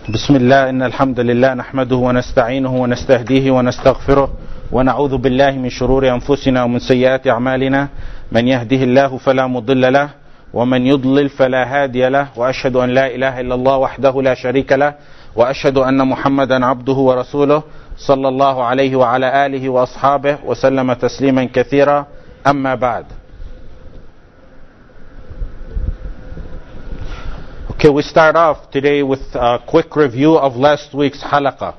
بسم الله إن الحمد لله نحمده ونستعينه ونستهديه ونستغفره ونعوذ بالله من شرور أنفسنا ومن سيئات أعمالنا من يهده الله فلا مضل له ومن يضلل فلا هادي له وأشهد أن لا إله إلا الله وحده لا شريك له وأشهد أن محمدا عبده ورسوله صلى الله عليه وعلى آله وأصحابه وسلم تسليما كثيرا أما بعد. Okay, we start off today with a quick review of last week's halaqah.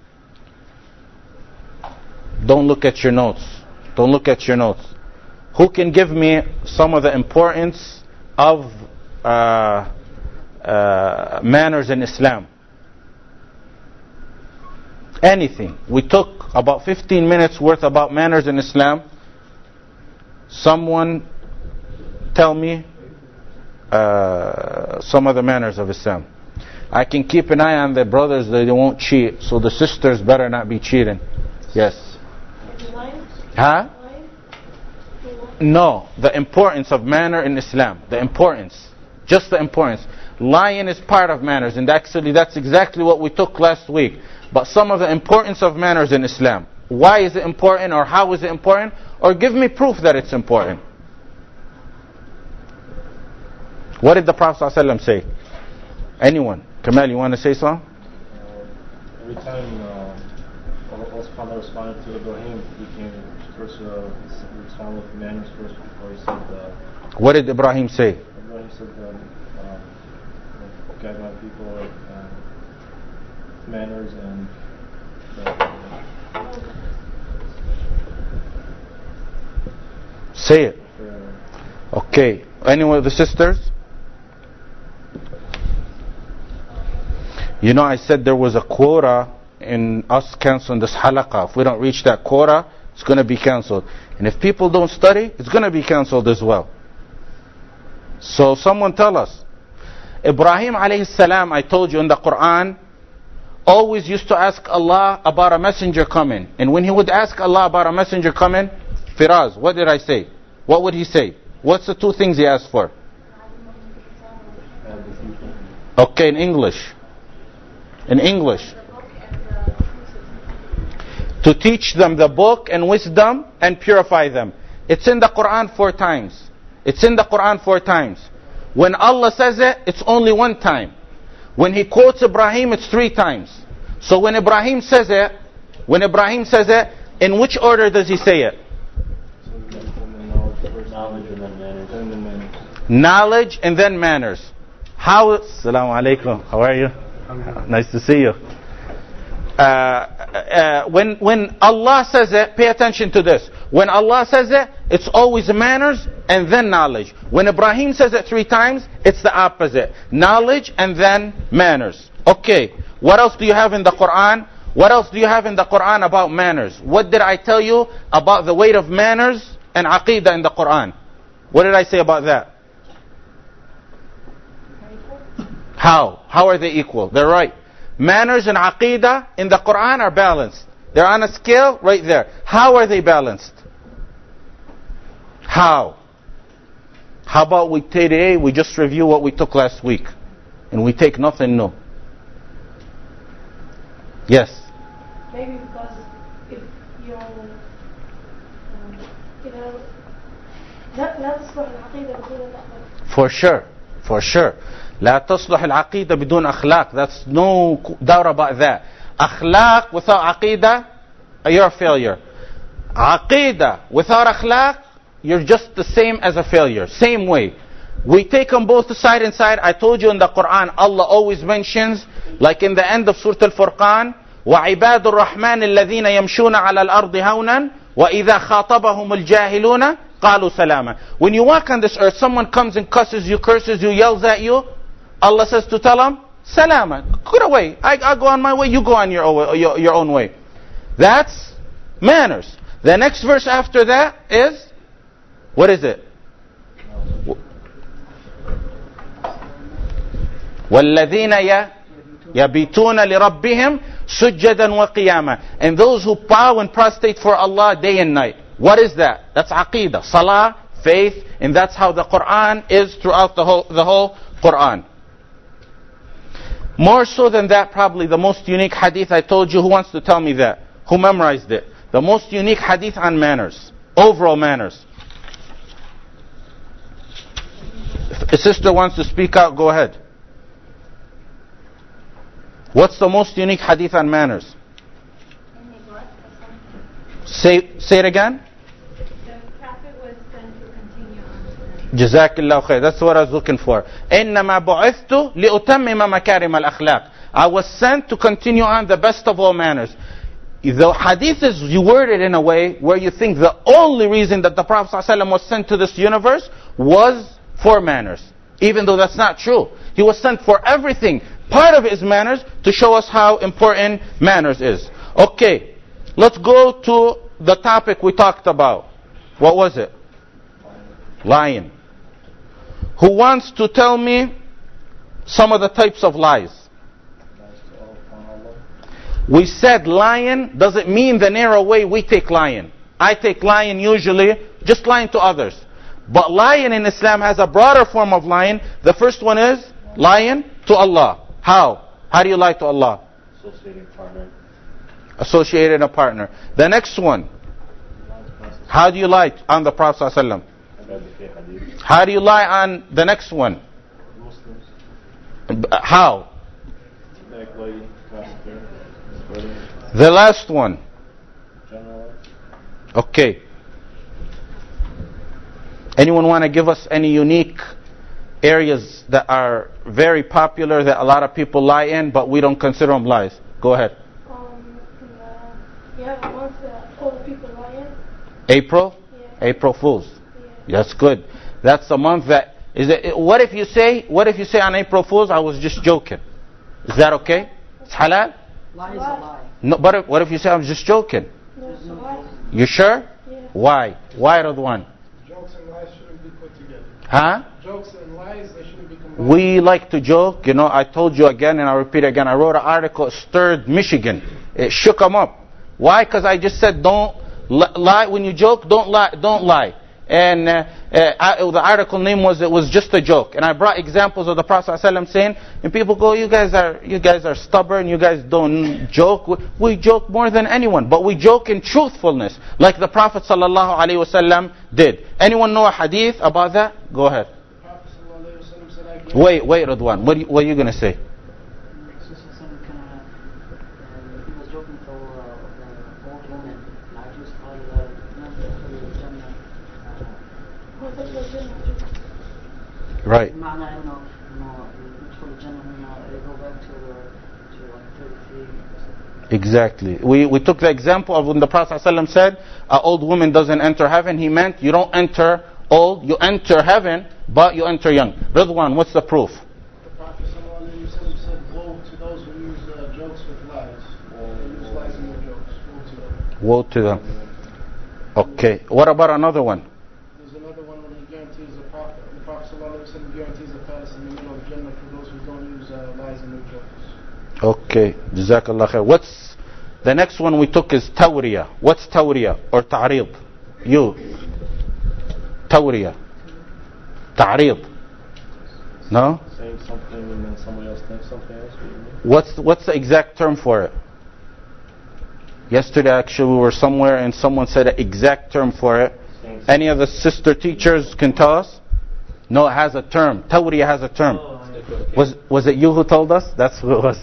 Don't look at your notes. Don't look at your notes. Who can give me some of the importance of manners in Islam? Anything. We took about 15 minutes worth about manners in Islam. Someone tell me some of the manners of Islam. I can keep an eye on the brothers that they won't cheat, so the sisters better not be cheating. Yes. Huh? No, the importance of manner in Islam. The importance. Just the importance. Lying is part of manners, and actually that's exactly what we took last week. But some of the importance of manners in Islam. Why is it important, or how is it important? Or give me proof that it's important. What did the Prophet ﷺ say? Anyone? Kamal, you want to say something? Every time Allah subhanahu responded to Ibrahim, he came first respond with manners first before he said what did Ibrahim say? Ibrahim said guide my people with manners and say it. Okay. Anyone of the sisters? You know, I said there was a quota in us canceling this halaqah. If we don't reach that quota, it's going to be cancelled. And if people don't study, it's going to be cancelled as well. So someone tell us. Ibrahim alayhi salam, I told you in the Quran, always used to ask Allah about a messenger coming. And when he would ask Allah about a messenger coming, Firaz, what did I say? What would he say? What's the two things he asked for? Okay, in English. In English. To teach them the book and wisdom and purify them. It's in the Quran 4 times. It's in the Quran 4 times. When Allah says it, it's only one time. When He quotes Ibrahim, it's 3 times. So when Ibrahim says it, in which order does he say it? Knowledge and then manners. How? Assalamu alaikum. How are you? Nice to see you. When Allah says it, pay attention to this. When Allah says it, it's always manners and then knowledge. When Ibrahim says it 3 times, it's the opposite. Knowledge and then manners. Okay. What else do you have in the Quran? What else do you have in the Quran about manners? What did I tell you about the weight of manners and aqidah in the Quran? What did I say about that? How? How are they equal? They're right. Manners and aqidah in the Quran are balanced. They're on a scale right there. How are they balanced? How? How about today we just review what we took last week and we take nothing new? Yes? Maybe because if you're لا تصلح العقيدة بدون الأخلاق. For sure. For sure. لا تصلح العقيدة بدون أخلاق. That's no doubt about that. Akhlaq without aqidah, you're a failure. Aqidah without akhlaq, you're just the same as a failure. Same way. We take them both side and side. I told you in the Quran, Allah always mentions, like in the end of Surah Al-Furqan, وَعِبَادُ الرَّحْمَنِ الَّذِينَ يَمْشُونَ عَلَى الْأَرْضِ هَوْنًا وَإِذَا خَاطَبَهُمُ الْجَاهِلُونَ قَالُوا سَلَامًا. When you walk on this earth, someone comes and curses you, yells at you, Allah says to tell him, Salama, good away. I go on my way, you go on your own way. That's manners. The next verse after that is, what is it? وَالَّذِينَ يَبِيتُونَ لِرَبِّهِمْ سُجَّدًا وَقِيَامًا. And those who bow and prostrate for Allah day and night. What is that? That's aqidah, salah, faith, and that's how the Quran is throughout the whole Quran. More so than that, probably the most unique hadith I told you. Who wants to tell me that? Who memorized it? The most unique hadith on manners. Overall manners. If a sister wants to speak out, go ahead. What's the most unique hadith on manners? Say it again. The Prophet was sent to continue on. Jazakallah khair. That's what I was looking for. إنما بعثت لأتمم مكارم الأخلاق. I was sent to continue on the best of all manners. The hadith is worded in a way where you think the only reason that the Prophet ﷺ was sent to this universe was for manners. Even though that's not true. He was sent for everything. Part of his manners to show us how important manners is. Okay, let's go to the topic we talked about. What was it? Lying. Who wants to tell me some of the types of lies? We said lying doesn't mean the narrow way we take lying. I take lying usually just lying to others. But lying in Islam has a broader form of lying. The first one is lying to Allah. How? How do you lie to Allah? Associating a partner. The next one. How do you lie on the Prophet ﷺ? How do you lie on the next one? How? The last one. Okay. Anyone want to give us any unique areas that are very popular that a lot of people lie in, but we don't consider them lies? Go ahead. Yeah, once all the people lie in. April? Yeah. April Fools. Yeah. That's good. That's a month that is it. What if you say on April Fools, I was just joking? Is that okay? It's halal? Lie is a lie. No, but what if you say I was just joking? No, it's a lie. You sure? Yeah. Why? Why, Radwan? Jokes and lies shouldn't be put together. Huh? Jokes and lies, they shouldn't be combined. We like to joke. You know, I told you again and I'll repeat again. I wrote an article, it stirred Michigan. It shook them up. Why? Because I just said don't lie. When you joke, don't lie. Don't lie. And the article name was, it was just a joke. And I brought examples of the Prophet ﷺ saying, and people go, you guys are stubborn, you guys don't joke. We joke more than anyone, but we joke in truthfulness, like the Prophet ﷺ did. Anyone know a hadith about that? Go ahead. The Prophet ﷺ said, I gave Wait, Radwan. What are you going to say? He was joking for old women. I just called Right. معنى إنه يدخل الجنة they go back to like 33. Exactly. We took the example of when the Prophet ﷺ said, an old woman doesn't enter heaven. He meant you don't enter old, you enter heaven, but you enter young. Ridwan, what's the proof? The Prophet ﷺ said, woe to those who use jokes with lies. They use lies in their jokes. Woe to them. Woe to them. Okay. What about another one? There's another one where he guarantees the Prophet ﷺ guarantees the palace in the middle of Jannah for those who don't use lies in their jokes. Okay. Jazakallah khair. What's the next one we took is tawriya. What's tawriya or ta'rid? You. Tawriya. Ta'rid. No? Saying something and then somebody else thinks something else. What's the exact term for it? Yesterday actually we were somewhere and someone said an exact term for it. Any of the sister teachers can tell us? No, it has a term. Tawriya has a term. Was it you who told us? That's who it was.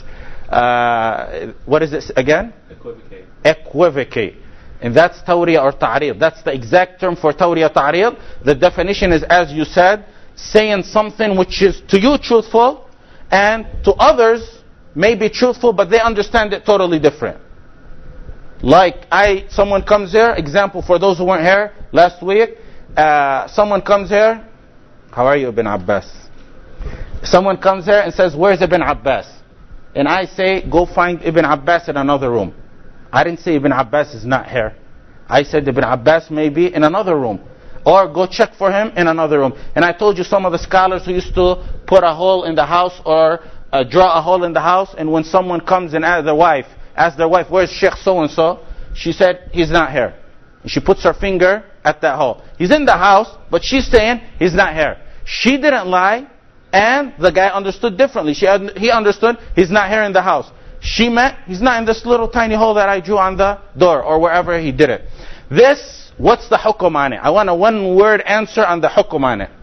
What is it again? Equivocate. Equivocate. And that's tawriya or ta'rid. That's the exact term for tawriya ta'rid. The definition is, as you said, saying something which is to you truthful and to others may be truthful, but they understand it totally different. Like someone comes here, example for those who weren't here last week, someone comes here, how are you Ibn Abbas? Someone comes here and says, where's Ibn Abbas? And I say, go find Ibn Abbas in another room. I didn't say Ibn Abbas is not here. I said Ibn Abbas may be in another room. Or go check for him in another room. And I told you some of the scholars who used to put a hole in the house or draw a hole in the house, and when someone comes and asks their wife, where's Sheikh so-and-so? She said, he's not here. And she puts her finger at that hole. He's in the house, but she's saying, he's not here. She didn't lie. and the guy understood differently. He understood he's not here in the house. She meant he's not in this little tiny hole that I drew on the door or wherever he did it. This, what's the hukum on it? I want a one-word answer on the hukum on it.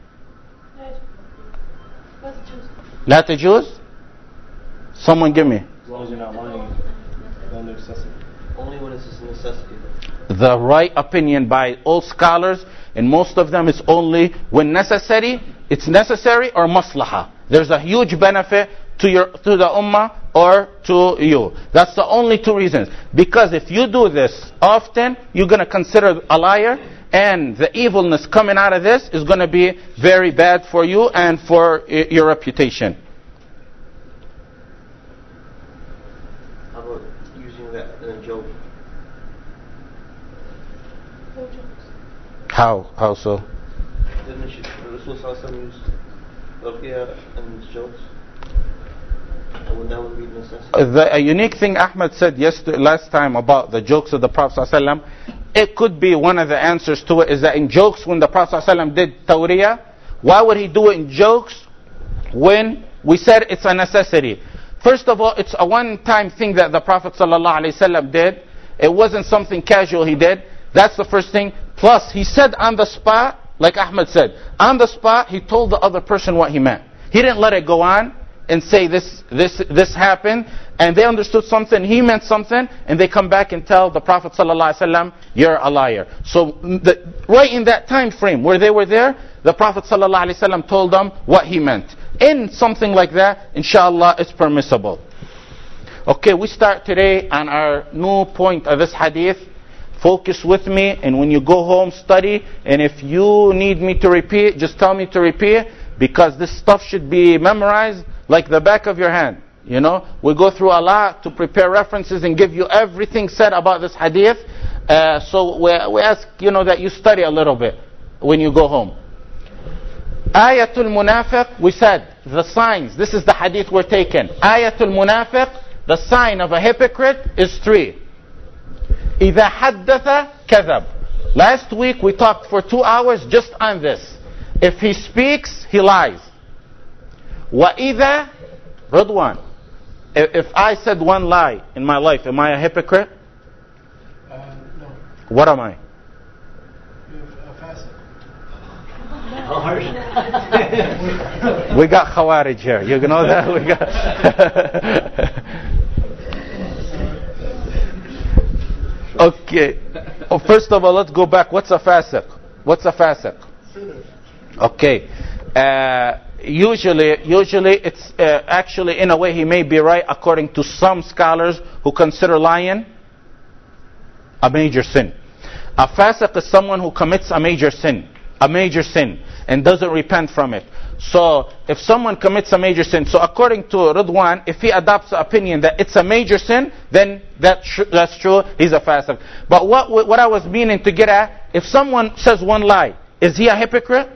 لا تجوز? Someone give me. As long as you're not lying, no necessity. Only when it's a necessity. The right opinion by all scholars, and most of them, is only when necessary. It's necessary or maslaha. There's a huge benefit to the ummah or to you. That's the only two reasons. Because if you do this often, you're going to consider a liar, and the evilness coming out of this is going to be very bad for you and for your reputation. How about using that in a joke? How so? Didn't Rasul Sallallahu use ruqya and jokes? Would that would be necessary? A unique thing Ahmed said last time about the jokes of the Prophet ﷺ, it could be one of the answers to it is that in jokes when the Prophet ﷺ did tawriyah, why would he do it in jokes when we said it's a necessity? First of all, it's a one-time thing that the Prophet ﷺ did. It wasn't something casual he did. That's the first thing. Plus, he said on the spot, like Ahmed said, on the spot, he told the other person what he meant. He didn't let it go on and say this happened, and they understood something, he meant something, and they come back and tell the Prophet ﷺ, you're a liar. So right in that time frame where they were there, the Prophet ﷺ told them what he meant. In something like that, inshallah, it's permissible. Okay, we start today on our new point of this hadith. Focus with me, and when you go home, study, and if you need me to repeat, just tell me to repeat, because this stuff should be memorized like the back of your hand. You know, we go through a lot to prepare references and give you everything said about this hadith. So we ask, that you study a little bit when you go home. Ayatul Munafiq, we said, the signs. This is the hadith we're taking. Ayatul Munafiq, the sign of a hypocrite is 3. إِذَا حَدَّثَ كَذَبَ. Last week we talked for 2 hours just on this. If he speaks, he lies. وَإِذَا Ridwan, if I said one lie in my life, am I a hypocrite? No. What am I? You're a fasiq. We got Khawarij here. You know that? We got... Okay. First of all, let's go back. What's a fasiq? What's a fasiq? Okay. Usually it's actually, in a way, he may be right according to some scholars who consider lying a major sin. A fasiq is someone who commits a major sin, and doesn't repent from it. So if someone commits a major sin, so according to Ridwan, if he adopts the opinion that it's a major sin, then that's true, he's a fasiq. But what I was meaning to get at, if someone says one lie, is he a hypocrite?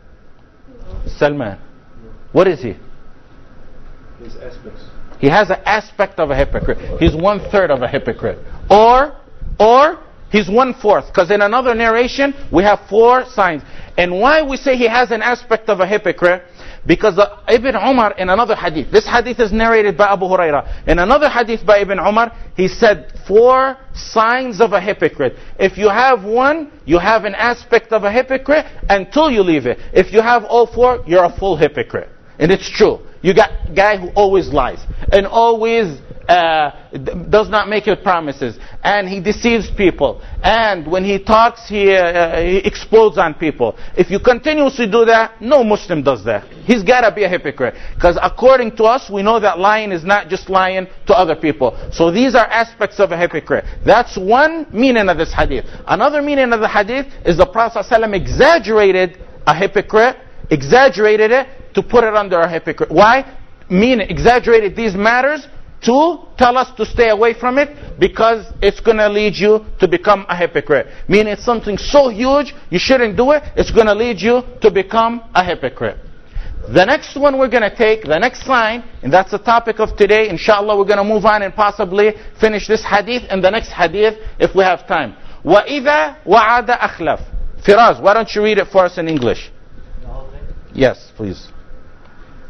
Salman, what is he? His aspects. He has an aspect of a hypocrite. He's 1/3 of a hypocrite. Or he's 1/4. Because in another narration, we have 4 signs. And why we say he has an aspect of a hypocrite? Because Ibn Umar, in another hadith, this hadith is narrated by Abu Hurairah. In another hadith by Ibn Umar, he said 4 signs of a hypocrite. If you have one, you have an aspect of a hypocrite until you leave it. If you have all 4, you're a full hypocrite. And it's true. You got a guy who always lies and always does not make his promises, and he deceives people, and when he talks he explodes on people. If you continuously do that, no Muslim does that. He's got to be a hypocrite, because according to us, we know that lying is not just lying to other people. So these are aspects of a hypocrite. That's one meaning of this hadith. Another meaning of the hadith is the Prophet ﷺ exaggerated a hypocrite, exaggerated it to put it under a hypocrite. Why? Exaggerated these matters to tell us to stay away from it, because it's going to lead you to become a hypocrite. Meaning it's something so huge, you shouldn't do it. It's going to lead you to become a hypocrite. The next one we're going to take, the next sign, and that's the topic of today. Inshallah, we're going to move on and possibly finish this hadith and the next hadith if we have time. وَإِذَا وَعَدَ أَخْلَفَ. Firaz, why don't you read it for us in English? Yes, please.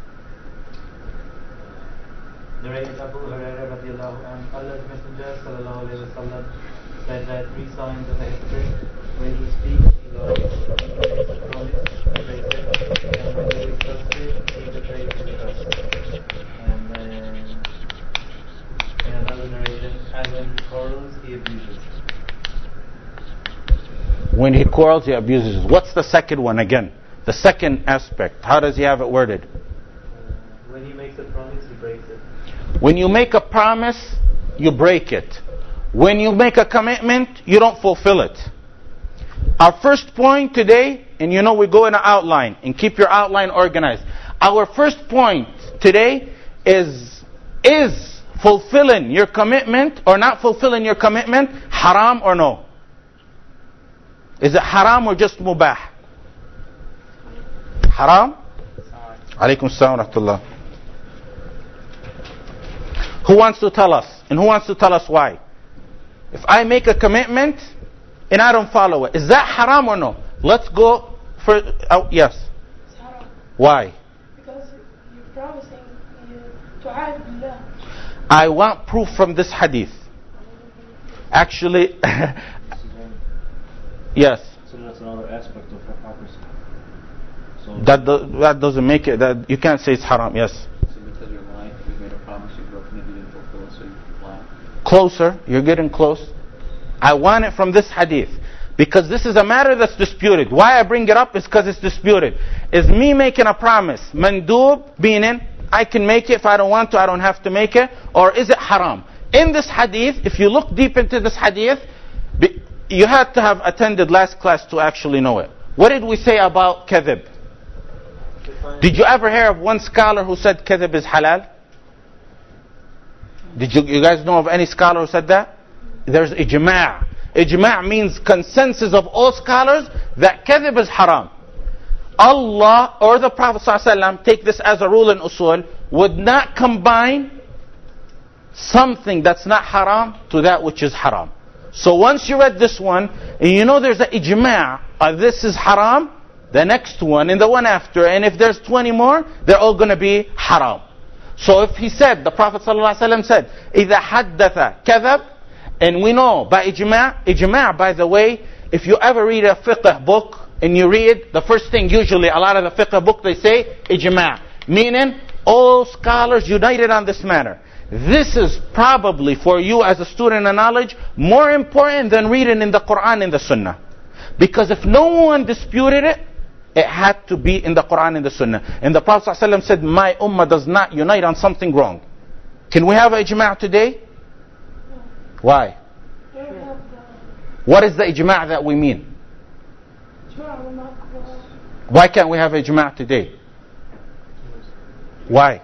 Narrated Abu Hurairah radiallahu anhu, Allah's Messenger sallallahu alayhi wa sallam said that 3 signs of a hypocrite: when he speaks, he lies; when he makes a promise, he breaks it; and when he is trusted, he betrays his trust. And then in another narration, and when he quarrels, he abuses. When he quarrels, he abuses. What's the second one again? The second aspect. How does he have it worded? When he makes a promise, he breaks it. When you make a promise, you break it. When you make a commitment, you don't fulfill it. Our first point today, and you know we go in an outline, and keep your outline organized. Our first point today is fulfilling your commitment or not fulfilling your commitment haram or no? Is it haram or just mubah? Haram? Alaykum assalam wa rahmatullah. Who wants to tell us? And who wants to tell us why? If I make a commitment and I don't follow it, is that haram or no? Let's go for... yes. It's haram. Why? Because you're promising to add billah. I want proof from this hadith. Actually, yes. So that's another aspect of hypocrisy. So That doesn't make it... that you can't say it's haram, yes. So because you're lying, you made a promise, you broke it, you didn't fulfill it, so you lie. Closer, you're getting close. I want it from this hadith. Because this is a matter that's disputed. Why I bring it up is because it's disputed. Is me making a promise mandoob, meaning I can make it if I don't want to, I don't have to make it? Or is it haram? In this hadith, if you look deep into this hadith, you had to have attended last class to actually know it. What did we say about kadhib? Did you ever hear of one scholar who said kadhib is halal? Did you guys know of any scholar who said that? There's ijma'. Ijma' means consensus of all scholars that kadhib is haram. Allah or the Prophet ﷺ, take this as a rule in usul, would not combine something that's not haram to that which is haram. So once you read this one, and you know there's an ijma', this is haram, the next one and the one after, and if there's 20 more, they're all going to be haram. So if he said, the Prophet ﷺ said, إِذَا حَدَّثَ كَذَبْ, and we know by ijma', by the way, if you ever read a fiqh book, and you read, the first thing usually, a lot of the fiqh book, they say, ijma', meaning all scholars united on this matter. This is probably, for you as a student of knowledge, more important than reading in the Quran and the Sunnah. Because if no one disputed it, it had to be in the Quran and the Sunnah. And the Prophet ﷺ said, my ummah does not unite on something wrong. Can we have an ijma' today? Why? What is the ijma' that we mean? Why can't we have a ijma' today? Why?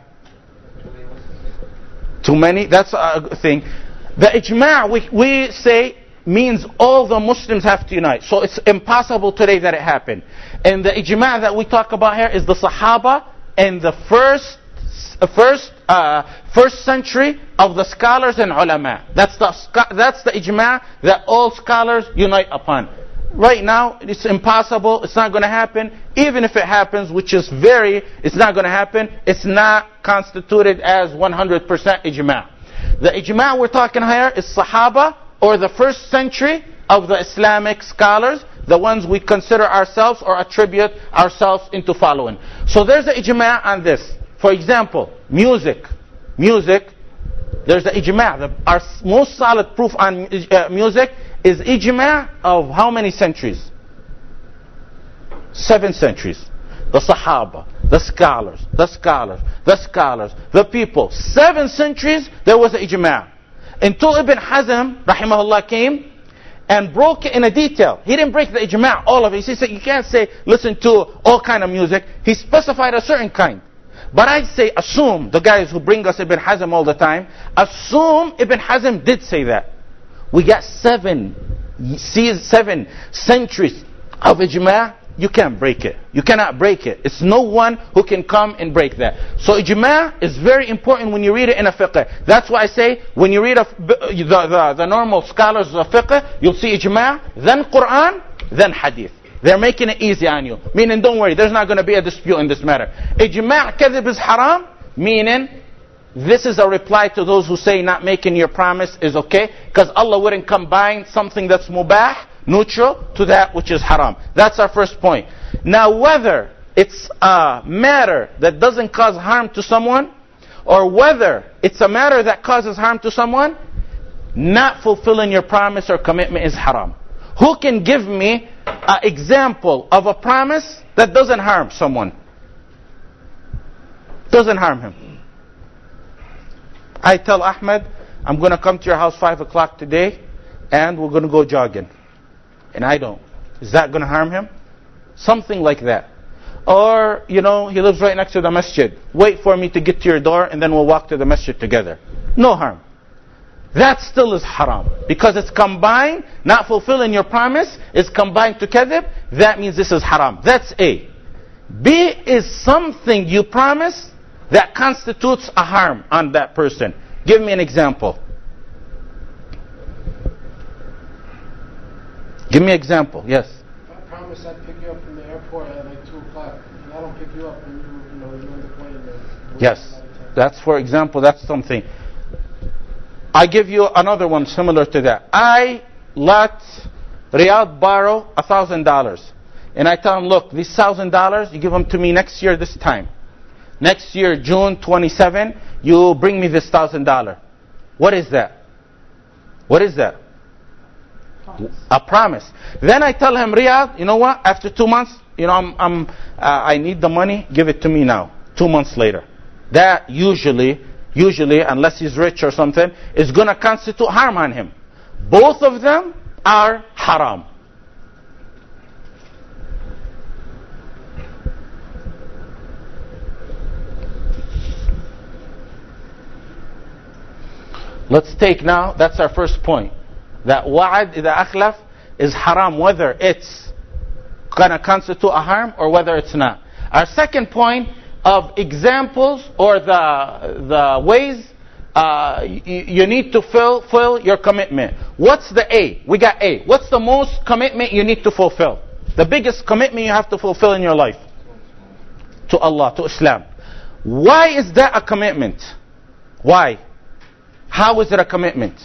Too many? That's a thing. The ijma' we say means all the Muslims have to unite. So it's impossible today that it happened. And the ijma' that we talk about here is the Sahaba and the first century of the scholars and ulama. That's the ijma' that all scholars unite upon. Right now, it's impossible. It's not going to happen. Even if it happens, which is it's not going to happen. It's not constituted as 100% ijma'. The ijma' we're talking here is Sahaba, or the first century of the Islamic scholars, the ones we consider ourselves or attribute ourselves into following. So there's an ijma' on this. For example, music. There's the ijma'. Our most solid proof on music is ijma' of how many centuries? 7 centuries. The Sahaba, the scholars, the people. 7 centuries there was an ijma'. Until Ibn Hazm, rahimahullah, came and broke it in a detail. He didn't break the ijma', all of it. He said, you can't say, listen to all kind of music. He specified a certain kind. But I say, assume, the guys who bring us Ibn Hazm all the time, assume Ibn Hazm did say that. We got 7 centuries of ijma'. You can't break it. You cannot break it. It's no one who can come and break that. So ijma' is very important when you read it in a fiqh. That's why I say, when you read the normal scholars of fiqh, you'll see ijma', then Quran, then hadith. They're making it easy on you. Meaning, don't worry, there's not going to be a dispute in this matter. Ijma' kadhib is haram, meaning this is a reply to those who say not making your promise is okay, because Allah wouldn't combine something that's mubah, neutral, to that which is haram. That's our first point. Now, whether it's a matter that doesn't cause harm to someone, or whether it's a matter that causes harm to someone, not fulfilling your promise or commitment is haram. Who can give me an example of a promise that doesn't harm someone? Doesn't harm him. I tell Ahmed, I'm going to come to your house 5 o'clock today, and we're going to go jogging. And I don't. Is that going to harm him? Something like that. Or, he lives right next to the masjid. Wait for me to get to your door, and then we'll walk to the masjid together. No harm. That still is haram. Because it's combined, not fulfilling your promise, is combined to kadhib. That means this is haram. That's A. B is something you promise that constitutes a harm on that person. Give me an example. Give me an example. Yes. I promise I'd pick you up from the airport at like 2 o'clock, and I don't pick you up, and you're in the plane. Yes. That's, for example, that's something. I give you another one similar to that. I let Riyadh borrow $1,000. And I tell him, look, these $1,000, you give them to me next year this time. Next year, June 27, you bring me this $1,000. What is that? What is that? Promise. A promise. Then I tell him, Riyadh, you know what? After 2 months, I need the money. Give it to me now. 2 months later. That usually, unless he's rich or something, is going to constitute harm on him. Both of them are haram. Let's take now, that's our first point. That wa'ad idha akhlaf is haram, whether it's going to constitute a harm or whether it's not. Our second point of examples or the ways you need to fulfill your commitment. What's the A? We got A. What's the most commitment you need to fulfill? The biggest commitment you have to fulfill in your life? To Allah, to Islam. Why is that a commitment? Why? How is it a commitment?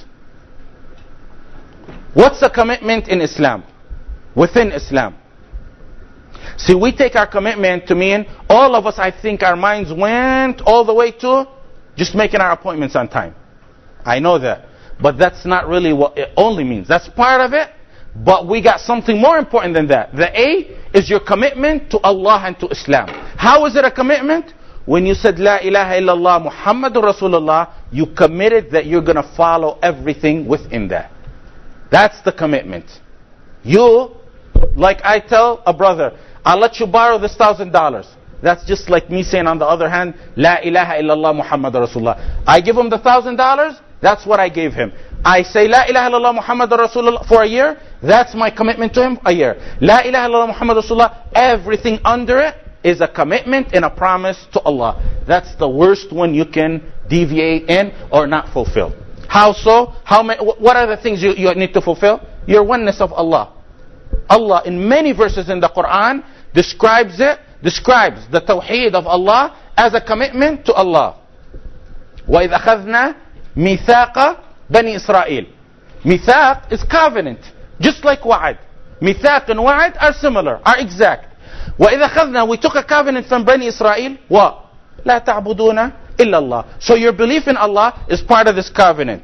What's a commitment in Islam? Within Islam. See, we take our commitment to mean, all of us, I think our minds went all the way to just making our appointments on time. I know that. But that's not really what it only means. That's part of it. But we got something more important than that. The A is your commitment to Allah and to Islam. How is it a commitment? When you said La ilaha illallah Muhammadur Rasulullah, you committed that you're going to follow everything within that. That's the commitment. You, like I tell a brother, I'll let you borrow this $1,000. That's just like me saying on the other hand, La ilaha illallah Muhammadur Rasulullah. I give him the $1,000, that's what I gave him. I say La ilaha illallah Muhammadur Rasulullah for a year, that's my commitment to him, a year. La ilaha illallah Muhammadur Rasulullah, everything under it is a commitment and a promise to Allah. That's the worst one you can deviate in or not fulfill. How so? What are the things you need to fulfill? Your oneness of Allah. Allah in many verses in the Quran describes the tawheed of Allah as a commitment to Allah. وَإِذْ أَخَذْنَا مِيثَاقَ بَنِي إِسْرَائِيل. Mithaq is covenant, just like wa'ad. Mithaq and wa'ad are similar, are exact. وَإِذْ أَخَذْنَا, we took a covenant from Bani Israel. What? لَا تَعْبُدُونَ إِلَّا اللَّهِ. So your belief in Allah is part of this covenant.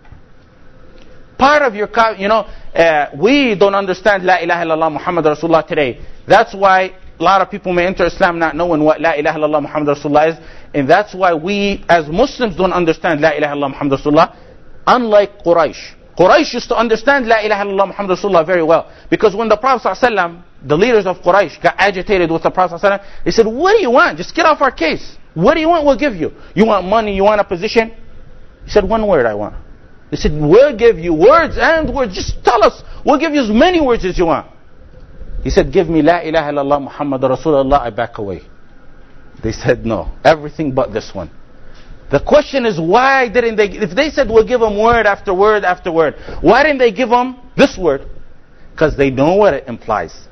Part of your covenant, we don't understand La ilaha illallah Muhammad Rasulullah today. That's why a lot of people may enter Islam not knowing what La ilaha illallah Muhammad Rasulullah is. And that's why we as Muslims don't understand La ilaha illallah Muhammad Rasulullah. Unlike Quraysh. Quraysh used to understand La ilaha illallah Muhammad Rasulullah very well. Because when the Prophet ﷺ, the leaders of Quraysh, got agitated with the Prophet ﷺ, they said, what do you want? Just get off our case. What do you want? We'll give you. You want money? You want a position? He said, one word I want. They said, we'll give you words and words. Just tell us. We'll give you as many words as you want. He said, give me La ilaha illallah Muhammad Rasulullah. I back away. They said, no. Everything but this one. The question is, why didn't they, if they said we'll give them word after word after word, why didn't they give them this word? Because they know what it implies.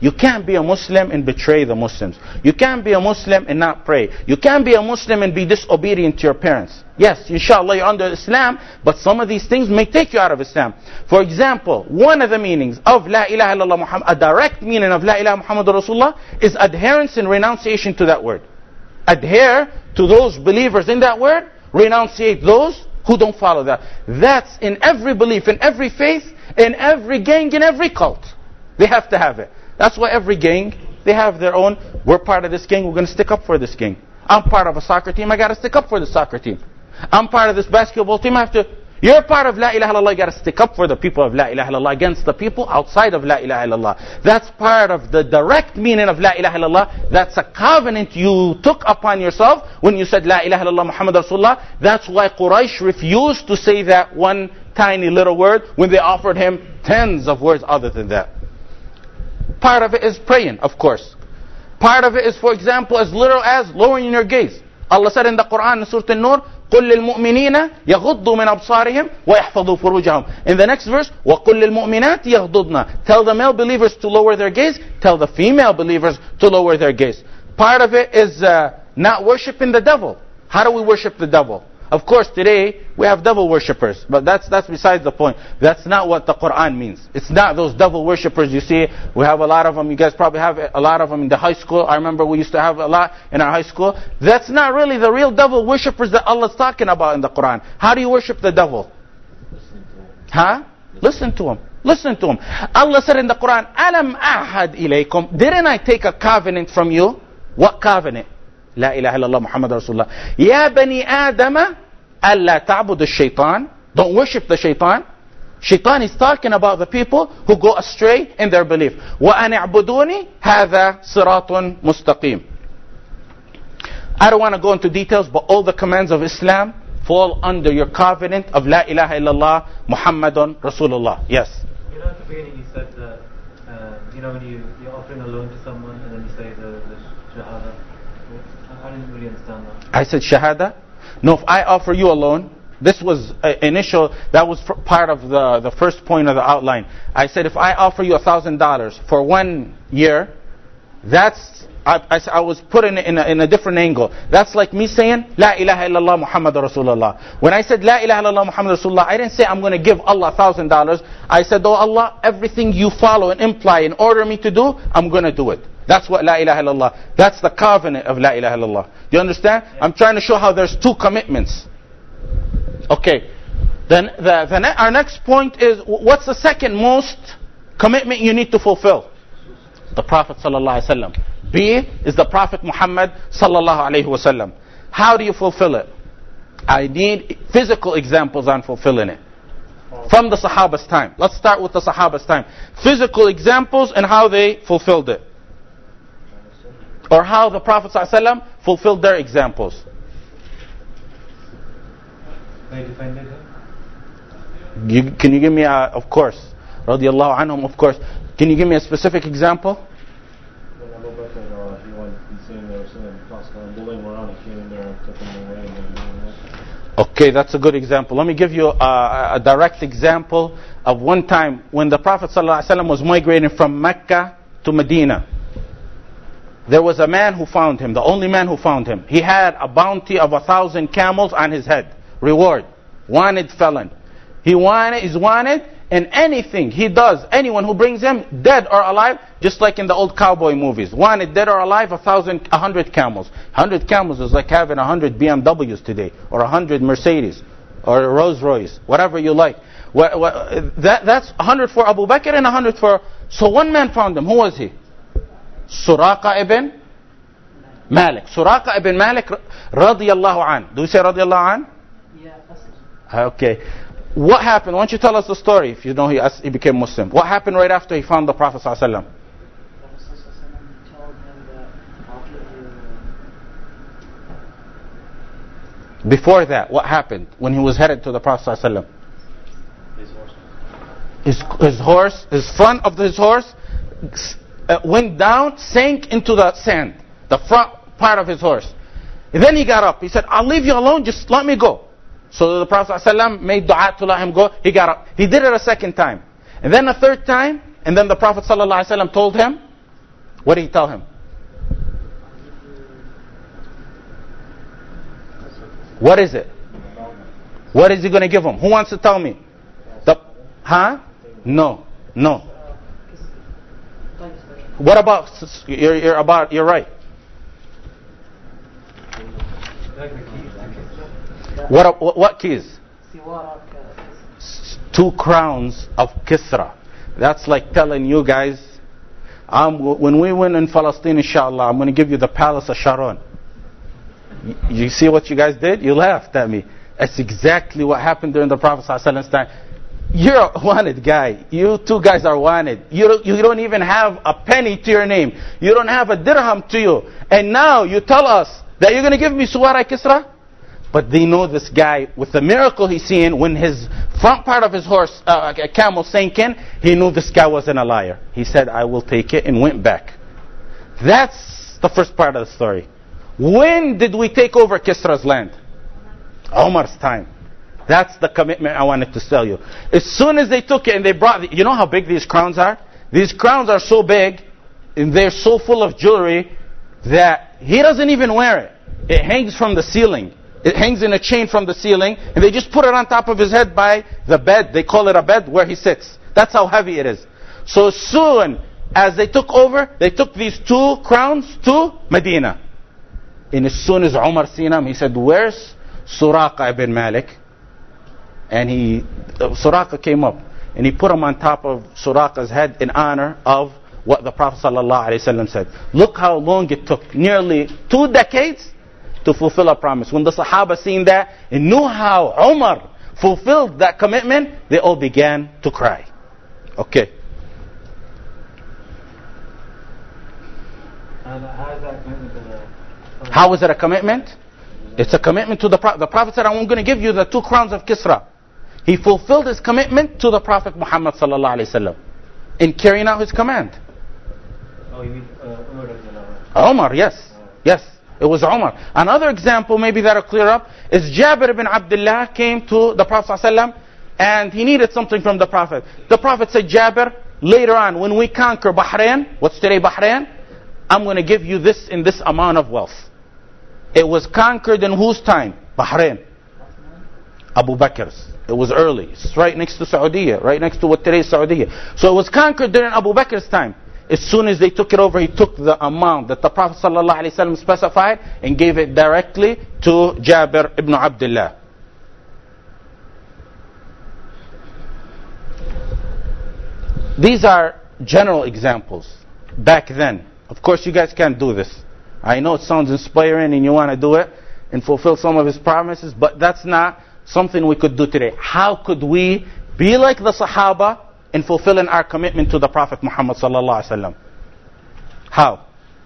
You can't be a Muslim and betray the Muslims. You can't be a Muslim and not pray. You can't be a Muslim and be disobedient to your parents. Yes, inshallah you're under Islam, but some of these things may take you out of Islam. For example, one of the meanings of La ilaha illallah Muhammad, a direct meaning of La ilaha Muhammad Rasulullah, is adherence and renunciation to that word. Adhere to those believers in that word, renunciate those who don't follow that. That's in every belief, in every faith, in every gang, in every cult. They have to have it. That's why every gang, they have their own, we're part of this gang, we're going to stick up for this gang. I'm part of a soccer team, I got to stick up for the soccer team. I'm part of this basketball team, I have to, you're part of La ilaha illallah, you got to stick up for the people of La ilaha illallah against the people outside of La ilaha illallah. That's part of the direct meaning of La ilaha illallah. That's a covenant you took upon yourself when you said La ilaha illallah Muhammad Rasulullah. That's why Quraysh refused to say that one tiny little word when they offered him tens of words other than that. Part of it is praying, of course. Part of it is, for example, as little as lowering your gaze. Allah said in the Quran in Surah An-Nur, قُلْ لِلْمُؤْمِنِينَ يَغُضُّوا مِنْ أَبْصَارِهِمْ وَيَحْفَظُوا فُرُوجَهُمْ. In the next verse, وَقُلْ لِلْمُؤْمِنَاتِ يَغْضُضْنَ. Tell the male believers to lower their gaze. Tell the female believers to lower their gaze. Part of it is not worshiping the devil. How do we worship the devil? Of course, today we have devil worshippers, but that's besides the point. That's not what the Quran means. It's not those devil worshippers you see. We have a lot of them. You guys probably have a lot of them in the high school. I remember we used to have a lot in our high school. That's not really the real devil worshippers that Allah's talking about in the Quran. How do you worship the devil? Huh? Listen to him. Listen to him. Allah said in the Quran, Alam ahad ilaykum. Didn't I take a covenant from you? What covenant? La ilaha illallah Muhammad Rasulullah. Ya bani Adama, alla ta'budu shaitan. Don't worship the shaitan. Shaitan is talking about the people who go astray in their belief. Wa an i'buduni, hadha siratun mustaqim. I don't want to go into details, but all the commands of Islam fall under your covenant of La ilaha illallah Muhammadun Rasulullah. Yes? You know, at the beginning you said that, when you're offering a loan to someone and then you say the shahada. I didn't really understand that. I said shahada? No, if I offer you a loan, this was that was part of the first point of the outline. I said if I offer you $1,000 for 1 year, that's, I was putting it in a different angle. That's like me saying, La ilaha illallah Muhammad Rasulullah. When I said La ilaha illallah Muhammad Rasulullah, I didn't say I'm going to give Allah $1,000. I said, oh Allah, everything you follow and imply and order me to do, I'm going to do it. That's what La ilaha illallah. That's the covenant of La ilaha illallah. Do you understand? Yeah. I'm trying to show how there's two commitments. Okay. Then our next point is, what's the second most commitment you need to fulfill? The Prophet sallallahu alaihi wasallam. B is the Prophet Muhammad sallallahu alaihi wasallam. How do you fulfill it? I need physical examples on fulfilling it. From the Sahaba's time. Let's start with the Sahaba's time. Physical examples and how they fulfilled it. Or how the Prophet ﷺ fulfilled their examples. They defended him? Can you give me of course, radiallahu anhum, of course. Can you give me a specific example? When Abu Bakr, he went insane, they were saying, bullying around, he came in there and took him away and then Okay, that's a good example. Let me give you a direct example of one time when the Prophet ﷺ was migrating from Mecca to Medina. There was a man who found him, the only man who found him. He had a bounty of 1,000 camels on his head. Reward. Wanted felon. He is wanted, and anything he does, anyone who brings him, dead or alive, just like in the old cowboy movies. Wanted, dead or alive, 100 camels. 100 camels is like having 100 BMWs today, or 100 Mercedes, or Rolls Royce, whatever you like. That's 100 for Abu Bakr and 100 for... So one man found him. Who was he? Suraqa ibn Malik. Suraqa ibn Malik radiyallahu an. Do you say radiyallahu an? Yeah. Okay. What happened? Why don't you tell us the story if you know he became Muslim. What happened right after he found the Prophet sallallahu alaihi wasallam? Before that, what happened when he was headed to the Prophet sallallahu alaihi wasallam? His horse, his front of his horse went down, sank into the sand, the front part of his horse. And then he got up. He said, I'll leave you alone, just let me go. So the Prophet ﷺ made dua to let him go. He got up. He did it a second time. And then a third time. And then the Prophet ﷺ told him, What did he tell him? What is it? What is he going to give him? Who wants to tell me? No. What about? You're right. What keys? 2 crowns of Kisra. That's like telling you guys, when we win in Palestine, inshallah, I'm going to give you the palace of Sharon. You see what you guys did? You laughed at me. That's exactly what happened during the Prophet ﷺ's time. You're a wanted guy. You 2 guys are wanted. You don't even have a penny to your name. You don't have a dirham to you. And now you tell us that you're going to give me Suwara Kisra? But they know this guy, with the miracle he's seen, when his front part of his horse, camel sank in, he knew this guy wasn't a liar. He said, I will take it, and went back. That's the first part of the story. When did we take over Kisra's land? Umar's time. That's the commitment I wanted to tell you. As soon as they took it and they brought, you know how big these crowns are? These crowns are so big, and they're so full of jewelry, that he doesn't even wear it. It hangs from the ceiling. It hangs in a chain from the ceiling, and they just put it on top of his head by the bed. They call it a bed where he sits. That's how heavy it is. So soon as they took over, they took these 2 crowns to Medina. And as soon as Umar seen them, he said, where's Suraqa ibn Malik? And Suraqa came up, and he put him on top of Suraqa's head in honor of what the Prophet ﷺ said. Look how long it took, nearly 2 decades to fulfill a promise. When the Sahaba seen that and knew how Umar fulfilled that commitment, they all began to cry. Okay. And how is that commitment to the... How is it a commitment? It's a commitment to the Prophet. The Prophet said, I'm going to give you the 2 crowns of Kisra. He fulfilled his commitment to the Prophet Muhammad ﷺ in carrying out his command. Oh, you mean Umar? Umar, yes. Yes. It was Umar. Another example, maybe that'll clear up, is Jabir ibn Abdullah came to the Prophet ﷺ and he needed something from the Prophet. The Prophet said, Jabir, later on, when we conquer Bahrain, what's today Bahrain? I'm going to give you this in this amount of wealth. It was conquered in whose time? Bahrain. Abu Bakr's. It was early. It's right next to Saudi, right next to what today is Saudi. So it was conquered during Abu Bakr's time. As soon as they took it over, he took the amount that the Prophet ﷺ specified and gave it directly to Jabir ibn Abdullah. These are general examples. Back then, of course you guys can't do this. I know it sounds inspiring and you want to do it and fulfill some of his promises, but that's not something we could do today. How could we be like the Sahaba in fulfilling our commitment to the Prophet Muhammad sallallahu alaihi wasallam? How?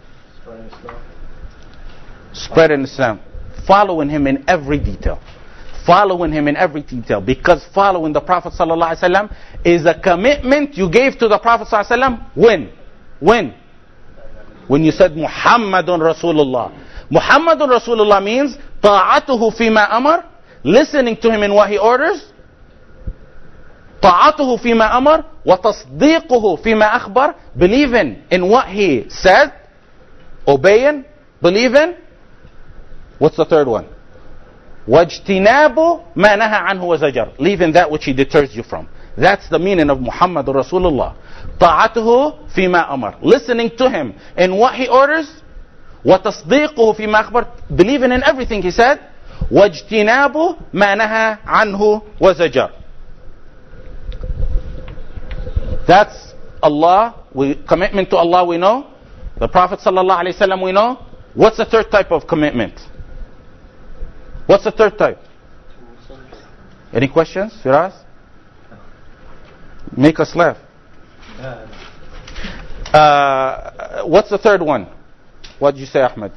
Spreading Islam. Following him in every detail. Following him in every detail. Because following the Prophet sallallahu alaihi wasallam is a commitment you gave to the Prophet sallallahu alaihi wasallam. When? When you said Muhammadun Rasulullah. Muhammadun Rasulullah means ta'atuhu fima amar, listening to him in what he orders. طاعته فيما أمر وتصديقه فيما أخبر, believing in what he said, obeying, believing. What's the third one? واجتناب ما نهى عنه وزجر, leaving that which he deters you from. That's the meaning of Muhammad Rasulullah. طاعته فيما أمر, listening to him in what he orders. وتصديقه فيما أخبر, believing in everything he said. واجتناب ما نهى عنه وزجر. That's Allah. Commitment to Allah we know. The Prophet ﷺ we know. What's the third type of commitment? What's the third type? Any questions, Firas? Make us laugh. What's the third one? What did you say, Ahmed?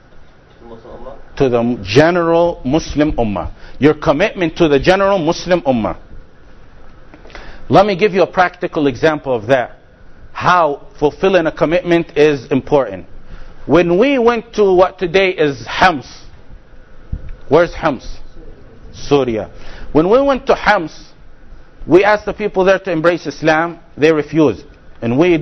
To the general Muslim Ummah. Your commitment to the general Muslim Ummah. Let me give you a practical example of that. How fulfilling a commitment is important. When we went to what today is Homs. Where's Homs? Syria. When we went to Homs, we asked the people there to embrace Islam. They refused. And we don't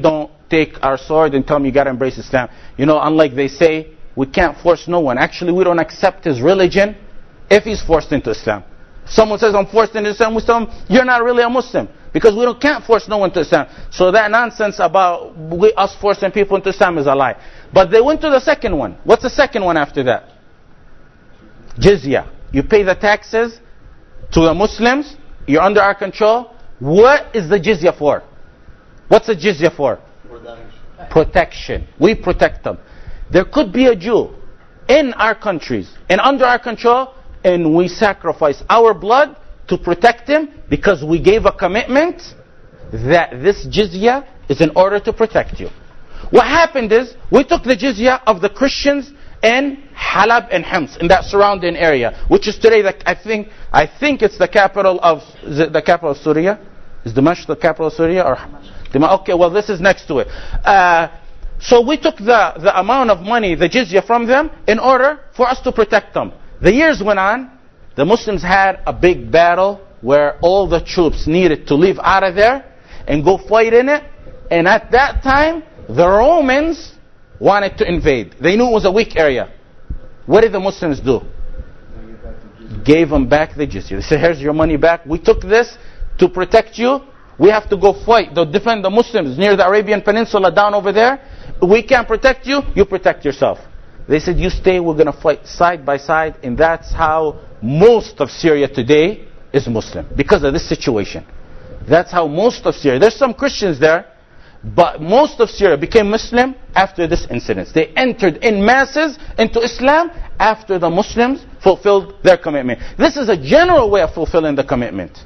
take our sword and tell him you got to embrace Islam. You know, unlike they say, we can't force no one. Actually, we don't accept his religion if he's forced into Islam. Someone says, I'm forced into Islam, we tell him, you're not really a Muslim. Because can't force no one to Islam. So that nonsense about us forcing people into Islam is a lie. But they went to the second one. What's the second one after that? Jizya. You pay the taxes to the Muslims. You're under our control. What is the jizya for? What's the jizya for? Protection. We protect them. There could be a Jew in our countries and under our control, and we sacrifice our blood to protect him because we gave a commitment that this jizya is in order to protect you. What happened is, we took the jizya of the Christians in Halab and Hims, in that surrounding area, which is today, I think it's the capital of Syria. Is Damascus the capital of Syria? Okay, well this is next to it. So we took the amount of money, the jizya from them, in order for us to protect them. The years went on, the Muslims had a big battle where all the troops needed to leave out of there and go fight in it. And at that time, the Romans wanted to invade. They knew it was a weak area. What did the Muslims do? Gave them back the jizya. They said, here's your money back. We took this to protect you. We have to go fight to defend the Muslims near the Arabian Peninsula down over there. We can't protect you, you protect yourself. They said, you stay, we're going to fight side by side. And that's how most of Syria today is Muslim, because of this situation. That's how most of Syria, there's some Christians there, but most of Syria became Muslim after this incident. They entered in masses into Islam after the Muslims fulfilled their commitment. This is a general way of fulfilling the commitment.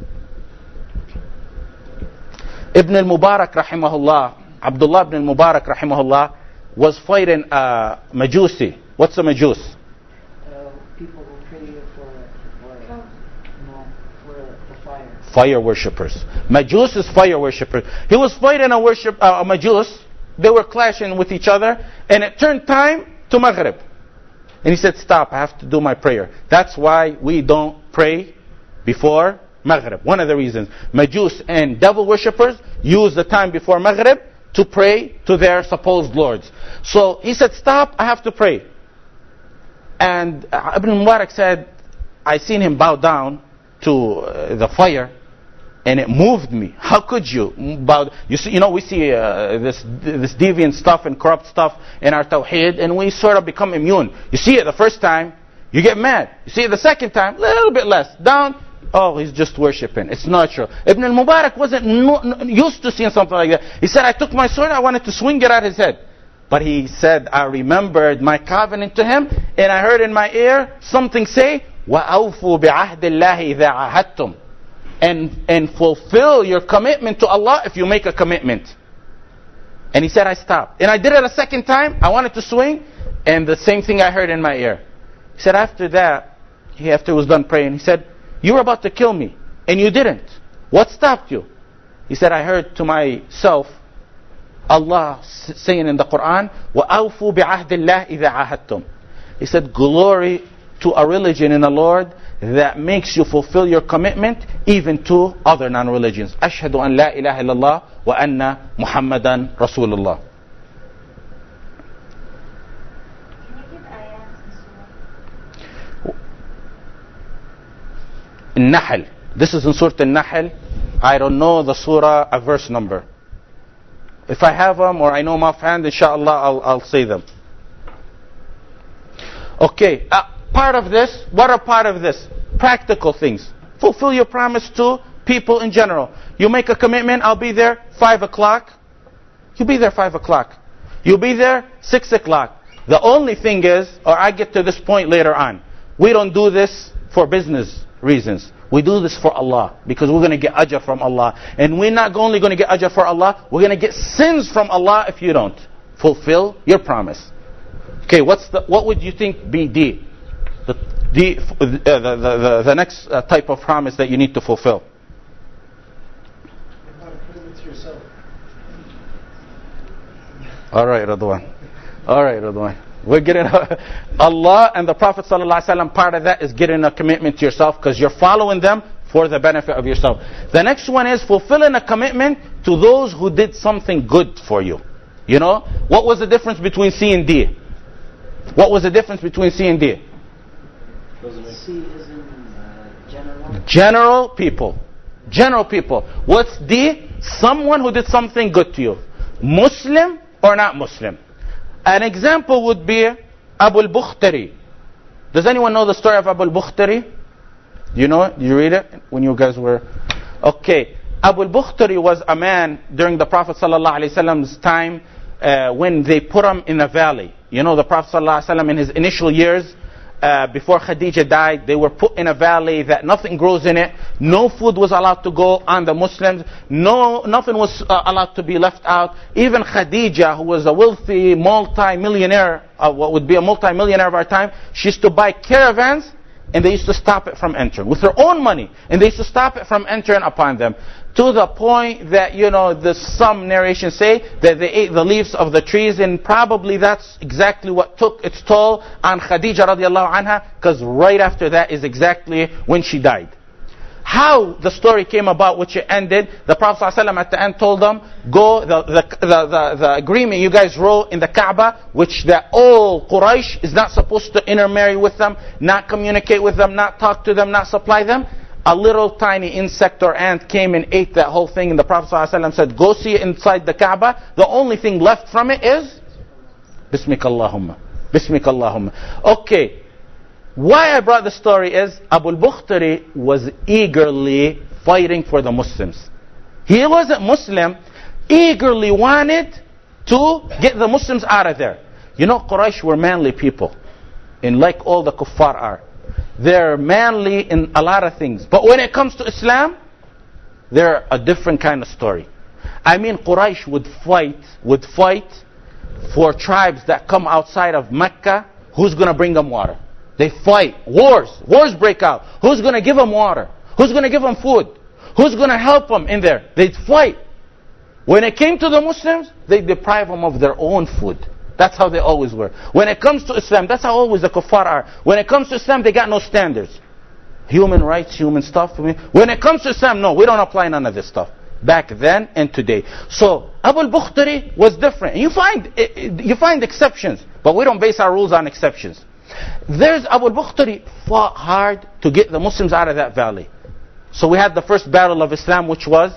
Ibn al-Mubarak rahimahullah, Abdullah ibn al-Mubarak rahimahullah, was fighting Majusi. What's a Majus? People who pray for fire. Fire worshippers. Majus is fire worshippers. He was fighting a Majus. They were clashing with each other, and it turned time to Maghrib. And he said, stop, I have to do my prayer. That's why we don't pray before Maghrib. One of the reasons. Majus and devil worshippers use the time before Maghrib to pray to their supposed lords. So he said, stop, I have to pray. And Ibn Mubarak said, I seen him bow down to the fire, and it moved me. How could you bow? We see this deviant stuff and corrupt stuff in our tawheed, and we sort of become immune. You see it the first time, you get mad. You see it the second time, a little bit less. Down, oh, he's just worshipping. It's natural. Ibn al-Mubarak wasn't used to seeing something like that. He said, I took my sword, I wanted to swing it at his head. But he said, I remembered my covenant to him, and I heard in my ear something say, وَأَوْفُوا بِعَهْدِ اللَّهِ إِذَا عَهَدْتُمْ. And fulfill your commitment to Allah if you make a commitment. And he said, I stopped. And I did it a second time. I wanted to swing, and the same thing I heard in my ear. He said, after that, after he was done praying, he said, you were about to kill me, and you didn't. What stopped you? He said, I heard to myself, Allah saying in the Quran, وَأَوْفُوا بِعَهْدِ اللَّهِ إِذَا عَهَدْتُمْ. He said, glory to a religion in the Lord that makes you fulfill your commitment even to other non-religions. أشهد أن لا إله إلا الله وأن محمدا رسول الله. Nahl. This is in Surah Al-Nahl. I don't know the surah, a verse number. If I have them or I know them offhand, inshallah, I'll say them. Okay, part of this, what are part of this? Practical things. Fulfill your promise to people in general. You make a commitment, I'll be there 5 o'clock. You'll be there 5 o'clock. You'll be there 6 o'clock. The only thing is, or I get to this point later on, we don't do this for business reasons. We do this for Allah, because we're going to get ajr from Allah. And we're not only going to get ajr for Allah, we're going to get sins from Allah if you don't fulfill your promise. Okay, what would you think be the next type of promise that you need to fulfill? All right, Radwan. We're getting Allah and the Prophet ﷺ, part of that is getting a commitment to yourself, because you're following them for the benefit of yourself. The next one is fulfilling a commitment to those who did something good for you. You know? What was the difference between C and D? What was the difference between C and D? C is in general. General people. General people. What's D? Someone who did something good to you. Muslim or not Muslim. An example would be Abu al-Bukhtari. Does anyone know the story of Abu al-Bukhtari? Do you know it? Did you read it when you guys were... Okay. Abu al-Bukhtari was a man during the Prophet ﷺ's time when they put him in a valley. You know, the Prophet ﷺ in his initial years, before Khadija died, they were put in a valley that nothing grows in it. No food was allowed to go on the Muslims. Nothing was allowed to be left out. Even Khadija, who was a wealthy multi-millionaire, what would be a multi-millionaire of our time, she used to buy caravans and they used to stop it from entering with their own money. And they used to stop it from entering upon them. To the point that, you know, some narrations say that they ate the leaves of the trees, and probably that's exactly what took its toll on Khadija radiallahu anha, because right after that is exactly when she died. How the story came about, which it ended, the Prophet ﷺ at the end told them, go, the agreement you guys wrote in the Kaaba, which that all Quraysh is not supposed to intermarry with them, not communicate with them, not talk to them, not supply them. A little tiny insect or ant came and ate that whole thing, and the Prophet ﷺ said, go see it inside the Kaaba. The only thing left from it is Bismika Allahumma. Bismika Allahumma. Okay. Why I brought the story is Abu al-Bukhtari was eagerly fighting for the Muslims. He wasn't Muslim, eagerly wanted to get the Muslims out of there. You know, Quraysh were manly people, and like all the kuffar are. They're manly in a lot of things. But when it comes to Islam, they're a different kind of story. I mean, Quraysh would fight for tribes that come outside of Mecca. Who's going to bring them water? They fight. Wars break out. Who's going to give them water? Who's going to give them food? Who's going to help them in there? They'd fight. When it came to the Muslims, they deprive them of their own food. That's how they always were. When it comes to Islam, that's how always the kuffar are. When it comes to Islam, they got no standards. Human rights, human stuff. When it comes to Islam, no, we don't apply none of this stuff. Back then and today. So, Abu al-Bukhtari was different. You find exceptions, but we don't base our rules on exceptions. There's Abu al-Bukhtari fought hard to get the Muslims out of that valley. So we had the first battle of Islam, which was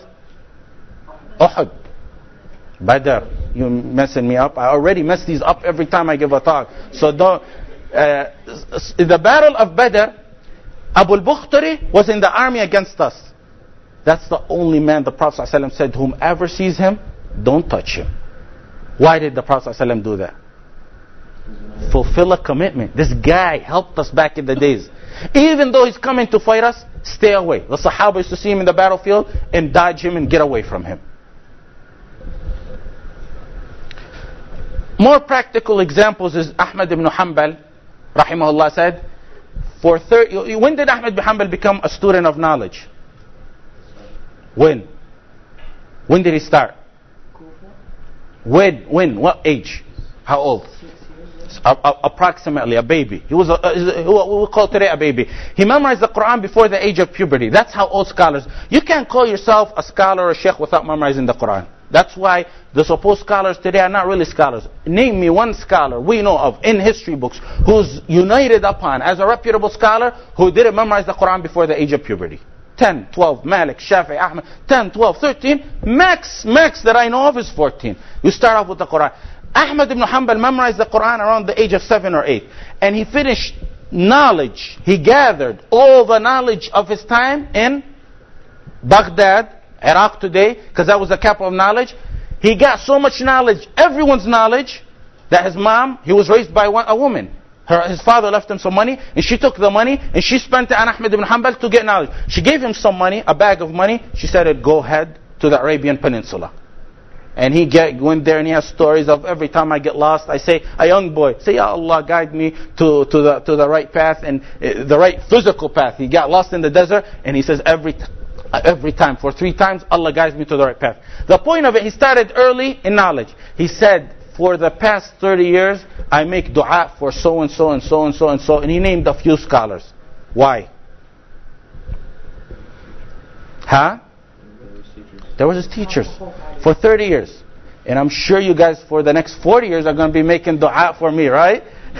Uhud. Badr. You're messing me up. I already mess these up every time I give a talk. So don't. The battle of Badr, Abu al-Bukhtari was in the army against us. That's the only man the Prophet ﷺ said, whomever sees him, don't touch him. Why did the Prophet ﷺ do that? Fulfill a commitment. This guy helped us back in the days. Even though he's coming to fight us, stay away. The Sahaba used to see him in the battlefield and dodge him and get away from him. More practical examples is Ahmad ibn Hanbal, rahimahullah, said, when did Ahmad ibn Hanbal become a student of knowledge? When? When did he start? When? What age? How old? Approximately a baby. He was what we call today a baby. He memorized the Quran before the age of puberty. That's how old scholars. You can't call yourself a scholar or a sheikh without memorizing the Quran. That's why the supposed scholars today are not really scholars. Name me one scholar we know of in history books who's united upon as a reputable scholar who didn't memorize the Quran before the age of puberty. 10, 12, Malik, Shafi'i, Ahmad, 10, 12, 13, max that I know of is 14. You start off with the Quran. Ahmad ibn Hanbal memorized the Quran around the age of 7 or 8. And he finished knowledge. He gathered all the knowledge of his time in Baghdad, Iraq today, because that was the capital of knowledge. He got so much knowledge, everyone's knowledge, that his mom, he was raised by a woman. His father left him some money, and she took the money, and she spent it on Ahmad ibn Hanbal to get knowledge. She gave him some money, a bag of money. She said, go ahead to the Arabian Peninsula. And he went there, and he has stories of every time I get lost, I say, a young boy, say, Ya Allah, guide me to the right path, and the right physical path. He got lost in the desert, and he says, every time, for 3 times, Allah guides me to the right path. The point of it, he started early in knowledge. He said, for the past 30 years, I make dua for so and so and so and so and so. And he named a few scholars. Why? Huh? There was his teachers. For 30 years. And I'm sure you guys for the next 40 years are going to be making dua for me, right?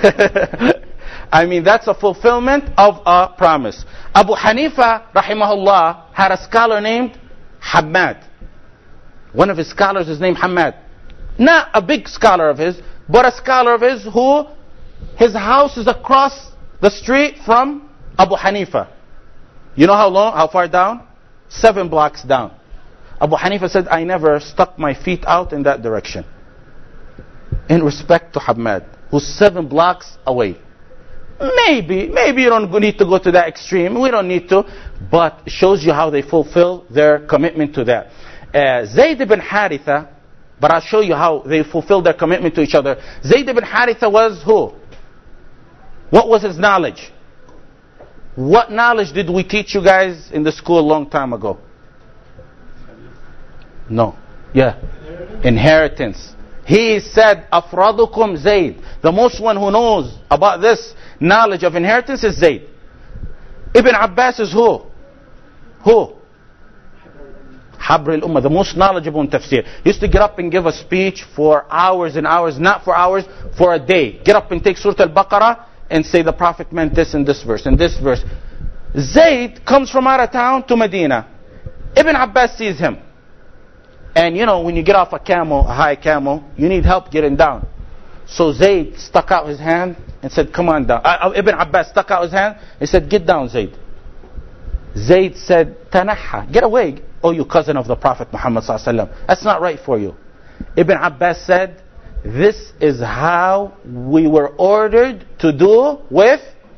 I mean, that's a fulfillment of a promise. Abu Hanifa, rahimahullah, had a scholar named Hamad. One of his scholars is named Hamad. Not a big scholar of his, but a scholar of his who his house is across the street from Abu Hanifa. You know how far down? 7 blocks down. Abu Hanifa said, I never stuck my feet out in that direction. In respect to Hamad, who's 7 blocks away. Maybe you don't need to go to that extreme. We don't need to. But it shows you how they fulfill their commitment to that. Zayd ibn Haritha, but I'll show you how they fulfill their commitment to each other. Zayd ibn Haritha was who? What was his knowledge? What knowledge did we teach you guys in the school a long time ago? No. Yeah. Inheritance. He said, Afradukum Zayd. The most one who knows about this knowledge of inheritance is Zayd. Ibn Abbas is who? Who? Habr al-Ummah, the most knowledgeable in tafsir. He used to get up and give a speech for hours and hours, not for hours, for a day. Get up and take Surah Al-Baqarah and say the Prophet meant this in this verse and this verse. Zayd comes from out of town to Medina. Ibn Abbas sees him. And you know, when you get off a high camel, you need help getting down. So Zayd stuck out his hand and said, come on down. Ibn Abbas stuck out his hand and said, get down, Zayd. Zayd said, Tanaha, get away, oh you cousin of the Prophet Muhammad sallallahu alaihi wasallam. That's not right for you. Ibn Abbas said, this is how we were ordered to do with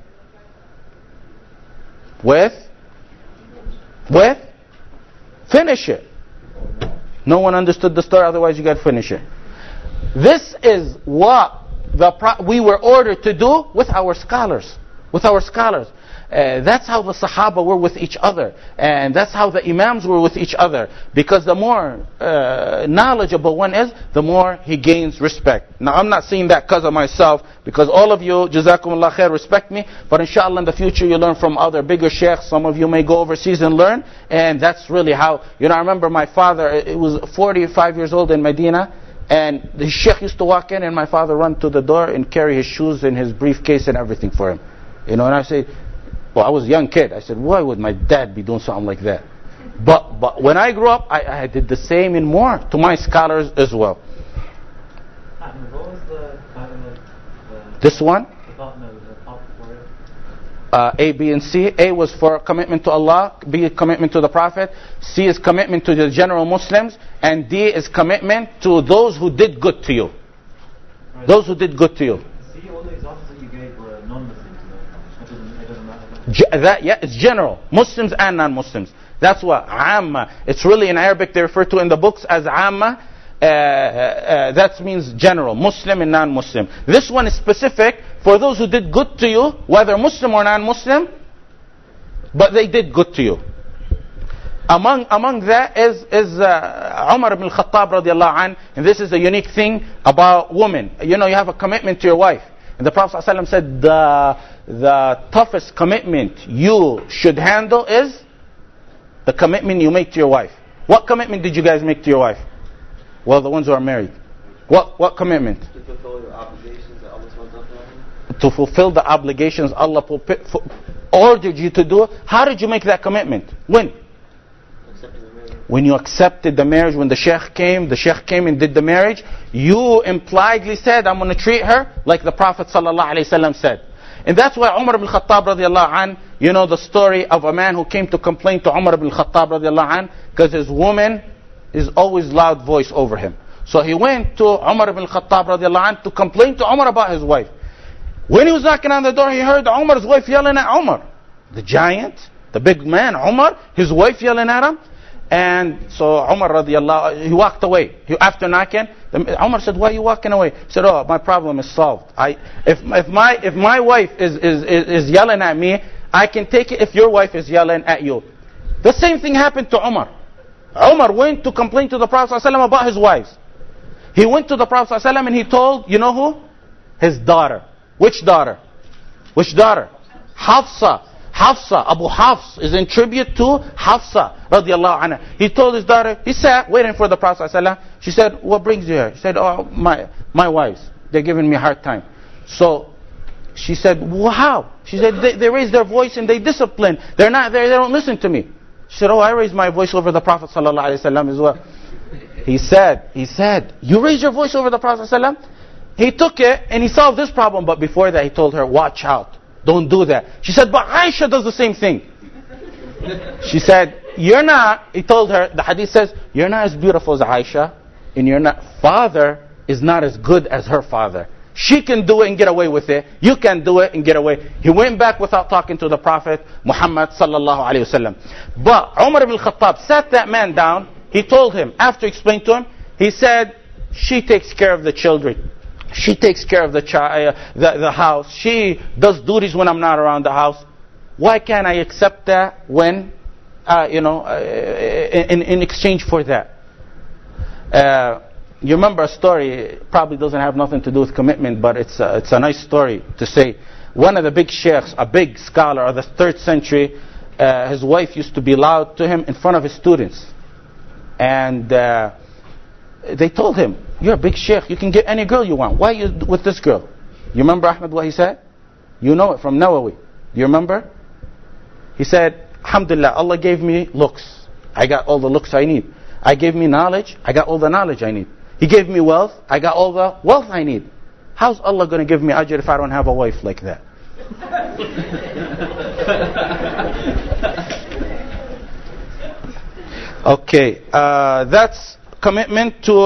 finish it. No one understood the story, otherwise you got to finish it. This is what we were ordered to do with our scholars. That's how the Sahaba were with each other. And that's how the Imams were with each other. Because the more knowledgeable one is, the more he gains respect. Now I'm not saying that because of myself, because all of you, Jazakumullah khair, respect me. But inshallah in the future you learn from other bigger sheikhs. Some of you may go overseas and learn. And that's really how, I remember my father, it was 45 years old in Medina. And the sheikh used to walk in and my father run to the door and carry his shoes and his briefcase and everything for him. And I say, well, I was a young kid. I said, why would my dad be doing something like that? But when I grew up, I did the same and more to my scholars as well. What was the title of this one? the top for it? A, B, and C. A was for commitment to Allah. B is commitment to the Prophet. C is commitment to the general Muslims. And D is commitment to those who did good to you. Right. Those who did good to you. See, all the examples that you gave were non-Muslims. It doesn't matter. It's general. Muslims and non-Muslims. That's what Amma. It's really in Arabic they refer to in the books as Amma. That means general. Muslim and non-Muslim. This one is specific for those who did good to you, whether Muslim or non-Muslim, but they did good to you. Among that is Umar ibn al-Khattab radiallahu anh, and this is a unique thing about women. You have a commitment to your wife. And the Prophet ﷺ said the toughest commitment you should handle is the commitment you make to your wife. What commitment did you guys make to your wife? Well, the ones who are married. What commitment? To fulfill your obligations that Allah SWT. To fulfill the obligations Allah ordered you to do. How did you make that commitment? When? When you accepted the marriage, when the sheikh came and did the marriage, you impliedly said, I'm going to treat her like the Prophet ﷺ said. And that's why Umar ibn Khattab radiallahu anh, the story of a man who came to complain to Umar ibn Khattab radiallahu anh, because his woman is always loud voice over him. So he went to Umar ibn Khattab radiallahu anh to complain to Umar about his wife. When he was knocking on the door, he heard Umar's wife yelling at Umar. The giant, the big man, Umar, his wife yelling at him. And so Umar radiallahu, he walked away. After knocking, Umar said, why are you walking away? He said, oh, my problem is solved. If my wife is yelling at me, I can take it if your wife is yelling at you. The same thing happened to Umar. Umar went to complain to the Prophet ﷺ about his wives. He went to the Prophet ﷺ and he told, you know who? His daughter. Which daughter? Hafsa. Hafsa, Abu Hafs, is in tribute to Hafsa radiallahu anha. He told his daughter, he sat waiting for the Prophet ﷺ. She said, what brings you here? He said, oh, my wives, they're giving me a hard time. So she said, well, how? She said, they raise their voice and they discipline. They're not there, they don't listen to me. She said, oh, I raised my voice over the Prophet ﷺ as well. He said, you raised your voice over the Prophet ﷺ? He took it and he solved this problem, but before that he told her, watch out, don't do that. She said, but Aisha does the same thing. She said, you're not, he told her, the hadith says, you're not as beautiful as Aisha, and your father is not as good as her father. She can do it and get away with it. You can do it and get away. He went back without talking to the Prophet Muhammad sallallahu alayhi wasallam. But Umar ibn Khattab sat that man down. He told him, after explaining to him, he said, she takes care of the children. She takes care of the house. She does duties when I'm not around the house. Why can't I accept that when, in exchange for that? You remember a story, it probably doesn't have nothing to do with commitment, but it's a nice story to say. One of the big sheikhs, a big scholar of the 3rd century, his wife used to be loud to him in front of his students. And they told him, you're a big sheikh, you can get any girl you want. Why are you with this girl? You remember, Ahmed, what he said? You know it from Nawawi. Do you remember? He said, alhamdulillah, Allah gave me looks. I got all the looks I need. I gave me knowledge, I got all the knowledge I need. He gave me wealth, I got all the wealth I need. How's Allah going to give me ajr if I don't have a wife like that? Okay, that's commitment to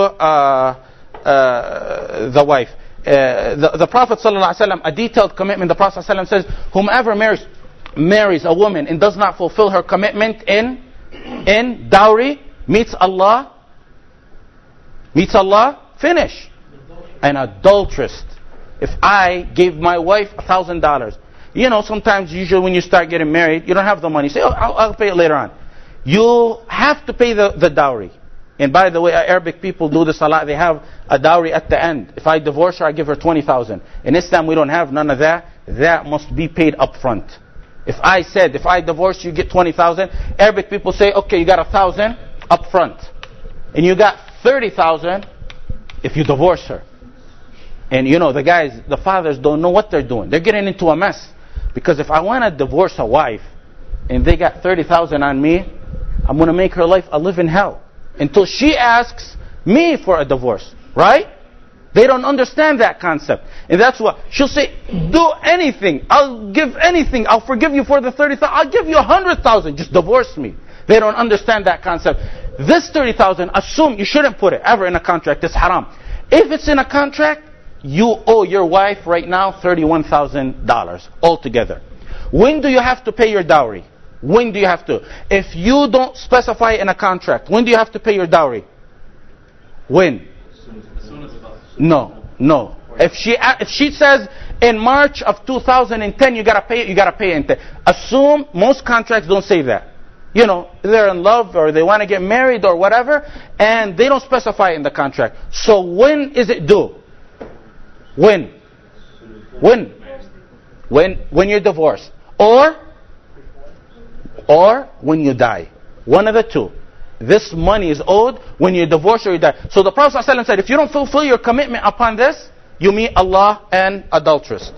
the wife. The Prophet ﷺ, a detailed commitment, the Prophet ﷺ says, whomever marries a woman and does not fulfill her commitment in dowry, meets Allah, finish. An adulteress. If I gave my wife $1,000, sometimes usually when you start getting married, you don't have the money. You say, oh, I'll pay it later on. You have to pay the dowry. And by the way, Arabic people do this a lot. They have a dowry at the end. If I divorce her, I give her 20,000. In Islam, we don't have none of that. That must be paid up front. If I said, if I divorce you, get 20,000. Arabic people say, okay, you got 1,000 up front. And you got 30,000 if you divorce her. And the guys, the fathers don't know what they're doing. They're getting into a mess. Because if I want to divorce a wife, and they got 30,000 on me, I'm going to make her life a living hell. Until she asks me for a divorce. Right? They don't understand that concept. And that's what she'll say, do anything. I'll give anything. I'll forgive you for the 30,000. I'll give you 100,000. Just divorce me. They don't understand that concept. This 30,000, assume you shouldn't put it ever in a contract. It's haram. If it's in a contract, you owe your wife right now $31,000 altogether. When do you have to pay your dowry? When do you have to? If you don't specify in a contract, when do you have to pay your dowry? When? No. If she says in March of 2010 you gotta pay it. Assume most contracts don't say that. They're in love or they want to get married or whatever, and they don't specify in the contract. So when is it due? When you're divorced. Or when you die. One of the two. This money is owed when you divorce or you die. So the Prophet ﷺ said, if you don't fulfill your commitment upon this, you meet Allah and adulteress.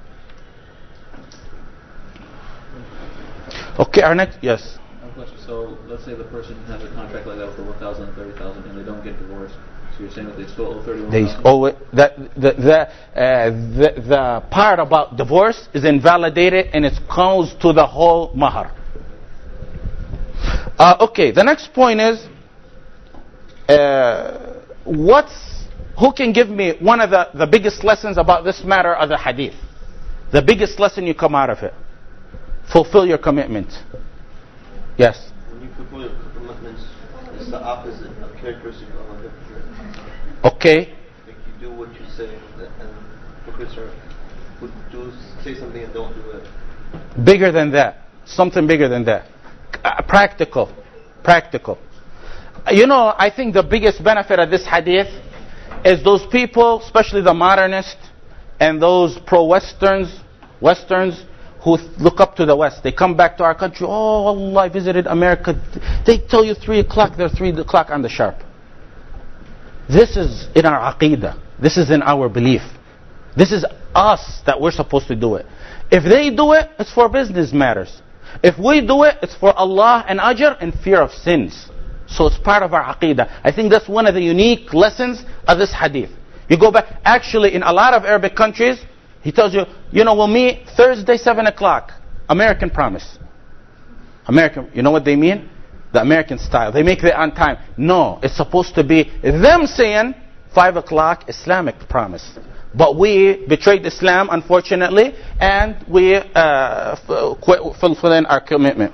Okay, our next, yes. So let's say the person has a contract like that for 1,000 and 30,000 and they don't get divorced. So you're saying that they still owe 31,000? They owe it. The part about divorce is invalidated and it goes to the whole mahar. Okay, the next point is, who can give me one of the biggest lessons about this matter of the hadith? The biggest lesson you come out of it. Fulfill your commitment. Yes. When you fulfill your commitments, it's the opposite of characteristic of a hypocrite. Okay. Like you do what you say, and hypocrites would say something and don't do it. Bigger than that. Something bigger than that. Practical. I think the biggest benefit of this hadith is those people, especially the modernists and those pro-Westerns, who look up to the West. They come back to our country. Oh, Allah, I visited America. They tell you 3 o'clock. They're 3 o'clock on the sharp. This is in our aqeedah. This is in our belief. This is us that we're supposed to do it. If they do it, it's for business matters. If we do it, it's for Allah and ajr and fear of sins. So it's part of our aqeedah. I think that's one of the unique lessons of this hadith. You go back, actually in a lot of Arabic countries, he tells you, we'll meet Thursday 7 o'clock. American promise. American, you know what they mean? The American style. They make it on time. No, it's supposed to be them saying 5 o'clock Islamic promise. But we betrayed Islam, unfortunately, and we quit fulfilling our commitment.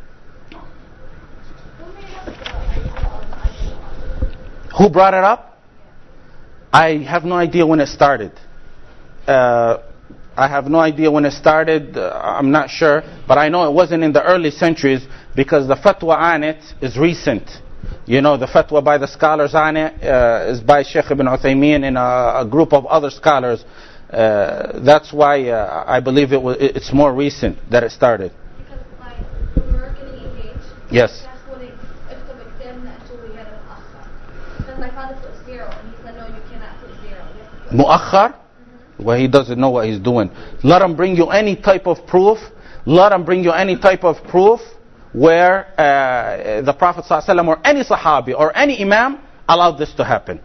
Who brought it up? I have no idea when it started. I'm not sure, but I know it wasn't in the early centuries because the fatwa on it is recent. The fatwa by the scholars on it is by Sheikh Ibn Uthaymeen and a group of other scholars. That's why I believe it's more recent that it started. Because when we were getting engaged, yes. that's when it took them until we had an akhar. Because my father put 0, and he said, no, you cannot put 0. Mu'akhar? Well, he doesn't know what he's doing. Let him bring you any type of proof. Where the Prophet ﷺ or any Sahabi or any Imam allowed this to happen.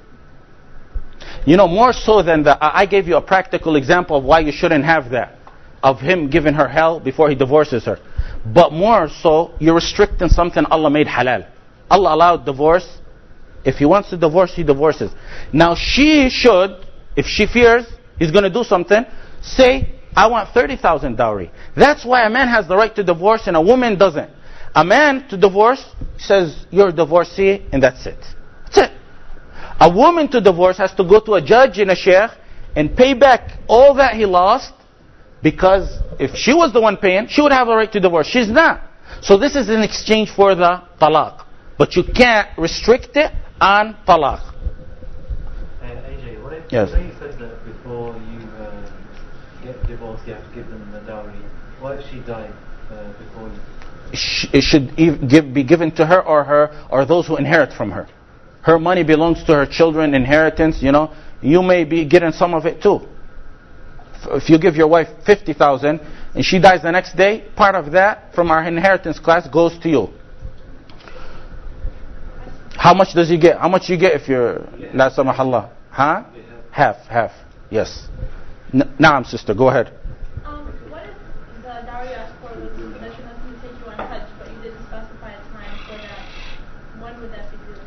More so than I gave you a practical example of why you shouldn't have that. Of him giving her hell before he divorces her. But more so, you're restricting something Allah made halal. Allah allowed divorce. If he wants to divorce, he divorces. Now she should, if she fears he's going to do something, say, I want 30,000 dowry. That's why a man has the right to divorce and a woman doesn't. A man to divorce says, you're a divorcee, and that's it. That's it. A woman to divorce has to go to a judge and a sheikh and pay back all that he lost, because if she was the one paying, she would have a right to divorce. She's not. So this is in exchange for the talaq. But you can't restrict it on talaq. AJ, what if yes. you said that before you get divorced, you have to give them the dowry? What if she died before you? It should be given to her or those who inherit from her. Her money belongs to her children, inheritance, You may be getting some of it too. If you give your wife 50,000 and she dies the next day, part of that from our inheritance class goes to you. How much does he get? How much you get if you're la samahallah? Huh? Half. Yes. Naam, sister, go ahead. What if the dowry asked for was that you want to take you on Hajj, but you didn't specify a time for that? When would that be due?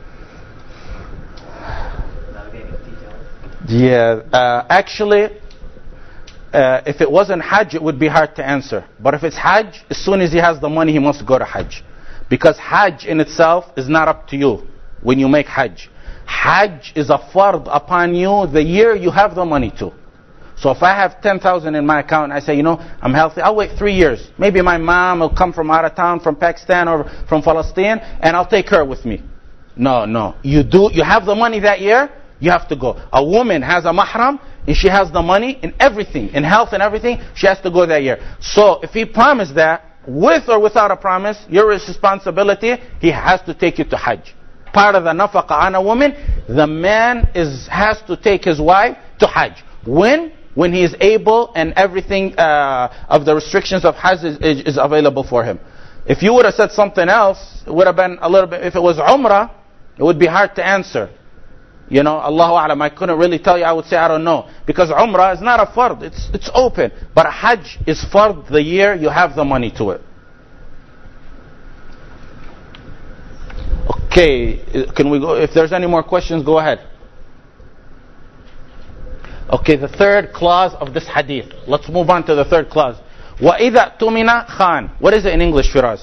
Yeah, actually, if it wasn't Hajj, it would be hard to answer. But if it's Hajj, as soon as he has the money, he must go to Hajj. Because Hajj in itself is not up to you when you make Hajj. Hajj is a fard upon you the year you have the money to. So if I have 10,000 in my account and I say, I'm healthy, I'll wait 3 years. Maybe my mom will come from out of town, from Pakistan or from Palestine, and I'll take her with me. No. You have the money that year, you have to go. A woman has a mahram, and she has the money in everything, in health and everything, she has to go that year. So if he promised that, with or without a promise, your responsibility, he has to take you to Hajj. Part of the nafaqah on a woman, the man has to take his wife to Hajj. When he is able and everything of the restrictions of Hajj is available for him. If you would have said something else, it would have been a little bit, if it was Umrah, it would be hard to answer. Allahu A'lam, I couldn't really tell you, I would say I don't know. Because Umrah is not a fard, it's open. But a Hajj is fard the year you have the money to it. Okay, can we go? If there's any more questions, go ahead. Okay, the third clause of this hadith. Let's move on to the third clause. وَإِذَا تُمِنَ خَانْ. What is it in English, Firaz?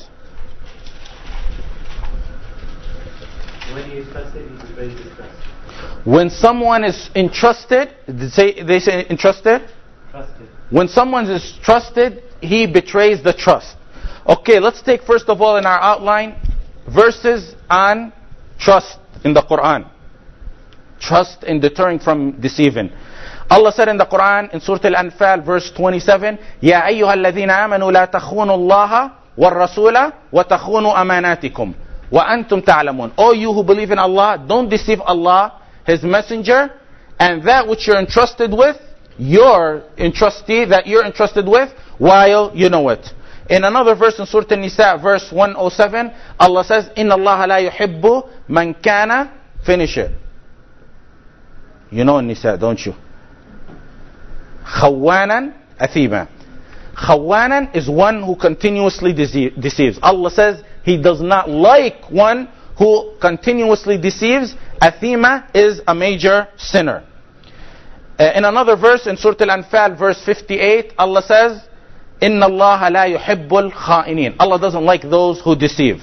When you trust it, you betray his trust. When someone is entrusted, they say entrusted? Trusted. When someone is trusted, he betrays the trust. Okay, let's take first of all in our outline verses on trust in the Quran. Trust in deterring from deceiving. Allah said in the Quran, in Surah Al-Anfal, verse 27, يَا أَيُّهَا الَّذِينَ آمَنُوا لَا تَخُونُوا اللَّهَ وَالرَّسُولَ وَتَخُونُوا أَمَانَاتِكُمْ وَأَنْتُمْ تَعْلَمُونَ. O you who believe in Allah, don't deceive Allah, His Messenger, and that which you're entrusted with, your entrustee that you're entrusted with, while you know it. In another verse in Surah An-Nisa, verse 107, Allah says, إِنَّ اللَّهَ لَا يُحِبُّ مَنْ كَانَ, finish it. You know An-Nisa, don't you? خَوَّانًا أَثِيمًا. Khawanan is one who continuously deceives. Allah says He does not like one who continuously deceives. Athima is a major sinner. In another verse in Surah Al-Anfal, verse 58, Allah says, إِنَّ اللَّهَ لَا يُحِبُّ الْخَائِنِينَ. Allah doesn't like those who deceive.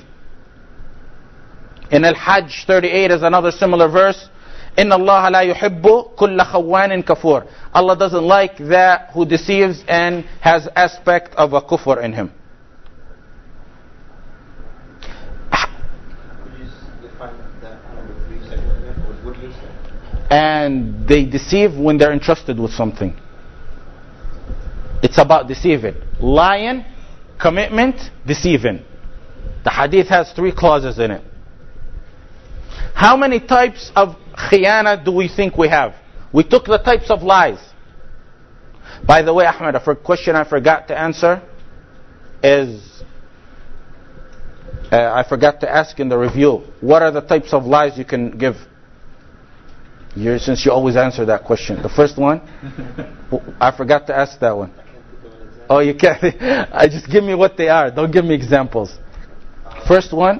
In Al-Hajj 38 is another similar verse. إِنَّ اللَّهَ لَا يُحِبُّ كُلَّ خَوَّانٍ كَفُورٍ. Allah doesn't like that who deceives and has aspect of a kufr in him. Could you define that number 3 second again? What did you say? And they deceive when they're entrusted with something. It's about deceiving. Lying, commitment, deceiving. The hadith has 3 clauses in it. How many types of khiyana do we think we have? We took the types of lies. By the way, Ahmed, a question I forgot to answer is, I forgot to ask in the review, what are the types of lies you can give? Since you always answer that question. The first one, I forgot to ask that one. Oh, you can't. Just give me what they are. Don't give me examples. First one.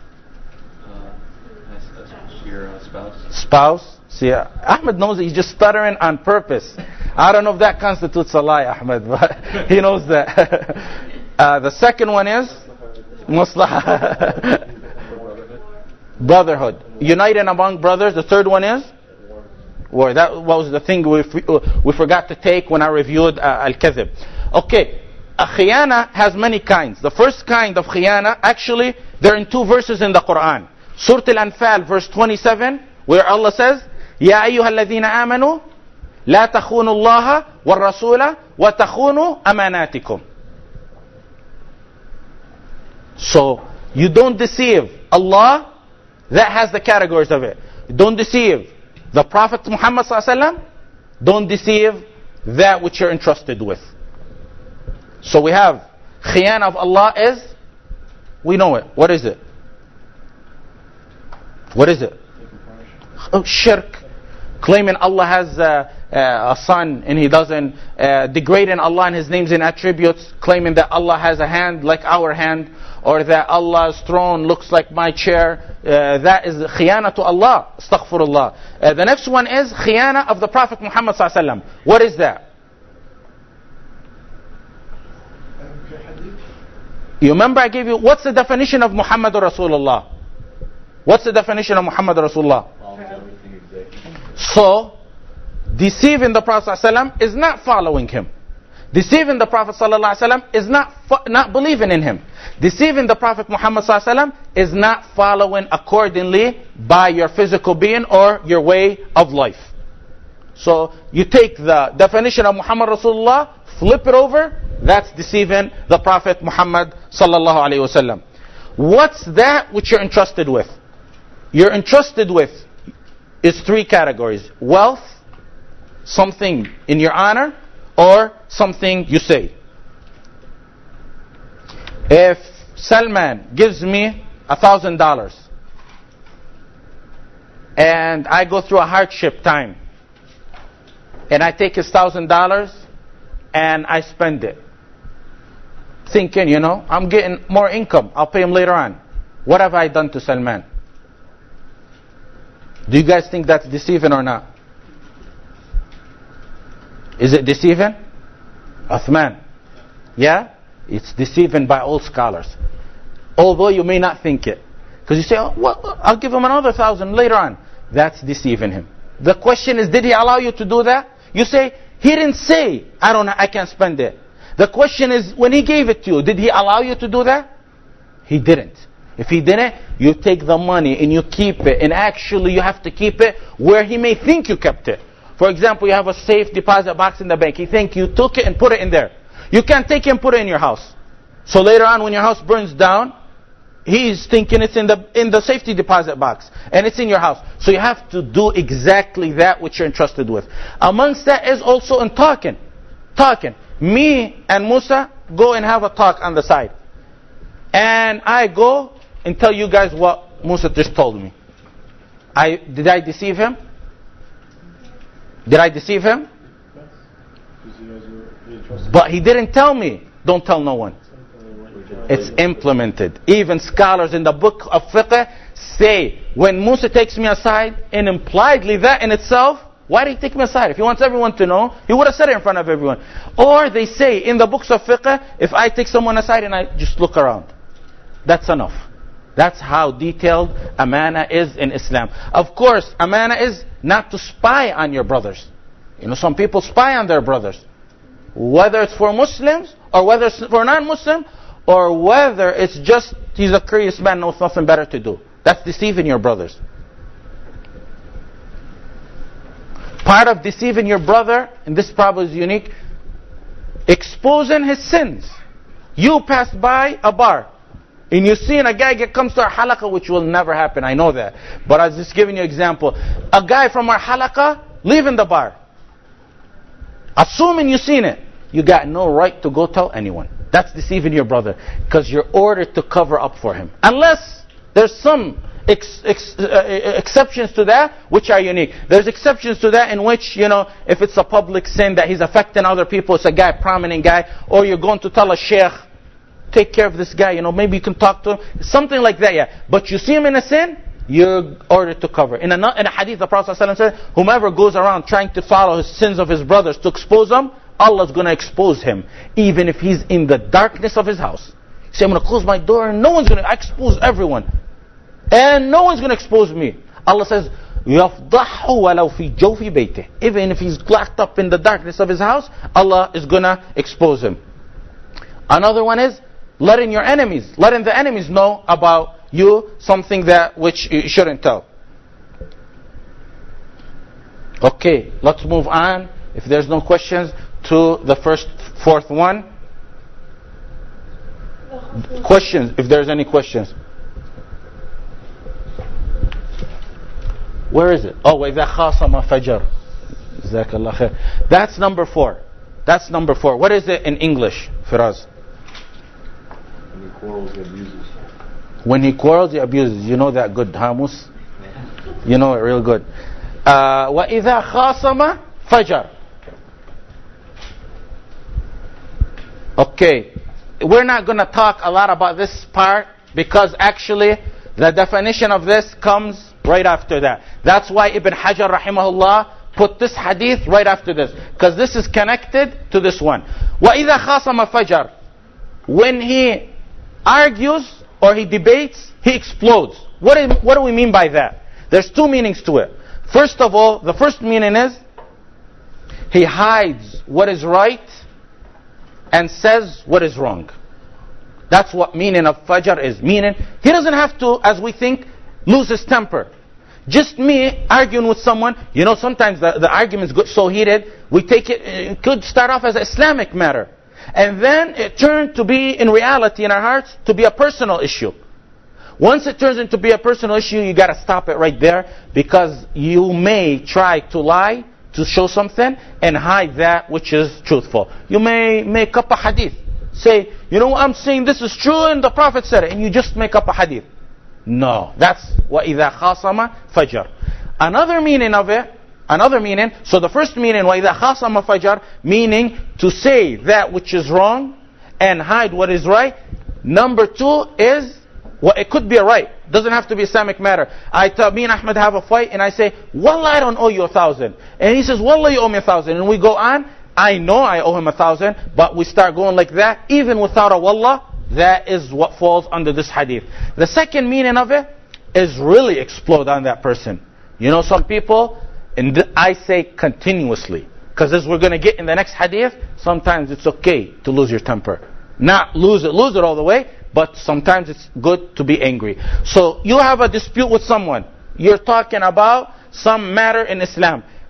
Your spouse. Spouse. See, Ahmed knows that he's just stuttering on purpose. I don't know if that constitutes a lie, Ahmed, but he knows that. The second one is Maslaha. Brotherhood. Uniting among brothers. The third one is war. That was the thing we forgot to take when I reviewed Al-Kadhib. Okay. A khiyana has many kinds. The first kind of khiyana, actually, they're in 2 verses in the Quran. Surah Al-Anfal, verse 27, where Allah says, يَا أَيُّهَا الَّذِينَ آمَنُوا لَا تَخُونُوا اللَّهَ وَالرَّسُولَ وَتَخُونُوا أَمَانَاتِكُمْ. So, you don't deceive Allah, that has the categories of it. Don't deceive the Prophet Muhammad ﷺ, don't deceive that which you're entrusted with. So we have khiyana of Allah is, we know it. What is it? What is it? Oh, shirk. Claiming Allah has a son and He doesn't. Degrading Allah and His names and attributes. Claiming that Allah has a hand like our hand. Or that Allah's throne looks like my chair. That is khiyana to Allah. Astaghfirullah. The next one is khiyana of the Prophet Muhammad ﷺ. What is that? You remember I gave you, what's the definition of Muhammadur Rasulullah? What's the definition of Muhammad Rasulullah? So, deceiving the Prophet ﷺ is not following him. Deceiving the Prophet ﷺ is not believing in him. Deceiving the Prophet Muhammad ﷺ is not following accordingly by your physical being or your way of life. So, you take the definition of Muhammad Rasulullah, flip it over, that's deceiving the Prophet Muhammad ﷺ. What's that which you're entrusted with? You're entrusted with is 3 categories. Wealth, something in your honor, or something you say. If Salman gives me $1,000 and I go through a hardship time and I take his $1,000 and I spend it, thinking, I'm getting more income, I'll pay him later on. What have I done to Salman? Do you guys think that's deceiving or not? Is it deceiving? Uthman. Yeah? It's deceiving by all scholars. Although you may not think it. Because you say, I'll give him another 1,000 later on. That's deceiving him. The question is, did he allow you to do that? You say, he didn't say, I can't spend it. The question is, when he gave it to you, did he allow you to do that? He didn't. If he didn't, you take the money and you keep it. And actually you have to keep it where he may think you kept it. For example, you have a safe deposit box in the bank. You think you took it and put it in there. You can't take it and put it in your house. So later on when your house burns down, he's thinking it's in the safety deposit box. And it's in your house. So you have to do exactly that which you're entrusted with. Amongst that is also in talking. Me and Musa go and have a talk on the side. And I go and tell you guys what Musa just told me. Did I deceive him? Did I deceive him? But he didn't tell me. Don't tell no one. It's implemented. Even scholars in the book of fiqh say, when Musa takes me aside, and impliedly that in itself, why did he take me aside? If he wants everyone to know, he would have said it in front of everyone. Or they say in the books of fiqh, if I take someone aside and I just look around, that's enough. That's how detailed amana is in Islam. Of course, amana is not to spy on your brothers. You know, some people spy on their brothers. Whether it's for Muslims, or whether it's for non-Muslim, or whether it's just he's a curious man, knows nothing better to do. That's deceiving your brothers. Part of deceiving your brother, and this probably is unique, exposing his sins. You pass by a bar, and you see a guy comes to our halaqah, which will never happen, I know that. But I was just giving you an example. A guy from our halaqah leaving the bar. Assuming you've seen it, you got no right to go tell anyone. That's deceiving your brother, because you're ordered to cover up for him. Unless there's some exceptions to that which are unique. There's exceptions to that in which, you know, if it's a public sin that he's affecting other people, it's a guy, prominent guy, or you're going to tell a sheikh, take care of this guy, you know, maybe you can talk to him, something like that, yeah. But you see him in a sin, you're ordered to cover. In a hadith, the Prophet ﷺ said, whomever goes around trying to follow his sins of his brothers to expose them, Allah's going to expose him, even if he's in the darkness of his house. You say, I'm going to close my door and no one's going to expose everyone. And no one's going to expose me. Allah says, يَفْضَحُ وَلَوْ فِي جَوْفِ بَيْتِهِ. Even if he's locked up in the darkness of his house, Allah is going to expose him. Another one is letting the enemies know about you something that which you shouldn't tell. Okay, let's move on. If there's no questions, to the fourth one. Questions, if there's any questions. Where is it? Oh, وَإِذَا خَاصَمَ فَجَرَ. جزاك الله خير. That's number 4. That's number 4. What is it in English, Firaz? When he quarrels, he abuses. When he quarrels, he abuses. You know that good, Hamus? You know it real good. وَإِذَا خَاصَمَ فَجَرَ. Okay, we're not going to talk a lot about this part, because actually the definition of this comes right after that. That's why Ibn Hajar rahimahullah put this hadith right after this, because this is connected to this one. وَإِذَا خَاصَمَ فَجَرَ. When he argues or he debates, he explodes. What do we mean by that? There's 2 meanings to it. First of all, the first meaning is he hides what is right and says what is wrong. That's what meaning of fajr is. Meaning, he doesn't have to, as we think, lose his temper. Just me arguing with someone, you know, sometimes the arguments get so heated, it could start off as an Islamic matter. And then it turned to be, in reality, in our hearts, to be a personal issue. Once it turns into be a personal issue, you got to stop it right there, because you may try to lie to show something and hide that which is truthful. You may make up a hadith. Say, you know, I'm saying this is true and the Prophet said it, and you just make up a hadith. No, that's وَإِذَا خَاصَمَ فَجَرَ. Another meaning, so the first meaning, وَإِذَا خَاصَمَ فَجَرَ, meaning to say that which is wrong and hide what is right. Number 2 is, well, it could be a right. Doesn't have to be Islamic matter. Me and Ahmed have a fight, and I say, Wallah, I don't owe you 1,000. And he says, Wallah, you owe me 1,000. And we go on. I know I owe him 1,000, but we start going like that, even without a Wallah. That is what falls under this hadith. The second meaning of it is really explode on that person. You know, some people, and I say continuously, because as we're going to get in the next hadith, sometimes it's okay to lose your temper. Not lose it all the way, but sometimes it's good to be angry. So you have a dispute with someone. You're talking about some matter in Islam.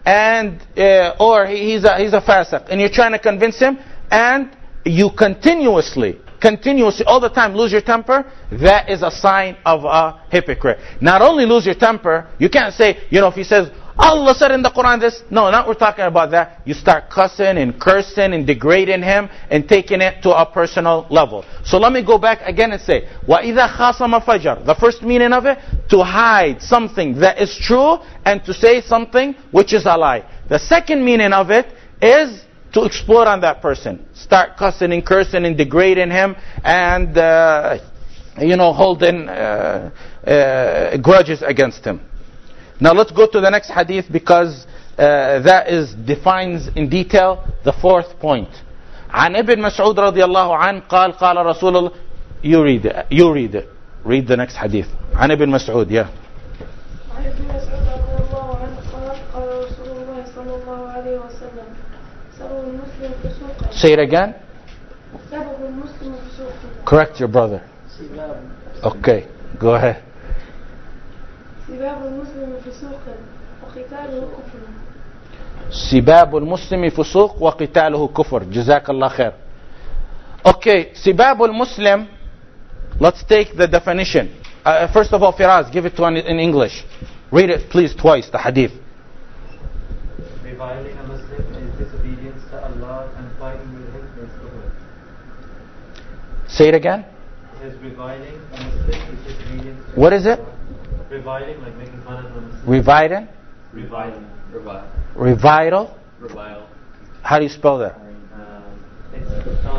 and or he's a fasiq, and you're trying to convince him, and you continuously all the time lose your temper, that is a sign of a hypocrite. Not only lose your temper, you can't say, if he says, Allah said in the Quran this. No, not we're talking about that. You start cussing and cursing and degrading him and taking it to a personal level. So let me go back again and say, وَإِذَا خَاصَمَ فَجَرَ. The first meaning of it, to hide something that is true and to say something which is a lie. The second meaning of it is to explode on that person. Start cussing and cursing and degrading him and, holding grudges against him. Now let's go to the next hadith because that defines in detail the fourth point. عن ابن مسعود رضي الله عنه قال قال رسول الله. You read it. Read the next hadith. عن ابن مسعود, yeah. عن ابن مسعود رضي الله عنه قال قال رسول الله صلى الله عليه وسلم سبب المسلم فسوقا. Say it again. سبب المسلم فسوقا. Correct your brother. Okay, go ahead. سباب المسلم فسوقا وقتاله كفر. سباب المسلم فسوق وقتاله كفر. جزاك الله خير. Okay, سباب المسلم. Let's take the definition. First of all, Firaz, give it to one in English. Read it please twice, the hadith. Reviling a Muslim is disobedience to Allah and fighting with him is kufr. Say it again. It says reviling a Muslim is disobedience to What is it? Reviling, like making fun of a Muslim. Reviling? Reviling. Revital? Revile. How do you spell that? It's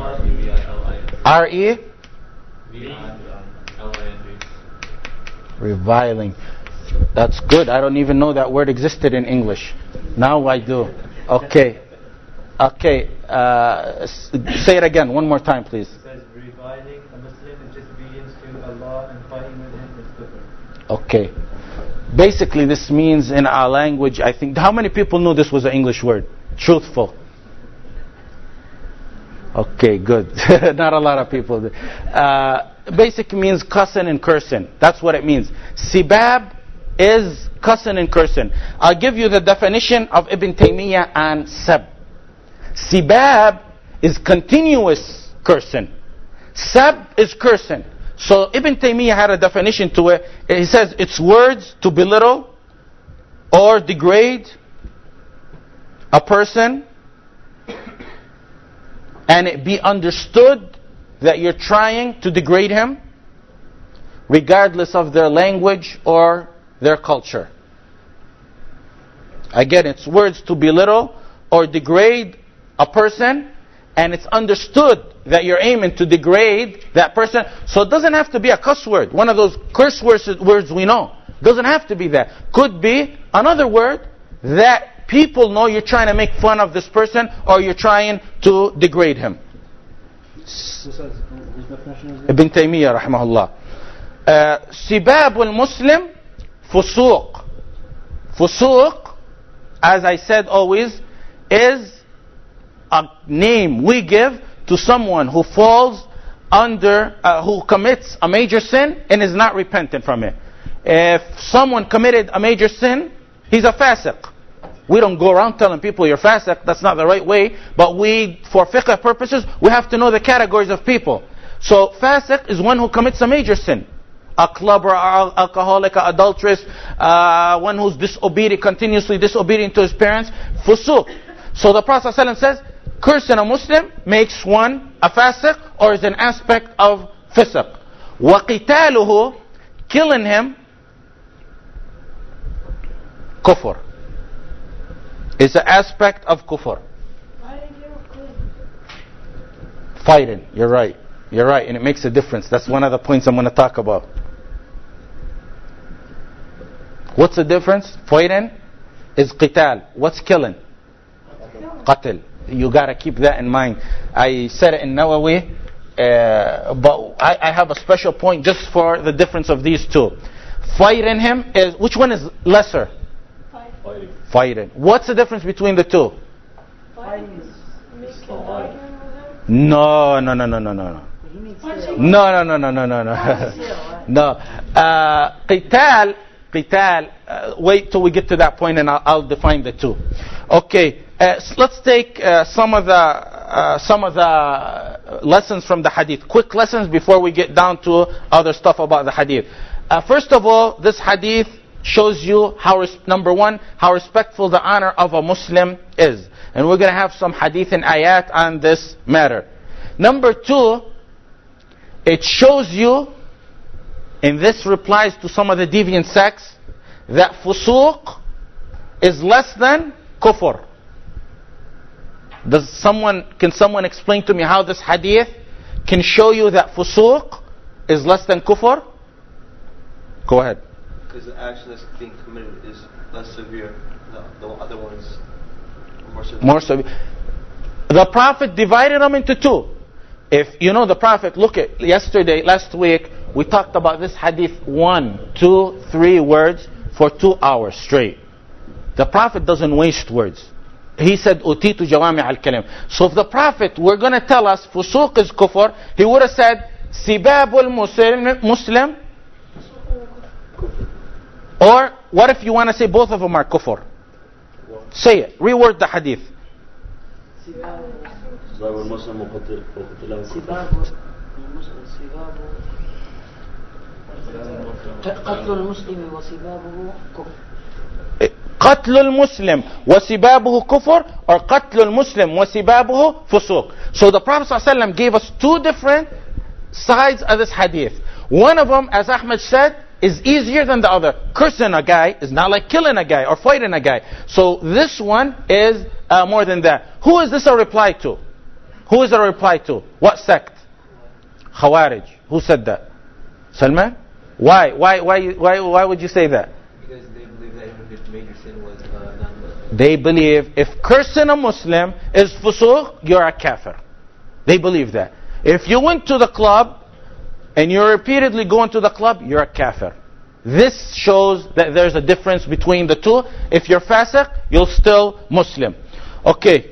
R-E? V-I-L-I-N-G. Reviling. That's good. I don't even know that word existed in English. Now I do. Okay. Say it again one more time, please. It says reviling a Muslim is disobedience to Allah and fighting with him is kufr. Okay. Basically, this means in our language, I think, how many people knew this was an English word? Truthful. Okay, good. Not a lot of people. Basically means cussing and cursing. That's what it means. Sibab is cussing and cursing. I'll give you the definition of Ibn Taymiyyah and Sab. Sibab is continuous cursing. Sab is cursing. So Ibn Taymiyyah had a definition to it. He says it's words to belittle or degrade a person, and it be understood that you're trying to degrade him regardless of their language or their culture. Again, it's words to belittle or degrade a person, and it's understood that you're aiming to degrade that person. So it doesn't have to be a cuss word, one of those curse words we know. Doesn't have to be that. Could be another word that people know you're trying to make fun of this person or you're trying to degrade him. Ibn Taymiyyah rahimahullah. Sibab al-Muslim fusuq. Fusuq, as I said always, is a name we give to someone who falls under, who commits a major sin and is not repentant from it. If someone committed a major sin, he's a fasiq. We don't go around telling people you're fasiq. That's not the right way. But we, for fiqh purposes, we have to know the categories of people. So fasiq is one who commits a major sin. A clubber, alcoholic, adulteress, one who's disobedient, continuously disobedient to his parents. Fusuq. So the Prophet ﷺ says, cursing a Muslim makes one a fasiq or is an aspect of fisq. وَقِتَالُهُ, killing him, kufr. It's an aspect of kufr. Fighting, you're right. You're right, and it makes a difference. That's one of the points I'm going to talk about. What's the difference? Fighting is qital. What's killing? Qatl. You got to keep that in mind. I said it in Nawawi, but I have a special point just for the difference of these two. Fighting him is, which one is lesser? Fighting. What's the difference between the two? Fighting is making arguing with him. No. No. No. Qital qital. Wait till we get to that point and I'll define the two. Okay, so let's take some of the lessons from the hadith. Quick lessons before we get down to other stuff about the hadith. First of all, this hadith shows you number one, how respectful the honor of a Muslim is. And we're going to have some hadith and ayat on this matter. Number two, it shows you, and this replies to some of the deviant sects, that fusuq is less than kufr. Can someone explain to me how this hadith can show you that fusuq is less than kufr? Go ahead. Because the action that's being committed is less severe. The other one is more severe. The Prophet divided them into two. If you know the Prophet, look at last week, we talked about this hadith 1, 2, 3 words for 2 hours straight. The Prophet doesn't waste words. He said, Utitu jawami al-kalim. So if the Prophet were going to tell us fusuq is kufr, he would have said, Sibabul Muslim. Or what if you want to say both of them are kufr? Say it. Reword the hadith. قتل المسلم وسبابه كفر. قتل المسلم وسبابه كفر, or قتل المسلم وسبابه فسوق. So the Prophet ﷺ gave us two different sides of this hadith. One of them, as Ahmed said, is easier than the other. Cursing a guy is not like killing a guy or fighting a guy. So this one is more than that. Who is this a reply to? Who is a reply to? What sect? Khawarij. Who said that? Salman? Why would you say that? Because they believe that even if major sin was non-Muslim. They believe if cursing a Muslim is fusuq, you're a kafir. They believe that. If you went to the club and you're repeatedly going to the club, you're a kafir. This shows that there's a difference between the two. If you're fasiq, you're still Muslim. Okay.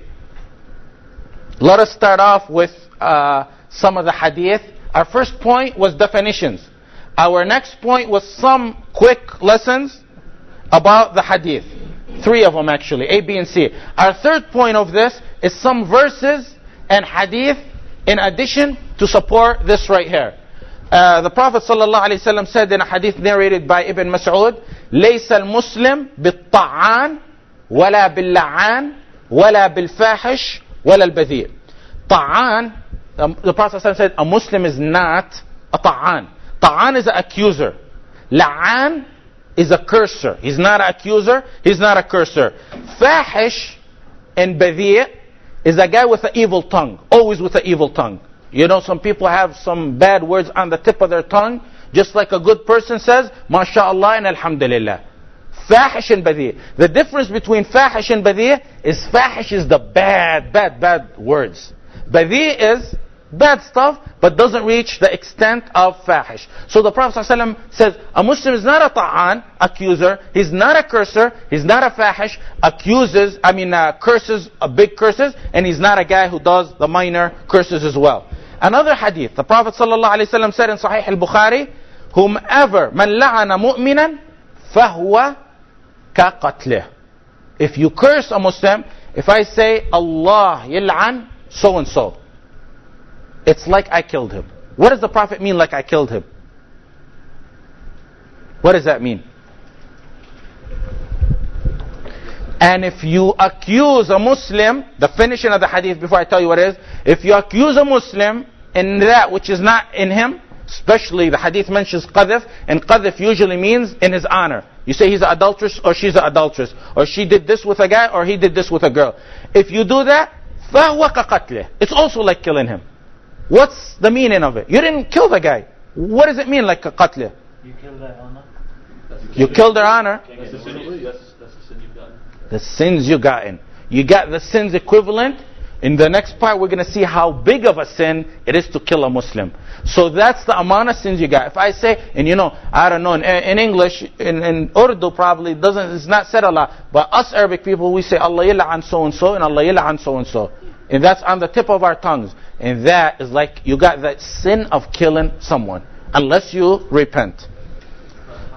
Let us start off with some of the hadith. Our first point was definitions. Our next point was some quick lessons about the hadith. 3 of them actually, A, B, and C. Our third point of this is some verses and hadith in addition to support this right here. The Prophet ﷺ said in a hadith narrated by Ibn Mas'ud, لَيْسَ الْمُسْلِمْ بِالطَّعَانِ وَلَا بِاللَّعَانِ وَلَا بِالْفَاحِشِ وَلَا الْبَذِيءِ. Ta'an, the Prophet ﷺ said, a Muslim is not a ta'an. Ta'an is an accuser. La'an is a cursor. He's not an accuser, he's not a cursor. Fahish and badhi' is a guy with an evil tongue. Always with an evil tongue. You know, some people have some bad words on the tip of their tongue. Just like a good person says, MashaAllah and Alhamdulillah. Fahish and badhi'. The difference between fahish and badhi' is fahish is the bad words. Badhi' is bad stuff, but doesn't reach the extent of fahish. So the Prophet ﷺ says, a Muslim is not a ta'an, accuser. He's not a cursor. He's not a fahish, curses, big curses. And he's not a guy who does the minor curses as well. Another hadith, the Prophet ﷺ said in Sahih al-Bukhari, whomever man la'ana mu'minan, fahuwa ka qatlih. If you curse a Muslim, if I say, Allah yil'an so and so, it's like I killed him. What does the Prophet mean like I killed him? What does that mean? And if you accuse a Muslim, the finishing of the hadith before I tell you what it is, if you accuse a Muslim in that which is not in him, especially the hadith mentions qadhf, and qadhf usually means in his honor. You say he's an adulteress or she's an adulteress, or she did this with a guy or he did this with a girl. If you do that, فَهُوَ كَقَتْلِهِ. It's also like killing him. What's the meaning of it? You didn't kill the guy. What does it mean like a qatl? You killed their honor. You killed their honor. That's the sin you've gotten. The sins you got in. You got the sins equivalent. In the next part we're going to see how big of a sin it is to kill a Muslim. So that's the amount of sins you got. If I say, and you know, I don't know, in English, in Urdu probably, it's not said a lot. But us Arabic people, we say Allah yil'an so and so and Allah yil'an so and so. And that's on the tip of our tongues. And that is like you got that sin of killing someone. Unless you repent. How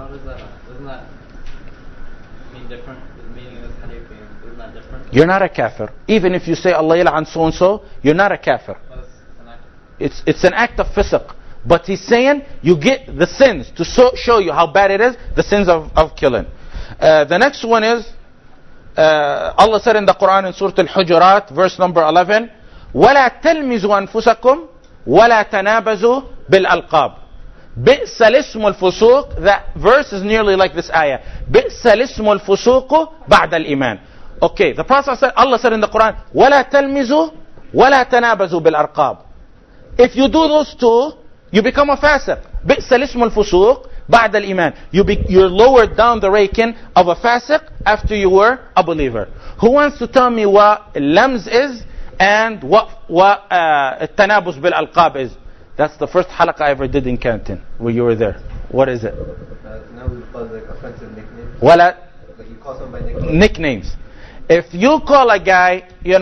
does that? Doesn't that mean different? The meaning of this hadith isn't that different? You're not a kafir. Even if you say Allah yal'an so and so, you're not a kafir. It's an act of fisq. But he's saying you get the sins to show you how bad it is, the sins of killing. The next one is, Allah said in the Quran in Surah Al-Hujurat, verse number 11, وَلَا تَلْمِزُوا أَنفُسَكُمْ وَلَا تَنَابَزُوا بِالْأَلْقَابِ بِئْسَ الْإِسْمُ الْفُسُوقِ. That verse is nearly like this ayah. بِئْسَ الْإِسْمُ الْفُسُوقُ بَعْدَ الْإِيمَانِ. Okay, the Prophet said, Allah said in the Quran, وَلَا تَلْمِزُوا وَلَا تَنَابَزُوا بِالْأَلْقَابِ. If you do those two, you become a fasiq. بِئْسَ الْإِسْمُ الْفُسُوقِ بعد الإيمان. You're lowered down the ranking of a fasiq after you were a believer. Who wants to tell me what lams is and what التنابز بالألقاب is? That's the first halaqah I ever did in Canton, where you were there. What is it? Now we call like offensive nicknames. Like you call somebody nicknames. Nicknames. If you call a guy,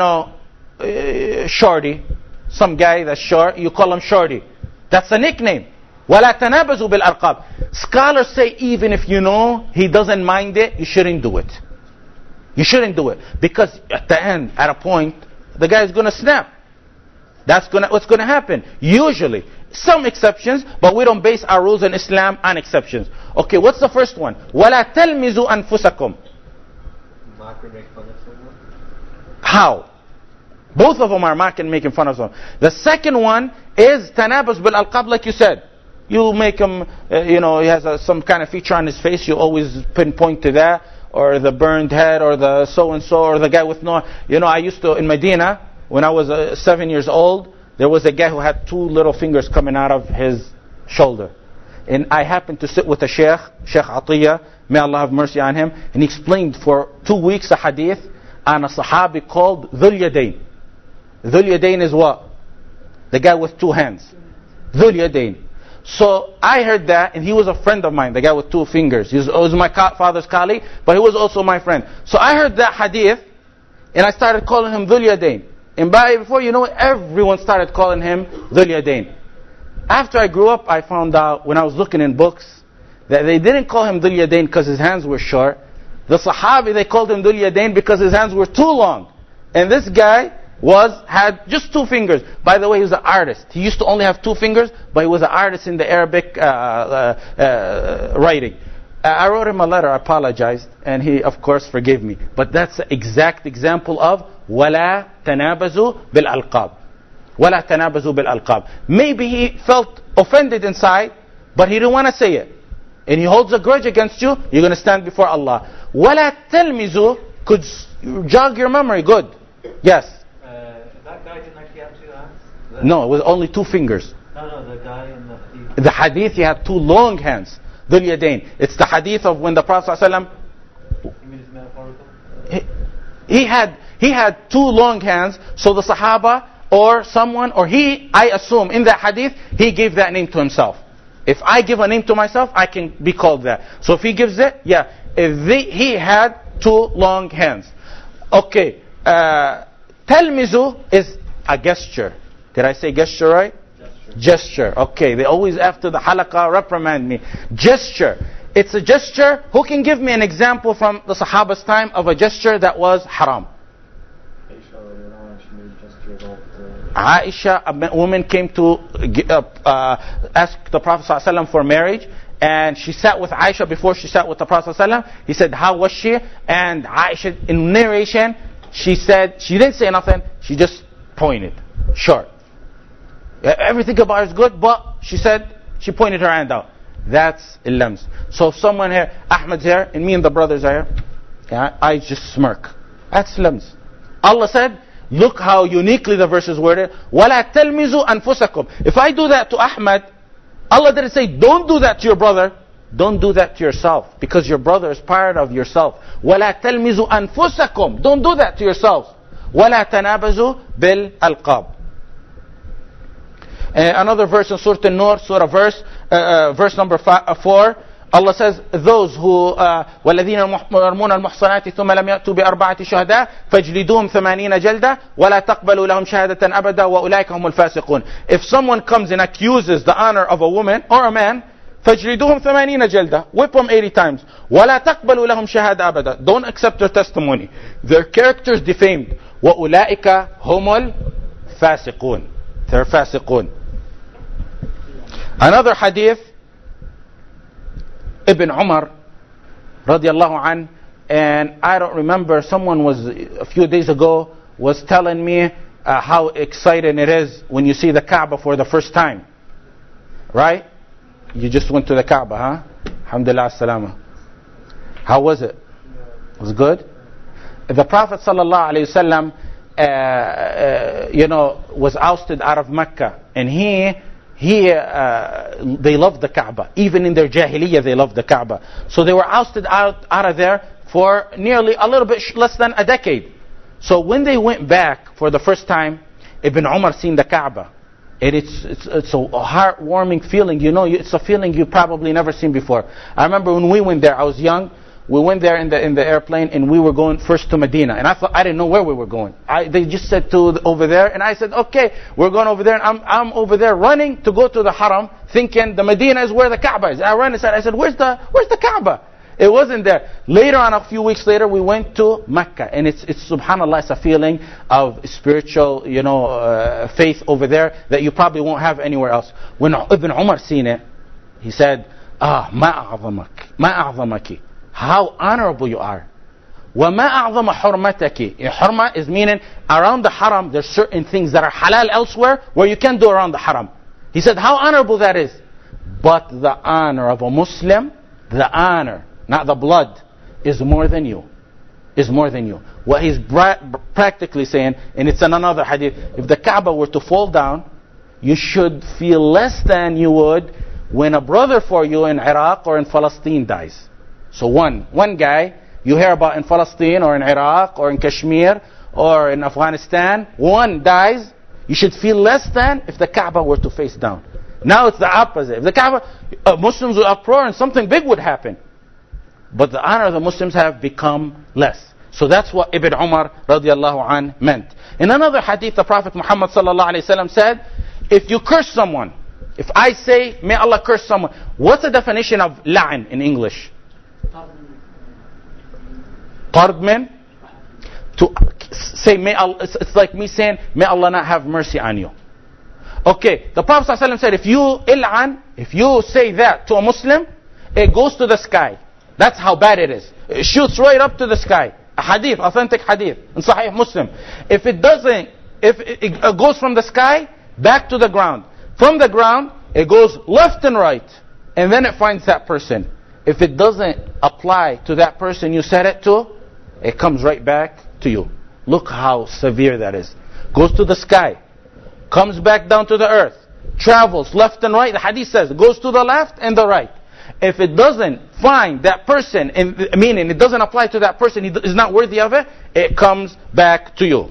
Shorty, some guy that's short, you call him Shorty. That's a nickname. وَلَا تَنَابَزُوا بِالْأَلْقَابِ. Scholars say even if you know he doesn't mind it, you shouldn't do it. You shouldn't do it. Because at the end, at a point, the guy is going to snap. That's what's going to happen. Usually. Some exceptions, but we don't base our rules in Islam on exceptions. Okay, what's the first one? وَلَا تَلْمِزُوا أَنفُسَكُمْ. Mock or make fun of someone? How? Both of them are making fun of someone. The second one is tanabuz bil alqab, like you said. You make him, he has some kind of feature on his face, you always pinpoint to that, or the burned head, or the so-and-so, or the guy with no... I used to, in Medina, when I was 7 years old, there was a guy who had 2 little fingers coming out of his shoulder. And I happened to sit with a Sheikh Atiyah, may Allah have mercy on him, and he explained for 2 weeks a hadith on a Sahabi called Dhul Yadayn. Dhul Yadayn is what? The guy with 2 hands. Dhul Yadayn. So I heard that, and he was a friend of mine, the guy with 2 fingers. He was my father's colleague, but he was also my friend. So I heard that hadith, and I started calling him Dhul Yadayn. And before you know it, everyone started calling him Dhul Yadayn. After I grew up, I found out, when I was looking in books, that they didn't call him Dhul Yadayn because his hands were short. The Sahabi, they called him Dhul Yadayn because his hands were too long. And this guy had just 2 fingers. By the way, he was an artist. He used to only have 2 fingers, but he was an artist in the Arabic writing. I wrote him a letter, I apologized, and he of course forgave me. But that's the exact example of وَلَا تَنَابَزُوا بِالْأَلْقَابِ. وَلَا تَنَابَزُوا بِالْأَلْقَابِ. Maybe he felt offended inside, but he didn't want to say it. And he holds a grudge against you, you're going to stand before Allah. وَلَا تَلْمِزُوا could jog your memory. Good. Yes. That guy didn't actually have 2 hands? No, it was only 2 fingers. No, the guy in the hadith. The hadith, he had 2 long hands. Dhul Yadayn. It's the hadith of when the Prophet ﷺ, You mean it's metaphorical? he had 2 long hands, so the Sahaba or someone, or I assume in that hadith, he gave that name to himself. If I give a name to myself, I can be called that. So if he gives it, yeah. He had 2 long hands. Okay. Talmizu is a gesture. Did I say gesture right? Gesture. Okay. They always after the halaqah reprimand me. Gesture. It's a gesture. Who can give me an example from the Sahaba's time of a gesture that was haram? Aisha, a woman came to ask the Prophet ﷺ for marriage, and she sat with Aisha before she sat with the Prophet ﷺ. He said, how was she? And Aisha, in narration, she said, she didn't say nothing, she just pointed, short. Everything about her is good, but she said, she pointed her hand out. That's illams. So if someone here, Ahmed's here, and me and the brothers are here, I just smirk. That's illams. Allah said, look how uniquely the verse is worded. وَلَا تَلْمِزُوا أَنفُسَكُمْ. If I do that to Ahmed, Allah didn't say, don't do that to your brother. Don't do that to yourself. Because your brother is part of yourself. وَلَا تَلْمِزُوا أَنفُسَكُمْ. Don't do that to yourselves. وَلَا تَنَابَزُوا بِالْأَلْقَابِ. Another verse in Surah An-Nur, verse number 4. Allah says, those who والذين يرمون المحصنات ثم لم يأتوا بأربعة شهداء فاجلدوهم 80 جلدة ولا تقبلوا لهم شهادة أبدا وأولئك هم الفاسقون. If someone comes and accuses the honor of a woman or a man, فاجلدوهم 80 جلدة. Whip them 80 times. ولا تقبلوا لهم شهادة أبدا. Don't accept their testimony. Their characters defamed. وأولئك هم الفاسقون. They're فاسقون. Another hadith, Ibn Umar radiallahu anh, and I don't remember, someone was a few days ago was telling me how exciting it is when you see the Kaaba for the first time. Right? You just went to the Kaaba, huh? Alhamdulillah as-salama. How was it? Was it good? The Prophet sallallahu alayhi wasallam, was ousted out of Mecca, and they loved the Kaaba. Even in their Jahiliyyah, they loved the Kaaba. So they were ousted out of there for nearly a little bit less than a decade. So when they went back for the first time, Ibn Umar seen the Kaaba. And it's a heartwarming feeling. It's a feeling you probably never seen before. I remember when we went there, I was young. We went there in the airplane, and we were going first to Medina. And I didn't know where we were going. They just said over there, and I said, okay, we're going over there. And I'm over there running to go to the Haram, thinking the Medina is where the Kaaba is. I ran inside. I said, where's the Kaaba? It wasn't there. Later on, a few weeks later, we went to Mecca, and it's subhanallah, it's a feeling of spiritual, faith over there that you probably won't have anywhere else. When Ibn Umar seen it, he said, ma a'zamaki. How honorable you are. Wa ma a'zama hurmataki. Hurma is meaning around the haram, there's certain things that are halal elsewhere where you can't do around the haram. He said, how honorable that is. But the honor of a Muslim, the honor, not the blood, is more than you. Is more than you. What he's practically saying, and it's in another hadith, if the Kaaba were to fall down, you should feel less than you would when a brother for you in Iraq or in Palestine dies. So one guy you hear about in Palestine or in Iraq or in Kashmir or in Afghanistan, one dies, you should feel less than if the Kaaba were to face down. Now it's the opposite. If the Kaaba, Muslims would uproar and something big would happen. But the honor of the Muslims have become less. So that's what Ibn Umar radiallahu anh meant. In another hadith, the Prophet Muhammad sallallahu alayhi wa sallam said, if you curse someone, if I say, may Allah curse someone, what's the definition of la'an in English? Qardman. To say, may Allah, it's like me saying, may Allah not have mercy on you. Okay, the Prophet sallallahu alayhi wa sallam said, if you say that to a Muslim, it goes to the sky. That's how bad it is. It shoots right up to the sky. A hadith, authentic hadith in Sahih Muslim. If it goes from the sky back to the ground. From the ground, it goes left and right. And then it finds that person. If it doesn't apply to that person you said it to, it comes right back to you. Look how severe that is. Goes to the sky. Comes back down to the earth. Travels left and right. The hadith says it goes to the left and the right. If it doesn't find that person, meaning it doesn't apply to that person, he is not worthy of it, it comes back to you.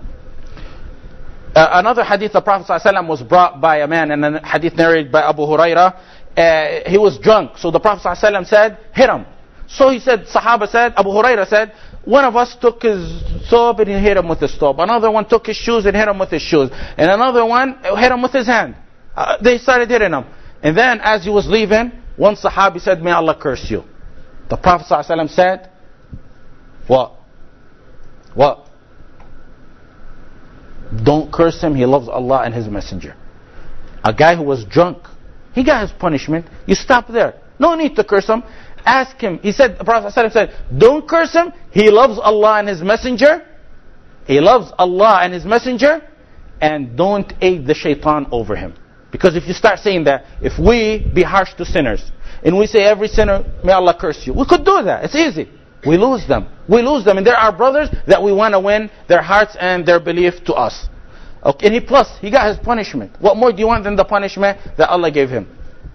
Another hadith, the Prophet ﷺ was brought by a man, and a hadith narrated by Abu Huraira. He was drunk, so the Prophet ﷺ said, hit him. So he said, Sahaba said, Abu Huraira said, one of us took his thobe and he hit him with his thobe. Another one took his shoes and hit him with his shoes. And another one hit him with his hand. They started hitting him. And then as he was leaving, one Sahabi said, may Allah curse you. The Prophet ﷺ said, what? Don't curse him, he loves Allah and His Messenger. A guy who was drunk, he got his punishment. You stop there. No need to curse him. Ask him. He said, the Prophet ﷺ said, don't curse him, he loves Allah and His Messenger. He loves Allah and His Messenger. And don't aid the shaitan over him. Because if you start saying that, if we be harsh to sinners, and we say every sinner, may Allah curse you, we could do that. It's easy. We lose them. And there are brothers that we want to win their hearts and their belief to us. Okay. And he got his punishment. What more do you want than the punishment that Allah gave him?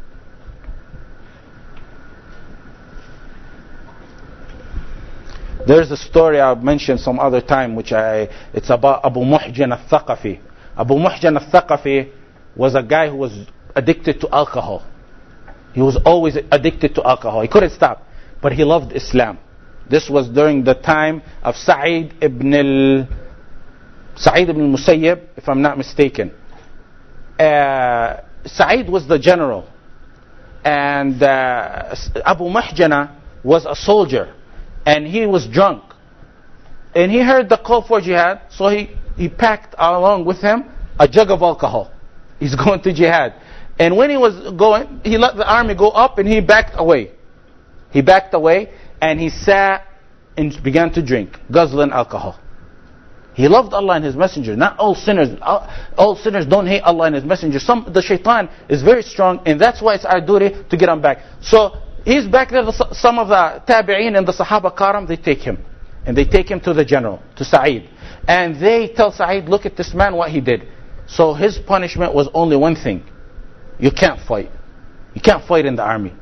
There's a story I've mentioned some other time, it's about Abu Muhjan al-Thaqafi. Abu Muhjan al-Thaqafi was a guy who was addicted to alcohol. He was always addicted to alcohol. He couldn't stop. But he loved Islam. This was during the time of Sa'id ibn Musayyib, if I'm not mistaken. Sa'id was the general. and Abu Muhjana was a soldier, and he was drunk, and he heard the call for jihad, so he packed along with him a jug of alcohol. He's going to jihad. And when he was going, he let the army go up and he backed away. He backed away and he sat and began to drink, guzzling alcohol. He loved Allah and His Messenger. Not all sinners. All sinners don't hate Allah and His Messenger. The shaitan is very strong, and that's why it's our duty to get him back. So he's back there. Some of the tabi'een and the Sahaba Karam, they take him. And they take him to the general, to Sa'id. And they tell Sa'id, look at this man, what he did. So his punishment was only one thing. You can't fight. You can't fight in the army.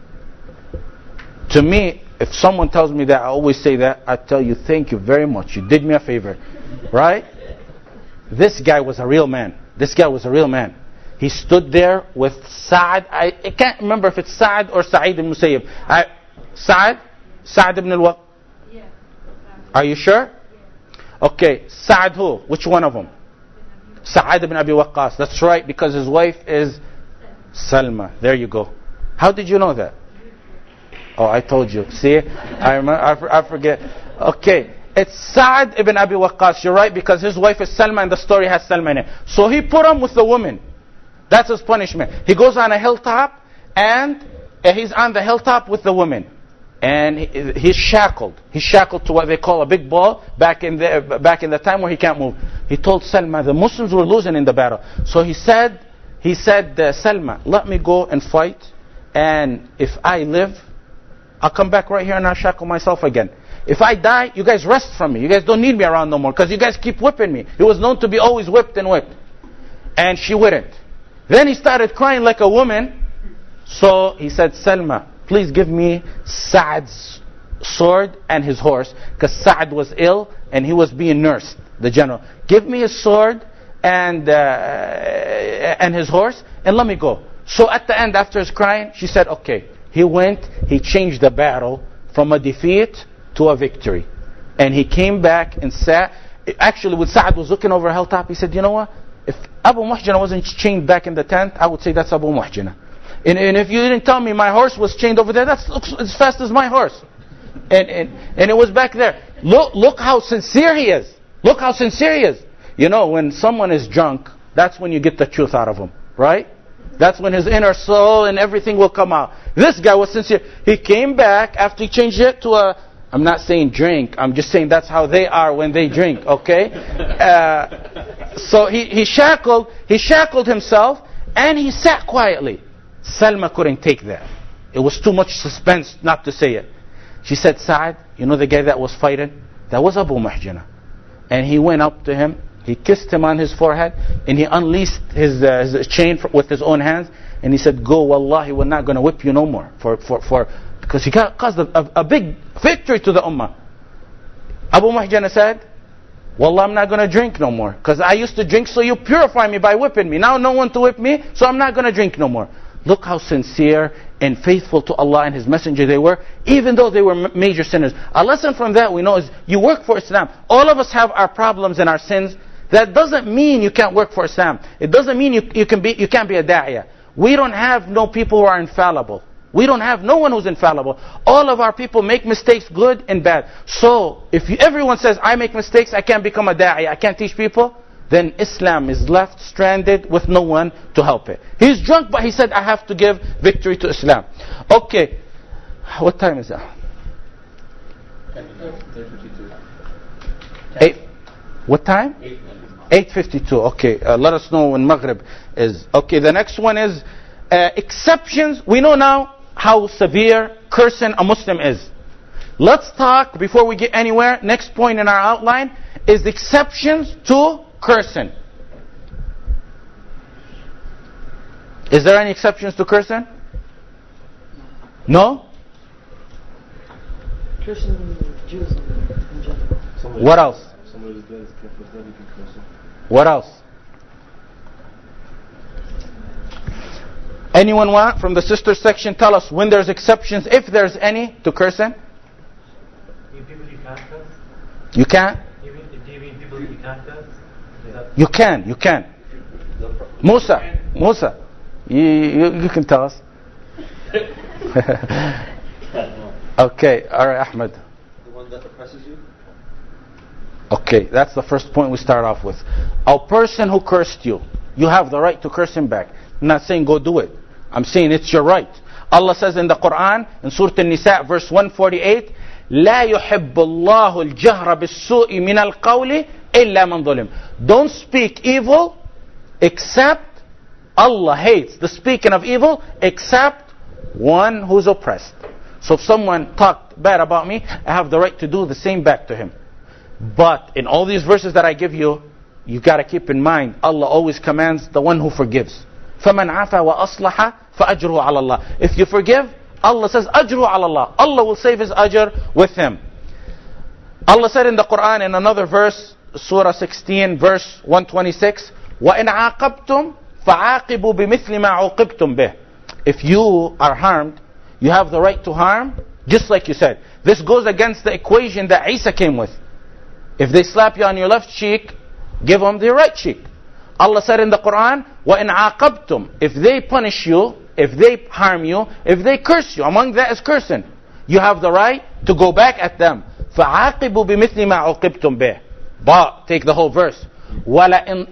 To me, if someone tells me that, I always say that, I tell you, thank you very much. You did me a favor. Right? This guy was a real man. This guy was a real man. He stood there with Sa'ad. I can't remember if it's Sa'ad or Sa'id ibn Musayyib. Sa'ad ibn al-Waq. Yeah. Are you sure? Yeah. Okay. Sa'ad who? Which one of them? Sa'ad ibn Abi Waqqas. That's right, because his wife is Salma. There you go. How did you know that? Oh, I told you. See? I remember. I forget. Okay. It's Sa'ad ibn Abi Waqqas. You're right, because his wife is Salma and the story has Salma in it. So he put him with the woman. That's his punishment. He goes on a hilltop and he's on the hilltop with the woman. And he's shackled. He's shackled to what they call a big ball back in the time where he can't move. He told Salma, the Muslims were losing in the battle. So he said, Salma, let me go and fight. And if I live, I'll come back right here and I'll shackle myself again. If I die, you guys rest from me. You guys don't need me around no more, because you guys keep whipping me. He was known to be always whipped and whipped. And she wouldn't. Then he started crying like a woman. So he said, Salma, please give me Sa'ad's sword and his horse, because Sa'ad was ill and he was being nursed, the general. Give me his sword and his horse, and let me go. So at the end, after his crying, she said, okay. He went, he changed the battle from a defeat to a victory. And he came back and sat. Actually, when Sa'ad was looking over a hilltop, he said, you know what? If Abu Muhjana wasn't chained back in the tent, I would say that's Abu Muhjana. And if you didn't tell me my horse was chained over there, that's as fast as my horse. And it was back there. Look how sincere he is. Look how sincere he is. You know, when someone is drunk, that's when you get the truth out of him. Right? That's when his inner soul and everything will come out. This guy was sincere. He came back after he changed it to a... I'm not saying drink. I'm just saying that's how they are when they drink. Okay? So he shackled himself and he sat quietly. Salma couldn't take that. It was too much suspense not to say it. She said, Sa'ad, you know the guy that was fighting? That was Abu Muhjana. And he went up to him. He kissed him on his forehead and he unleashed his chain with his own hands. And he said, go, wallahi, we're not going to whip you no more. Because he caused a big victory to the ummah. Abu Muhjana said, wallah, I'm not going to drink no more. Because I used to drink, so you purify me by whipping me. Now no one to whip me, so I'm not going to drink no more. Look how sincere and faithful to Allah and His Messenger they were, even though they were major sinners. A lesson from that we know is, you work for Islam. All of us have our problems and our sins. That doesn't mean you can't work for Islam. It doesn't mean you can't be a da'iyah. We don't have no people who are infallible. We don't have no one who's infallible. All of our people make mistakes, good and bad. So, if everyone says, I make mistakes, I can't become a da'iyah, I can't teach people, then Islam is left stranded with no one to help it. He's drunk, but he said, I have to give victory to Islam. Okay. What time is that? 8. What time? 8:52. Okay. Let us know when Maghrib is. Okay. The next one is exceptions. We know now how severe cursing a Muslim is. Let's talk, before we get anywhere, next point in our outline is exceptions to cursing. Is there any exceptions to cursing? No? Christians and Jews in general. What else? Somebody's dead is kept with dead, you can curse him. What else? Anyone want from the sister section tell us when there's exceptions, if there's any, to cursing? People you can't curse? You can't? Do you mean people you can't curse? You can. Musa, you can tell us. Okay, alright, Ahmed. The one that oppresses you? Okay, that's the first point we start off with. A person who cursed you, you have the right to curse him back. I'm not saying go do it. I'm saying it's your right. Allah says in the Quran, in Surah An-Nisa, verse 148, لا يحب الله الجهر بالسوء من القول إلا من ظلم. Don't speak evil except Allah hates the speaking of evil except one who's oppressed. So if someone talked bad about me, I have the right to do the same back to him. But in all these verses that I give you, you got to keep in mind, Allah always commands the one who forgives. فَمَنْ عَفَى وَأَصْلَحَ فَأَجْرُهُ عَلَى اللَّهِ. If you forgive, Allah says, أَجْرُهُ عَلَى اللَّهِ. Allah will save his ajr with him. Allah said in the Quran in another verse, Surah 16, verse 126, وَإِنْ عَاقَبْتُمْ فَعَاقِبُوا بِمِثْلِ مَا عُوقِبْتُمْ بِهِ. If you are harmed, you have the right to harm, just like you said. This goes against the equation that Isa came with. If they slap you on your left cheek, give them the right cheek. Allah said in the Quran, وَإِنْ عَاقَبْتُمْ. If they punish you, if they harm you, if they curse you, among that is cursing, you have the right to go back at them. فَعَاقِبُوا بِمِثْلِ مَا عُوقِبْتُمْ بِهِ. But, take the whole verse. وَلَئِنْ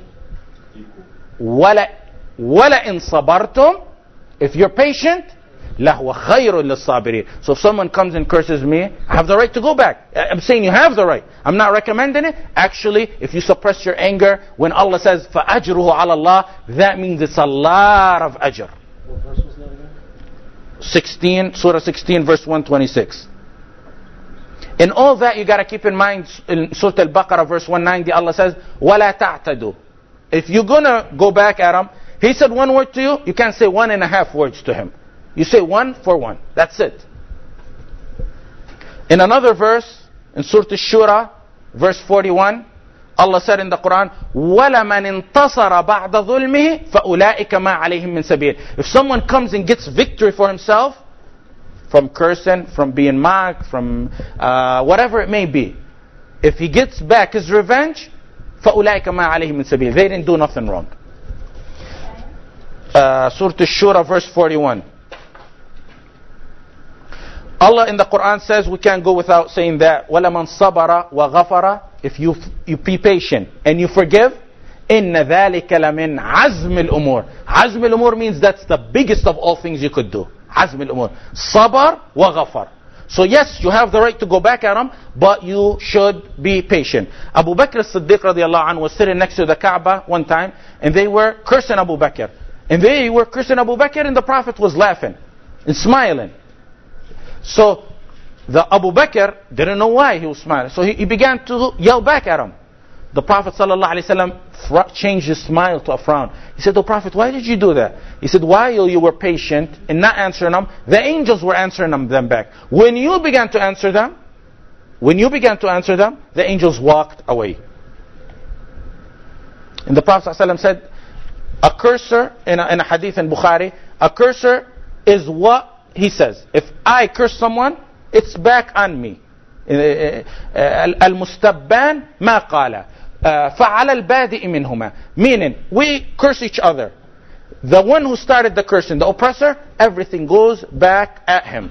صَبَرْتُمْ. If you're patient, لَهُوَ خَيْرٌ لِلصَّابِرِينَ. So if someone comes and curses me, I have the right to go back. I'm saying you have the right. I'm not recommending it. Actually, if you suppress your anger, when Allah says فَأَجْرُهُ عَلَى اللَّهِ, that means it's a lot of ajr. What verse was that again? 16, Surah 16, verse 126. In all that, you got to keep in mind, in Surah Al-Baqarah, verse 190, Allah says, وَلَا تَعْتَدُوا. If you're going to go back at him, he said one word to you, you can't say 1.5 words to him. You say one for one. That's it. In another verse, in Surah Ash-Shura, verse 41, Allah said in the Quran, وَلَمَنْ انتصر بَعْدَ ظُلْمِهِ فَأُولَٰئِكَ مَا عَلَيْهِمْ مِنْ سَبِيلٍ. If someone comes and gets victory for himself, from cursing, from being mocked, from whatever it may be, if he gets back his revenge, فَأُولَٰئِكَ مَا عَلَيْهِمْ مِنْ سَبِيلٍ. They didn't do nothing wrong. Surah Ash-Shura, verse 41. Allah in the Quran says, we can't go without saying that, وَلَمَنْ صَبَرَ وَغَفَرَ. If you be patient and you forgive, إِنَّ ذَلِكَ لَمِنْ عَزْمِ الْأُمُورِ. عَزْمِ الْأُمُورِ means that's the biggest of all things you could do. عَزْمِ الْأُمُورِ. صَبَر وَغَفَرَ. So yes, you have the right to go back at him, but you should be patient. Abu Bakr as-Siddiq radiallahu anhu was sitting next to the Kaaba one time, and they were cursing Abu Bakr. And they were cursing Abu Bakr, and the Prophet was laughing and smiling. So the Abu Bakr didn't know why he was smiling. So he began to yell back at him. The Prophet ﷺ changed his smile to a frown. He said, "Oh Prophet, why did you do that?" He said, "While you were patient and not answering them, the angels were answering them back. When you began to answer them, the angels walked away." And the Prophet ﷺ said, a cursor, in a hadith in Bukhari, a cursor is what he says. If I curse someone, it's back on me. المستبان ما قال فعلى البادئ منهما. Meaning, we curse each other. The one who started the cursing, the oppressor, everything goes back at him.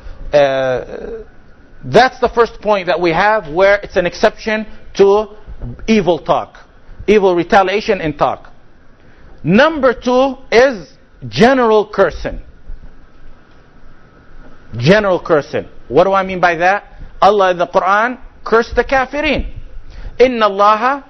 That's the first point that we have, where it's an exception to evil talk, evil retaliation in talk. Number 2 is general cursing. General cursing. What do I mean by that? Allah in the Quran cursed the kafirin. Inna Allah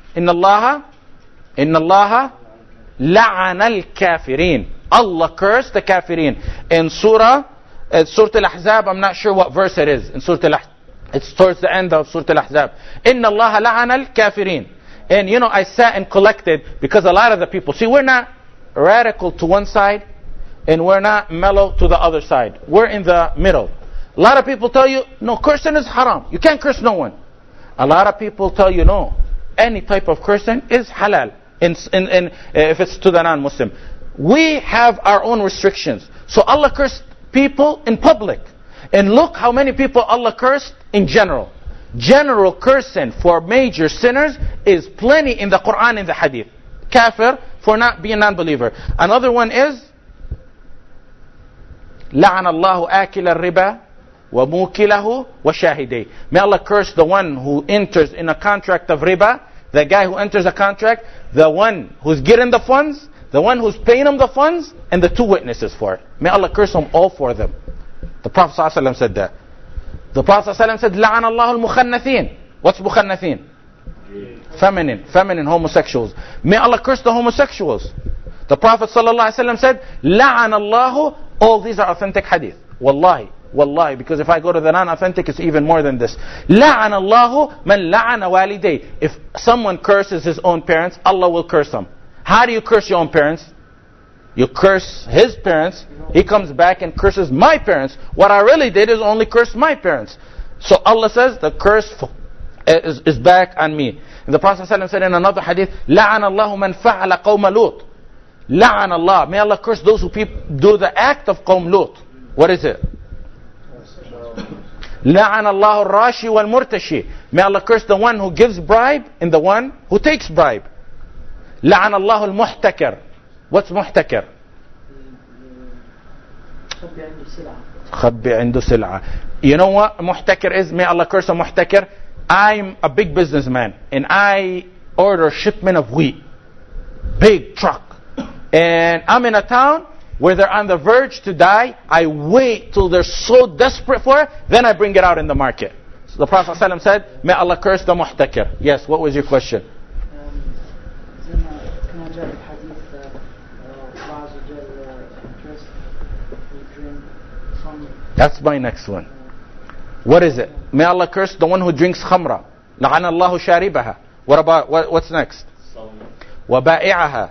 la'ana al-kafirin. Allah cursed the kafirin. In Surah Al-Ahzab, I'm not sure what verse it is. In Surah Al-Ahzab, it's towards the end of Surah Al-Ahzab. Inna Allah la'ana al-kafirin. And I sat and collected, because a lot of the people, see, we're not radical to one side and we're not mellow to the other side. We're in the middle. A lot of people tell you, no, cursing is haram. You can't curse no one. A lot of people tell you, no, any type of cursing is halal if it's to the non-Muslim. We have our own restrictions. So Allah cursed people in public. And look how many people Allah cursed in general. General cursing for major sinners is plenty in the Quran and the Hadith. Kafir for not being non-believer. Another one is لعن الله آكل الربا وموكله وشاهديه. May Allah curse the one who enters in a contract of riba, the guy who enters a contract, the one who's getting the funds, the one who's paying him the funds, and the two witnesses for it. May Allah curse them, all for them. The Prophet ﷺ said that. The Prophet ﷺ said, لعن الله المخنثين. What's مخنثين? Feminine homosexuals. May Allah curse the homosexuals. The Prophet ﷺ said, لعن الله. All these are authentic hadith. Wallahi, because if I go to the non-authentic, it's even more than this. لعن الله من لعن والديه. If someone curses his own parents, Allah will curse them. How do you curse your own parents? You curse his parents. He comes back and curses my parents. What I really did is only curse my parents. So Allah says the curse is back on me. And the Prophet ﷺ said in another hadith, لعن الله من فعل قوم لوط. لعن Allah. May Allah curse those who do the act of قوم لوط. What is it? لعن الله الراشي والمرتشي. May Allah curse the one who gives bribe and the one who takes bribe. لعن الله المحتكر. What's محتكر? خبي عنده سلعة. You know what محتكر is? May Allah curse a محتكر. I'm a big businessman and I order a shipment of wheat. Big truck. And I'm in a town where they're on the verge to die. I wait till they're so desperate for it, then I bring it out in the market. So the Prophet ﷺ said, may Allah curse the muhtakir. Yes, what was your question? That's my next one. What is it? May Allah curse the one who drinks khamra. لعن الله شاربها. What about, what's next? وبائعها.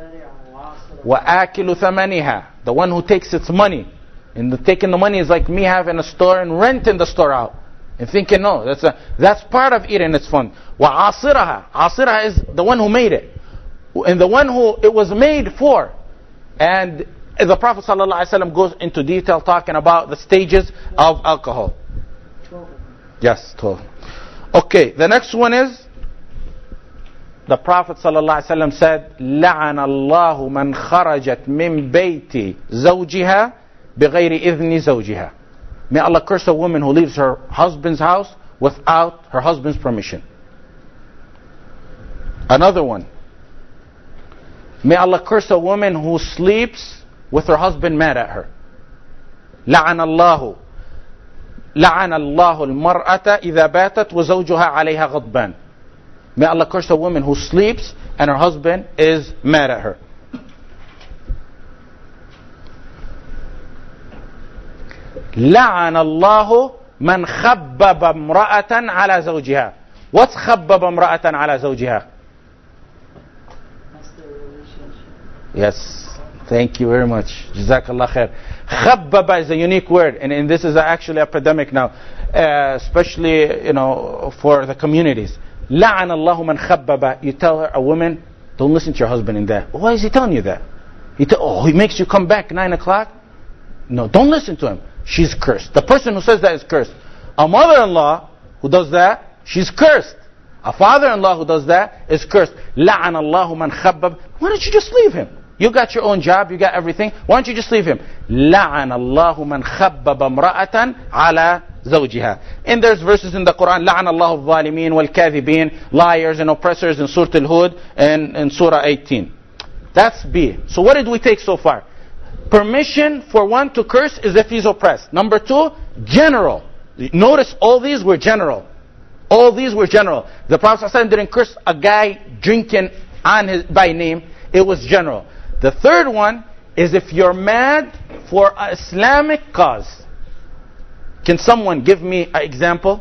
وآكل ثمنها. The one who takes its money. And taking the money is like me having a store and renting the store out. And thinking, no, that's part of eating, it's fun. وعاصرها. عاصرها is the one who made it. And the one who it was made for. And the Prophet ﷺ goes into detail talking about the stages of alcohol. 12. Yes, 12. Okay, the next one is, the Prophet ﷺ said, لعن الله من خرجت من بيت زوجها بغير إذن زوجها. May Allah curse a woman who leaves her husband's house without her husband's permission. Another one. May Allah curse a woman who sleeps with her husband mad at her. لعن الله المرأة إذا باتت وزوجها عليها غضبان. May Allah curse a woman who sleeps and her husband is mad at her. لعن الله من خبب امرأة على زوجها. What's خبب امرأة على زوجها? Yes, thank you very much. Jazakallah khair. Khabbaba is a unique word, and this is actually an epidemic now, especially for the communities. لعن الله من خبب. You tell her, a woman, don't listen to your husband in that. Why is he telling you that? He makes you come back 9 o'clock. No, don't listen to him. She's cursed. The person who says that is cursed. A mother-in-law who does that, she's cursed. A father-in-law who does that is cursed. لعن الله من خبب. Why don't you just leave him? You got your own job, you got everything. Why don't you just leave him? لعن الله من خبب امرأة على زوجها. And there's verses in the Quran, لعن الله الظالمين والكاذبين, liars and oppressors in Surah Al-Hud and in Surah 18. That's B. So what did we take so far? Permission for one to curse is if he's oppressed. Number 2, general. Notice all these were general. All these were general. The Prophet ﷺ didn't curse a guy drinking by name. It was general. The third one is if you're mad for an Islamic cause. Can someone give me an example?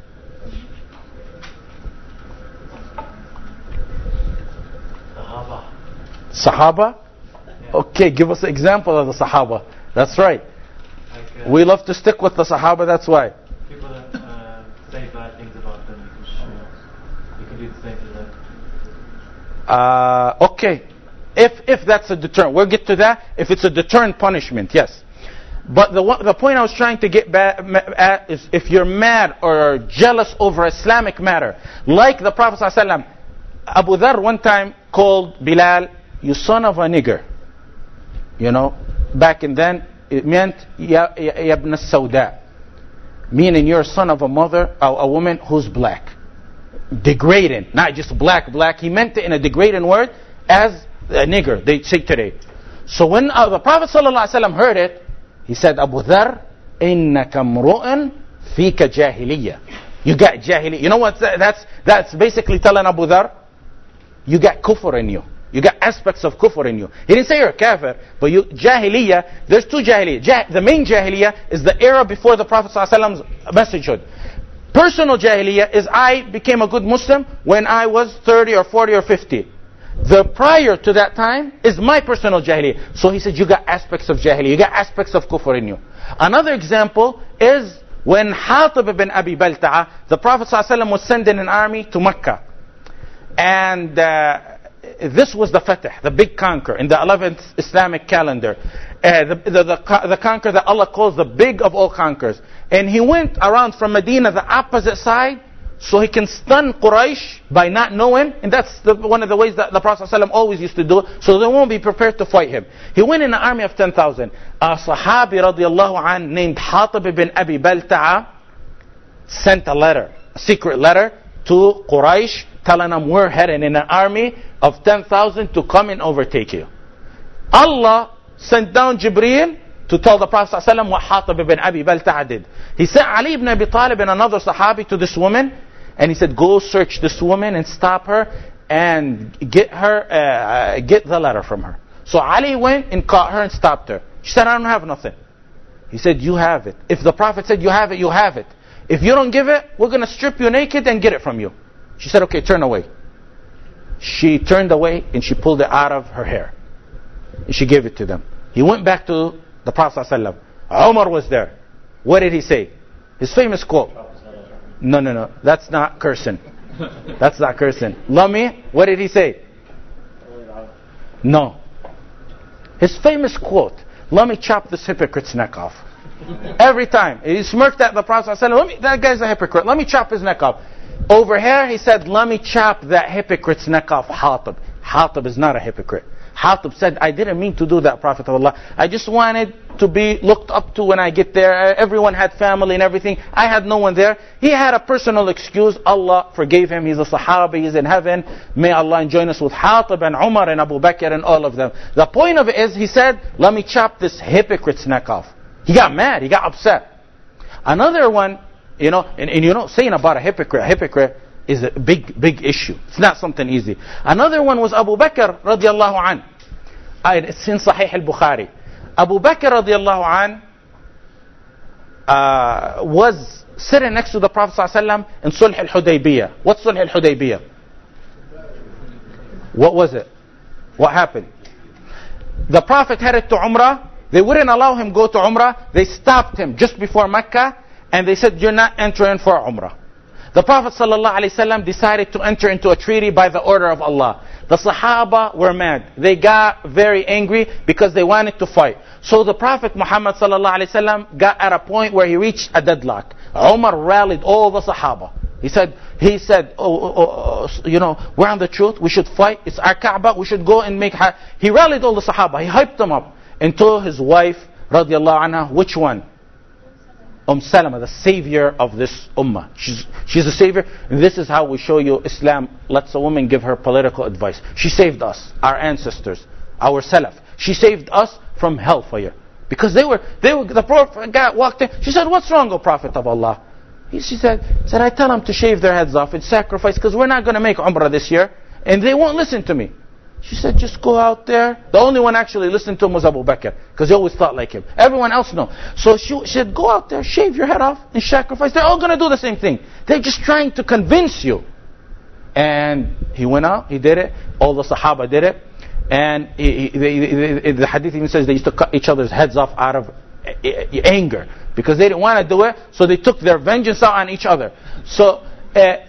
Sahaba? Okay, give us an example of the Sahaba. That's right. We love to stick with the Sahaba, that's why. People that say bad things about them, you can do the same to them. Okay. If that's a deterrent, we'll get to that. If it's a deterrent punishment, yes. But the point I was trying to get at is if you're mad or jealous over Islamic matter, like the Prophet ﷺ, Abu Dharr one time called Bilal, you son of a nigger. Back in then, It meant ya ibn al-Sawda, meaning you're a son of a mother, a woman who's black. Degrading, not just black. He meant it in a degrading word as a nigger, they say today. So when the Prophet ﷺ heard it, he said, Abu Dharr, innaka mru'un fika jahiliyyah. You got jahiliyyah. You know what that's basically telling Abu Dharr? You got kufr in you. You got aspects of kufr in you. He didn't say you're a kafir, but jahiliyyah, there's two jahiliyyah. The main jahiliyyah is the era before the Prophet ﷺ's messagehood. Personal jahiliyyah is I became a good Muslim when I was 30 or 40 or 50. The prior to that time is my personal jahiliyyah. So he said you got aspects of jahiliyyah, you got aspects of kufr in you. Another example is when Hatib ibn Abi Balta'a, the Prophet ﷺ was sending an army to Mecca. And this was the Fatih, the big conquer in the 11th Islamic calendar. The conquer that Allah calls the big of all conquerors. And he went around from Medina, the opposite side, so he can stun Quraysh by not knowing. And that's one of the ways that the Prophet ﷺ always used to do, so they won't be prepared to fight him. He went in an army of 10,000. A Sahabi radiallahu anh named Hatib ibn Abi Balta'a sent a letter, a secret letter to Quraysh, telling them we're heading in an army of 10,000 to come and overtake you. Allah sent down Jibreel to tell the Prophet ﷺ what Hatib ibn Abi Balta'a did. He sent Ali ibn Abi Talib and another Sahabi to this woman, and he said, go search this woman and stop her and get the letter from her. So Ali went and caught her and stopped her. She said, I don't have nothing. He said, you have it. If the Prophet said you have it, you have it. If you don't give it, we're going to strip you naked and get it from you. She said, okay, turn away. She turned away and she pulled it out of her hair. And she gave it to them. He went back to the Prophet ﷺ. Umar was there. What did he say? His famous quote. No. That's not cursing. That's not cursing. Lami, what did he say? No. His famous quote. Let me chop this hypocrite's neck off. Every time. He smirked at the Prophet ﷺ. That guy's a hypocrite. Let me chop his neck off. Over here, he said, let me chop that hypocrite's neck off, Hatib. Hatib is not a hypocrite. Hatib said, I didn't mean to do that, Prophet of Allah. I just wanted to be looked up to when I get there. Everyone had family and everything. I had no one there. He had a personal excuse. Allah forgave him. He's a Sahaba. He's in heaven. May Allah join us with Hatib and Umar and Abu Bakr and all of them. The point of it is, he said, let me chop this hypocrite's neck off. He got mad. He got upset. Another one, and saying about a hypocrite is a big issue. It's not something easy. Another one was Abu Bakr radiallahu an. It's in Sahih al-Bukhari. Abu Bakr radiallahu an was sitting next to the Prophet ﷺ in Sulh al-Hudaybiyah. What's Sulh al-Hudaybiyah? What was it? What happened? The Prophet headed to Umrah. They wouldn't allow him go to Umrah. They stopped him just before Mecca and they said, you're not entering for Umrah. The Prophet ﷺ decided to enter into a treaty by the order of Allah. The Sahaba were mad. They got very angry because they wanted to fight. So the Prophet Muhammad ﷺ got at a point where he reached a deadlock. Umar rallied all the Sahaba. He said, we're on the truth. We should fight. It's our Kaaba. We should go and make. He rallied all the Sahaba. He hyped them up. And told his wife, radiallahu anha, which one? Salama, the savior of this ummah. She's a savior. And this is how we show you Islam lets a woman give her political advice. She saved us, our ancestors, our salaf. She saved us from hellfire. Because the Prophet guy walked in. She said, what's wrong, O Prophet of Allah? She said, I tell them to shave their heads off and sacrifice because we're not going to make Umrah this year. And they won't listen to me. She said, just go out there. The only one actually listened to him was Abu Bakr, because he always thought like him. Everyone else no. So she said, go out there, shave your head off and sacrifice. They're all going to do the same thing. They're just trying to convince you. And he went out, he did it. All the Sahaba did it. And the hadith even says they used to cut each other's heads off out of anger, because they didn't want to do it. So they took their vengeance out on each other. So at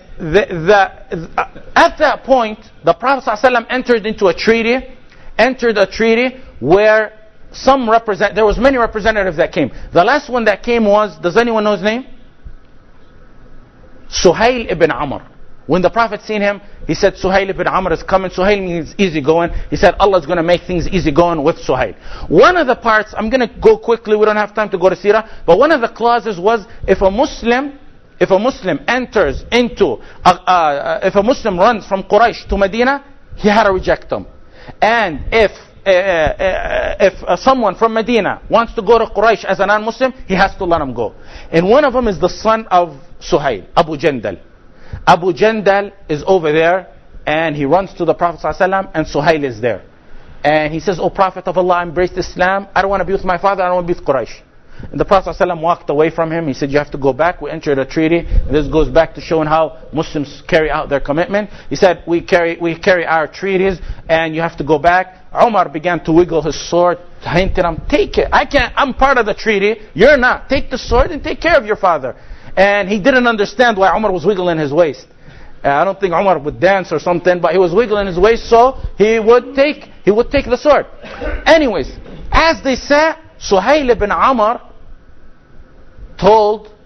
that point, the Prophet ﷺ entered a treaty where there was many representatives that came. The last one that came was, does anyone know his name? Suhail ibn Amr. When the Prophet seen him, he said, Suhail ibn Amr is coming. Suhail means easy going. He said, Allah is going to make things easy going with Suhail. One of the parts, I'm going to go quickly, we don't have time to go to Sirah, but one of the clauses was, if a Muslim enters into, if a Muslim runs from Quraysh to Medina, he had to reject him. And if someone from Medina wants to go to Quraysh as a non-Muslim, he has to let him go. And one of them is the son of Suhail, Abu Jandal. Abu Jandal is over there, and he runs to the Prophet ﷺ, and Suhail is there. And he says, "O Prophet of Allah, I embraced Islam. I don't want to be with my father, I don't want to be with Quraysh." And the Prophet ﷺ walked away from him. He said, "You have to go back. We entered a treaty." And this goes back to showing how Muslims carry out their commitment. He said, we carry our treaties, and you have to go back. Umar began to wiggle his sword, hinted him, "Take it. I'm part of the treaty. You're not. Take the sword and take care of your father." And he didn't understand why Umar was wiggling his waist. I don't think Umar would dance or something, but he was wiggling his waist, so he would take the sword. Anyways, as they sat, Suhail ibn Amr told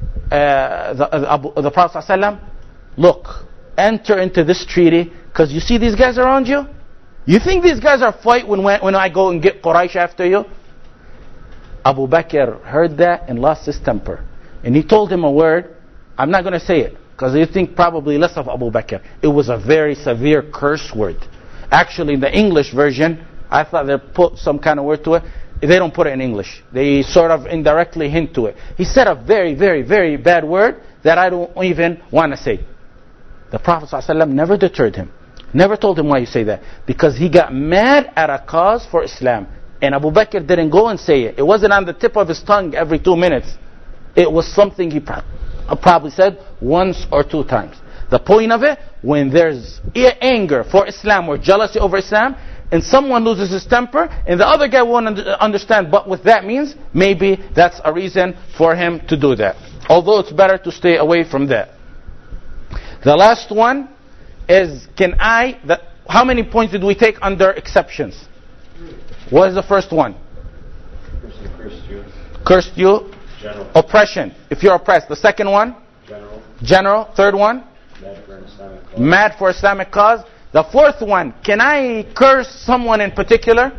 the Prophet ﷺ, "Look, enter into this treaty, because you see these guys around you? You think these guys are fight when I go and get Quraysh after you?" Abu Bakr heard that and lost his temper. And he told him a word. I'm not going to say it, because you think probably less of Abu Bakr. It was a very severe curse word. Actually, in the English version, I thought they put some kind of word to it. They don't put it in English. They sort of indirectly hint to it. He said a very, very, very bad word that I don't even want to say. The Prophet ﷺ never deterred him. Never told him, "Why you say that?" Because he got mad at a cause for Islam. And Abu Bakr didn't go and say it. It wasn't on the tip of his tongue every 2 minutes. It was something he probably said once or 2 times. The point of it, when there's anger for Islam or jealousy over Islam, and someone loses his temper, and the other guy won't understand but what that means, maybe that's a reason for him to do that. Although it's better to stay away from that. The last one is, how many points did we take under exceptions? What is the first one? Cursed you. General. Oppression, if you're oppressed. The second one? General. Third one? Mad for Islamic cause. The fourth one, can I curse someone in particular?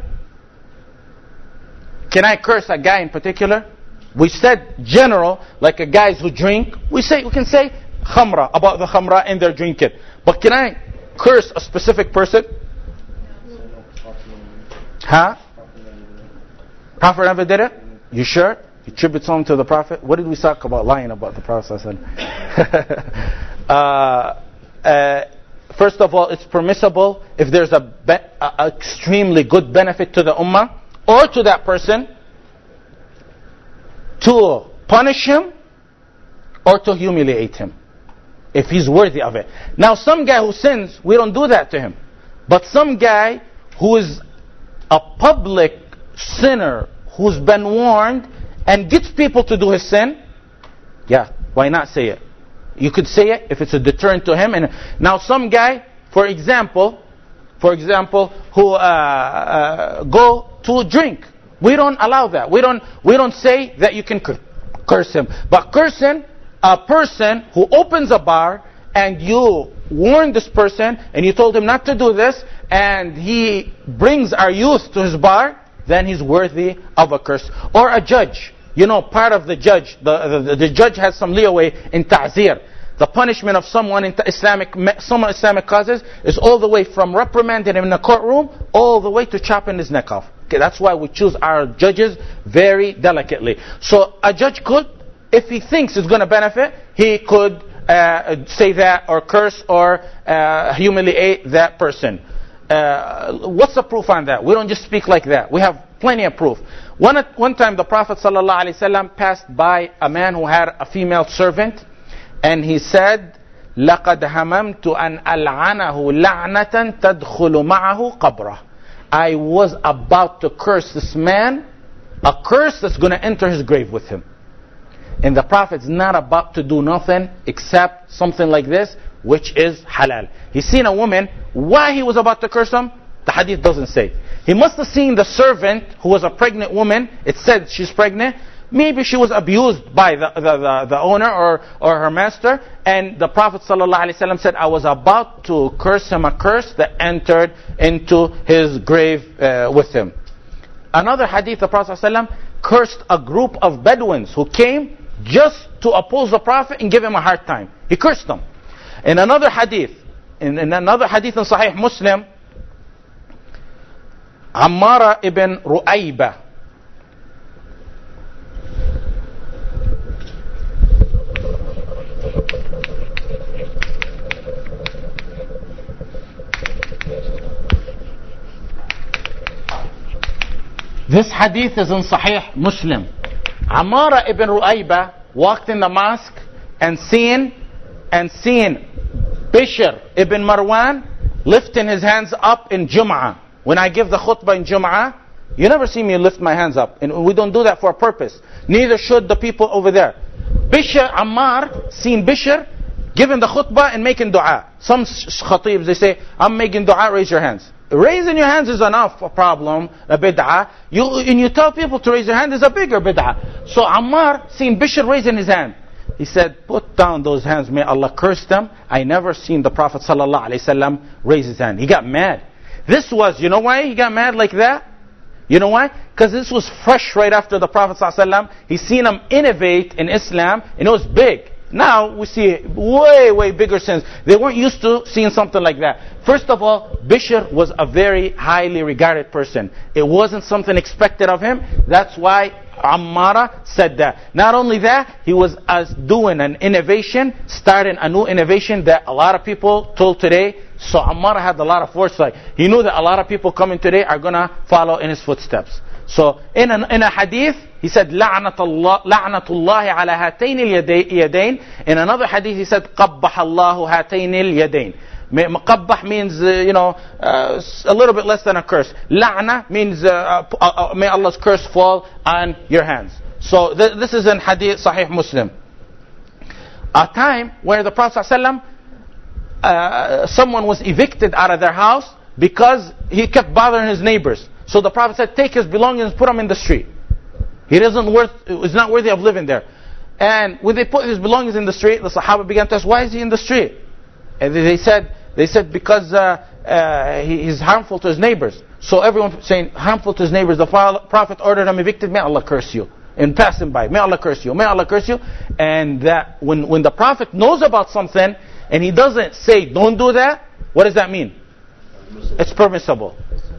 Can I curse a guy in particular? We said general, like a guys who drink. We can say khamra, about the khamra and their drink it. But can I curse a specific person? Huh? Prophet never did it? You sure? You tribute something to the Prophet? What did we talk about lying about the Prophet? First of all, it's permissible if there's a extremely good benefit to the ummah or to that person to punish him or to humiliate him if he's worthy of it. Now, some guy who sins, we don't do that to him. But some guy who is a public sinner who's been warned and gets people to do his sin, yeah, why not say it? You could say it if it's a deterrent to him. And now some guy, for example, who go to drink, we don't allow that. We don't say that you can curse him. But cursing a person who opens a bar and you warn this person and you told him not to do this and he brings our youth to his bar, then he's worthy of a curse. Or a judge. You know, part of the judge, the judge has some leeway in ta'zir. The punishment of someone in some Islamic causes is all the way from reprimanding him in the courtroom, all the way to chopping his neck off. Okay, that's why we choose our judges very delicately. So a judge could, if he thinks it's going to benefit, he could say that or curse or humiliate that person. What's the proof on that? We don't just speak like that. We have plenty of proof. One time the Prophet ﷺ passed by a man who had a female servant, and he said, لَقَدْ هَمَمْتُ أَنْ أَلْعَنَهُ لَعْنَةً تَدْخُلُ مَعَهُ قَبْرَهُ. I was about to curse this man, a curse that's going to enter his grave with him. And the Prophet's not about to do nothing except something like this, which is halal. He's seen a woman. Why he was about to curse him? The hadith doesn't say. He must have seen the servant who was a pregnant woman. It said she's pregnant. Maybe she was abused by the owner or her master, and the Prophet ﷺ said, I was about to curse him a curse that entered into his grave with him. Another hadith, the Prophet ﷺ cursed a group of Bedouins who came just to oppose the Prophet and give him a hard time. He cursed them. In another hadith in Sahih Muslim, Ammar ibn Ru'ayba, this hadith is in Sahih Muslim. Ammar ibn Ru'ayba walked in the mosque and seen Bishr ibn Marwan lifting his hands up in Jum'ah. When I give the khutbah in Jum'ah, you never see me lift my hands up. And we don't do that for a purpose. Neither should the people over there. Ammar seen Bishr giving the khutbah and making dua. Some khatibs, they say, I'm making dua, raise your hands. Raising your hands is enough a problem, a bid'ah. And you tell people to raise their hand is a bigger bid'ah. So Ammar seen Bishr raising his hand. He said, put down those hands, may Allah curse them. I never seen the Prophet ﷺ raise his hand. He got mad. This was, you know why he got mad like that? You know why? Because this was fresh right after the Prophet ﷺ. He seen him innovate in Islam, and it was big. Now we see way bigger sins. They weren't used to seeing something like that. First of all, Bishr was a very highly regarded person. It wasn't something expected of him. That's why Ammar said that. Not only that, he was doing an innovation, starting a new innovation that a lot of people told today. So Ammar had a lot of foresight. He knew that a lot of people coming today are going to follow in his footsteps. So in a hadith, he said, La'natullahi ala hatayn al-yadayn. In another hadith, he said, Qabbaha Allahu hatayn al-yadayn. Qabbah means, a little bit less than a curse. La'na means, may Allah's curse fall on your hands. So this is in hadith Sahih Muslim. A time where the Prophet ﷺ, someone was evicted out of their house because he kept bothering his neighbors. So the Prophet said, take his belongings, put them in the street. He's not worthy of living there. And when they put his belongings in the street, the Sahaba began to ask, why is he in the street? And they said because he's harmful to his neighbors. So everyone saying harmful to his neighbors, the Prophet ordered him evicted, may Allah curse you. And pass him by, may Allah curse you, may Allah curse you. And that when the Prophet knows about something and he doesn't say don't do that, what does that mean? It's permissible.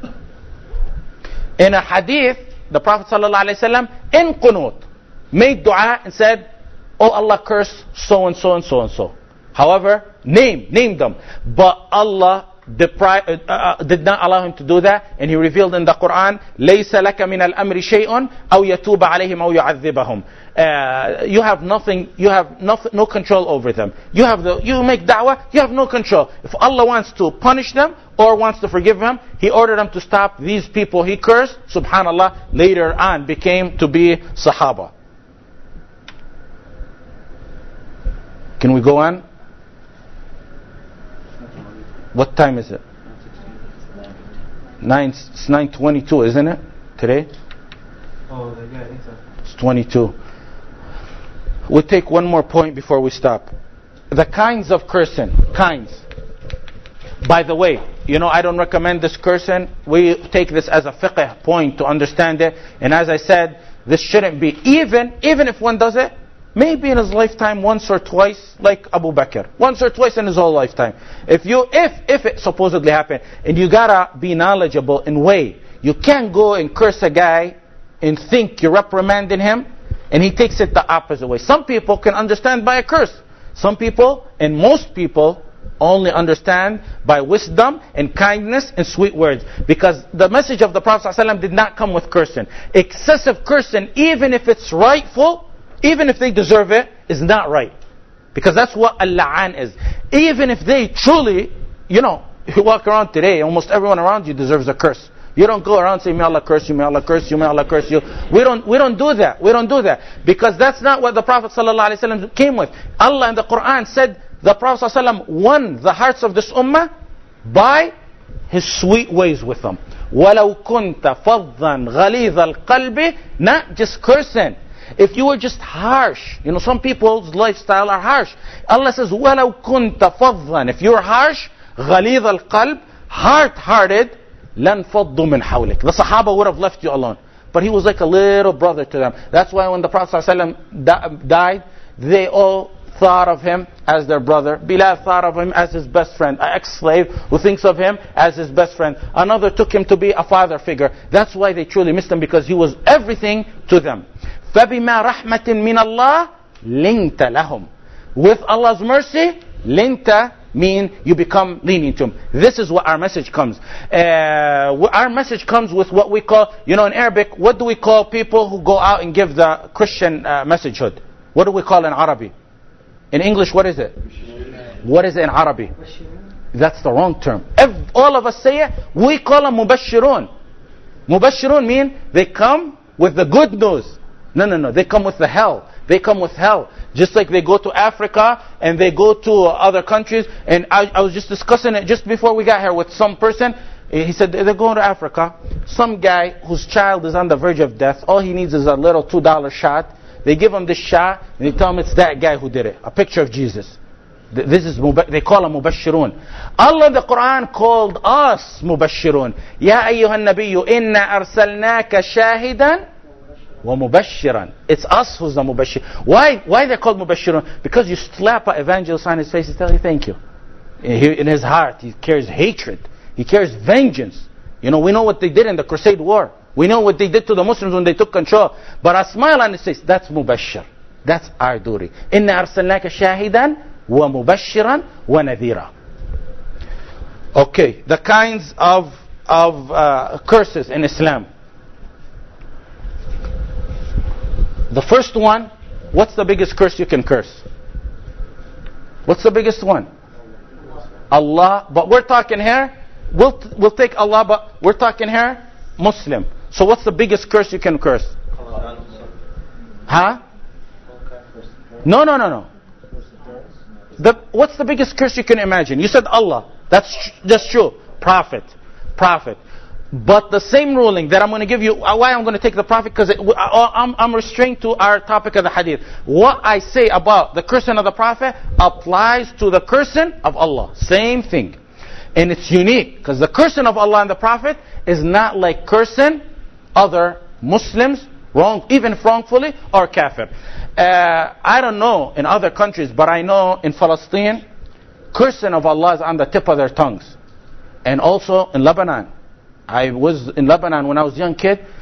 In a hadith, the Prophet ﷺ in qunut made dua and said, oh Allah, curse so and so and so and so. However, named them. But Allah did not allow him to do that, and he revealed in the Quran, لَيْسَ لَكَ مِنَ الْأَمْرِ شَيْءٌ أَوْ يَتُوبَ عَلَيْهِمْ أَوْ يُعَذِّبَهُم. You have no control over them. You make da'wah, you have no control. If Allah wants to punish them or wants to forgive them, He ordered them to stop these people He cursed. Subhanallah, later on became to be Sahaba. Can we go on? What time is it? 9:22, isn't it? Today? Oh, yeah, I think so. It's 22. We'll take one more point before we stop. The kinds of cursing. Kinds. By the way, I don't recommend this cursing. We take this as a fiqh point to understand it. And as I said, this shouldn't be. Even if one does it, maybe in his lifetime once or twice, like Abu Bakr. Once or twice in his whole lifetime. If it supposedly happened, and you gotta be knowledgeable in way. You can't go and curse a guy and think you're reprimanding him, and he takes it the opposite way. Some people can understand by a curse. Some people, and most people, only understand by wisdom and kindness and sweet words. Because the message of the Prophet ﷺ did not come with cursing. Excessive cursing, even if it's rightful, even if they deserve it, is not right. Because that's what al-la'an is. Even if they truly, you walk around today, almost everyone around you deserves a curse. You don't go around saying, may Allah curse you, may Allah curse you, may Allah curse you. We don't do that. We don't do that. Because that's not what the Prophet ﷺ came with. Allah in the Quran said the Prophet ﷺ won the hearts of this ummah by his sweet ways with them. وَلَوْ كُنْتَ فَضًّا غَلِيظَ الْقَلْبِ. Not just cursing. If you were just harsh, some people's lifestyle are harsh. Allah says, وَلَوْ كُنْتَ فَضًّا. If you're harsh, غَلِيظَ الْقَلْبِ, hard-hearted, لَنْفَضُّ مِنْ حَوْلِكَ. The Sahaba would have left you alone. But he was like a little brother to them. That's why when the Prophet ﷺ died, they all thought of him as their brother. Bilal thought of him as his best friend. An ex-slave who thinks of him as his best friend. Another took him to be a father figure. That's why they truly missed him, because he was everything to them. فَبِمَا رَحْمَةٍ مِّنَ اللَّهِ لِنْتَ لَهُمْ. With Allah's mercy, linta mean you become lenient to him. This is what our message comes. Our message comes with what we call, in Arabic, what do we call people who go out and give the Christian messagehood? What do we call in Arabic? In English, what is it? What is it in Arabic? That's the wrong term. If all of us say it, we call them mubashirun. Mubashirun mean they come with the good news. No. They come with the hell. They come with hell. Just like they go to Africa and they go to other countries. And I was just discussing it just before we got here with some person. He said they're going to Africa. Some guy whose child is on the verge of death. All he needs is a little $2 shot. They give him this shot and they tell him it's that guy who did it. A picture of Jesus. This is they call him mubashirun. Allah in the Quran called us mubashirun. Ya ayyuhan nabiyyu inna arsalnaka shahidan wa mubashiran. It's us who's the mubashir. Why they're called mubashirun? Because you slap an evangelist on his face and tell him thank you. In his heart he carries hatred. He carries vengeance. We know what they did in the Crusade War. We know what they did to the Muslims when they took control. But a smile on his face, that's mubashir. That's our duty. Inna arsalnaka shahidan wa mubashiran wa nadhira. Okay, the kinds of curses in Islam. The first one, what's the biggest curse you can curse? What's the biggest one? Allah. But we're talking here, we'll take Allah, but we're talking here Muslim. So what's the biggest curse you can curse? Huh? No. What's the biggest curse you can imagine? You said Allah. That's true. Prophet. But the same ruling that I'm going to give you, why I'm going to take the Prophet, because I'm restrained to our topic of the hadith. What I say about the cursing of the Prophet applies to the cursing of Allah. Same thing. And it's unique, because the cursing of Allah and the Prophet is not like cursing other Muslims, even wrongfully, or kafir. I don't know in other countries, but I know in Palestine, cursing of Allah is on the tip of their tongues. And also in Lebanon. I was in Lebanon when I was a young kid.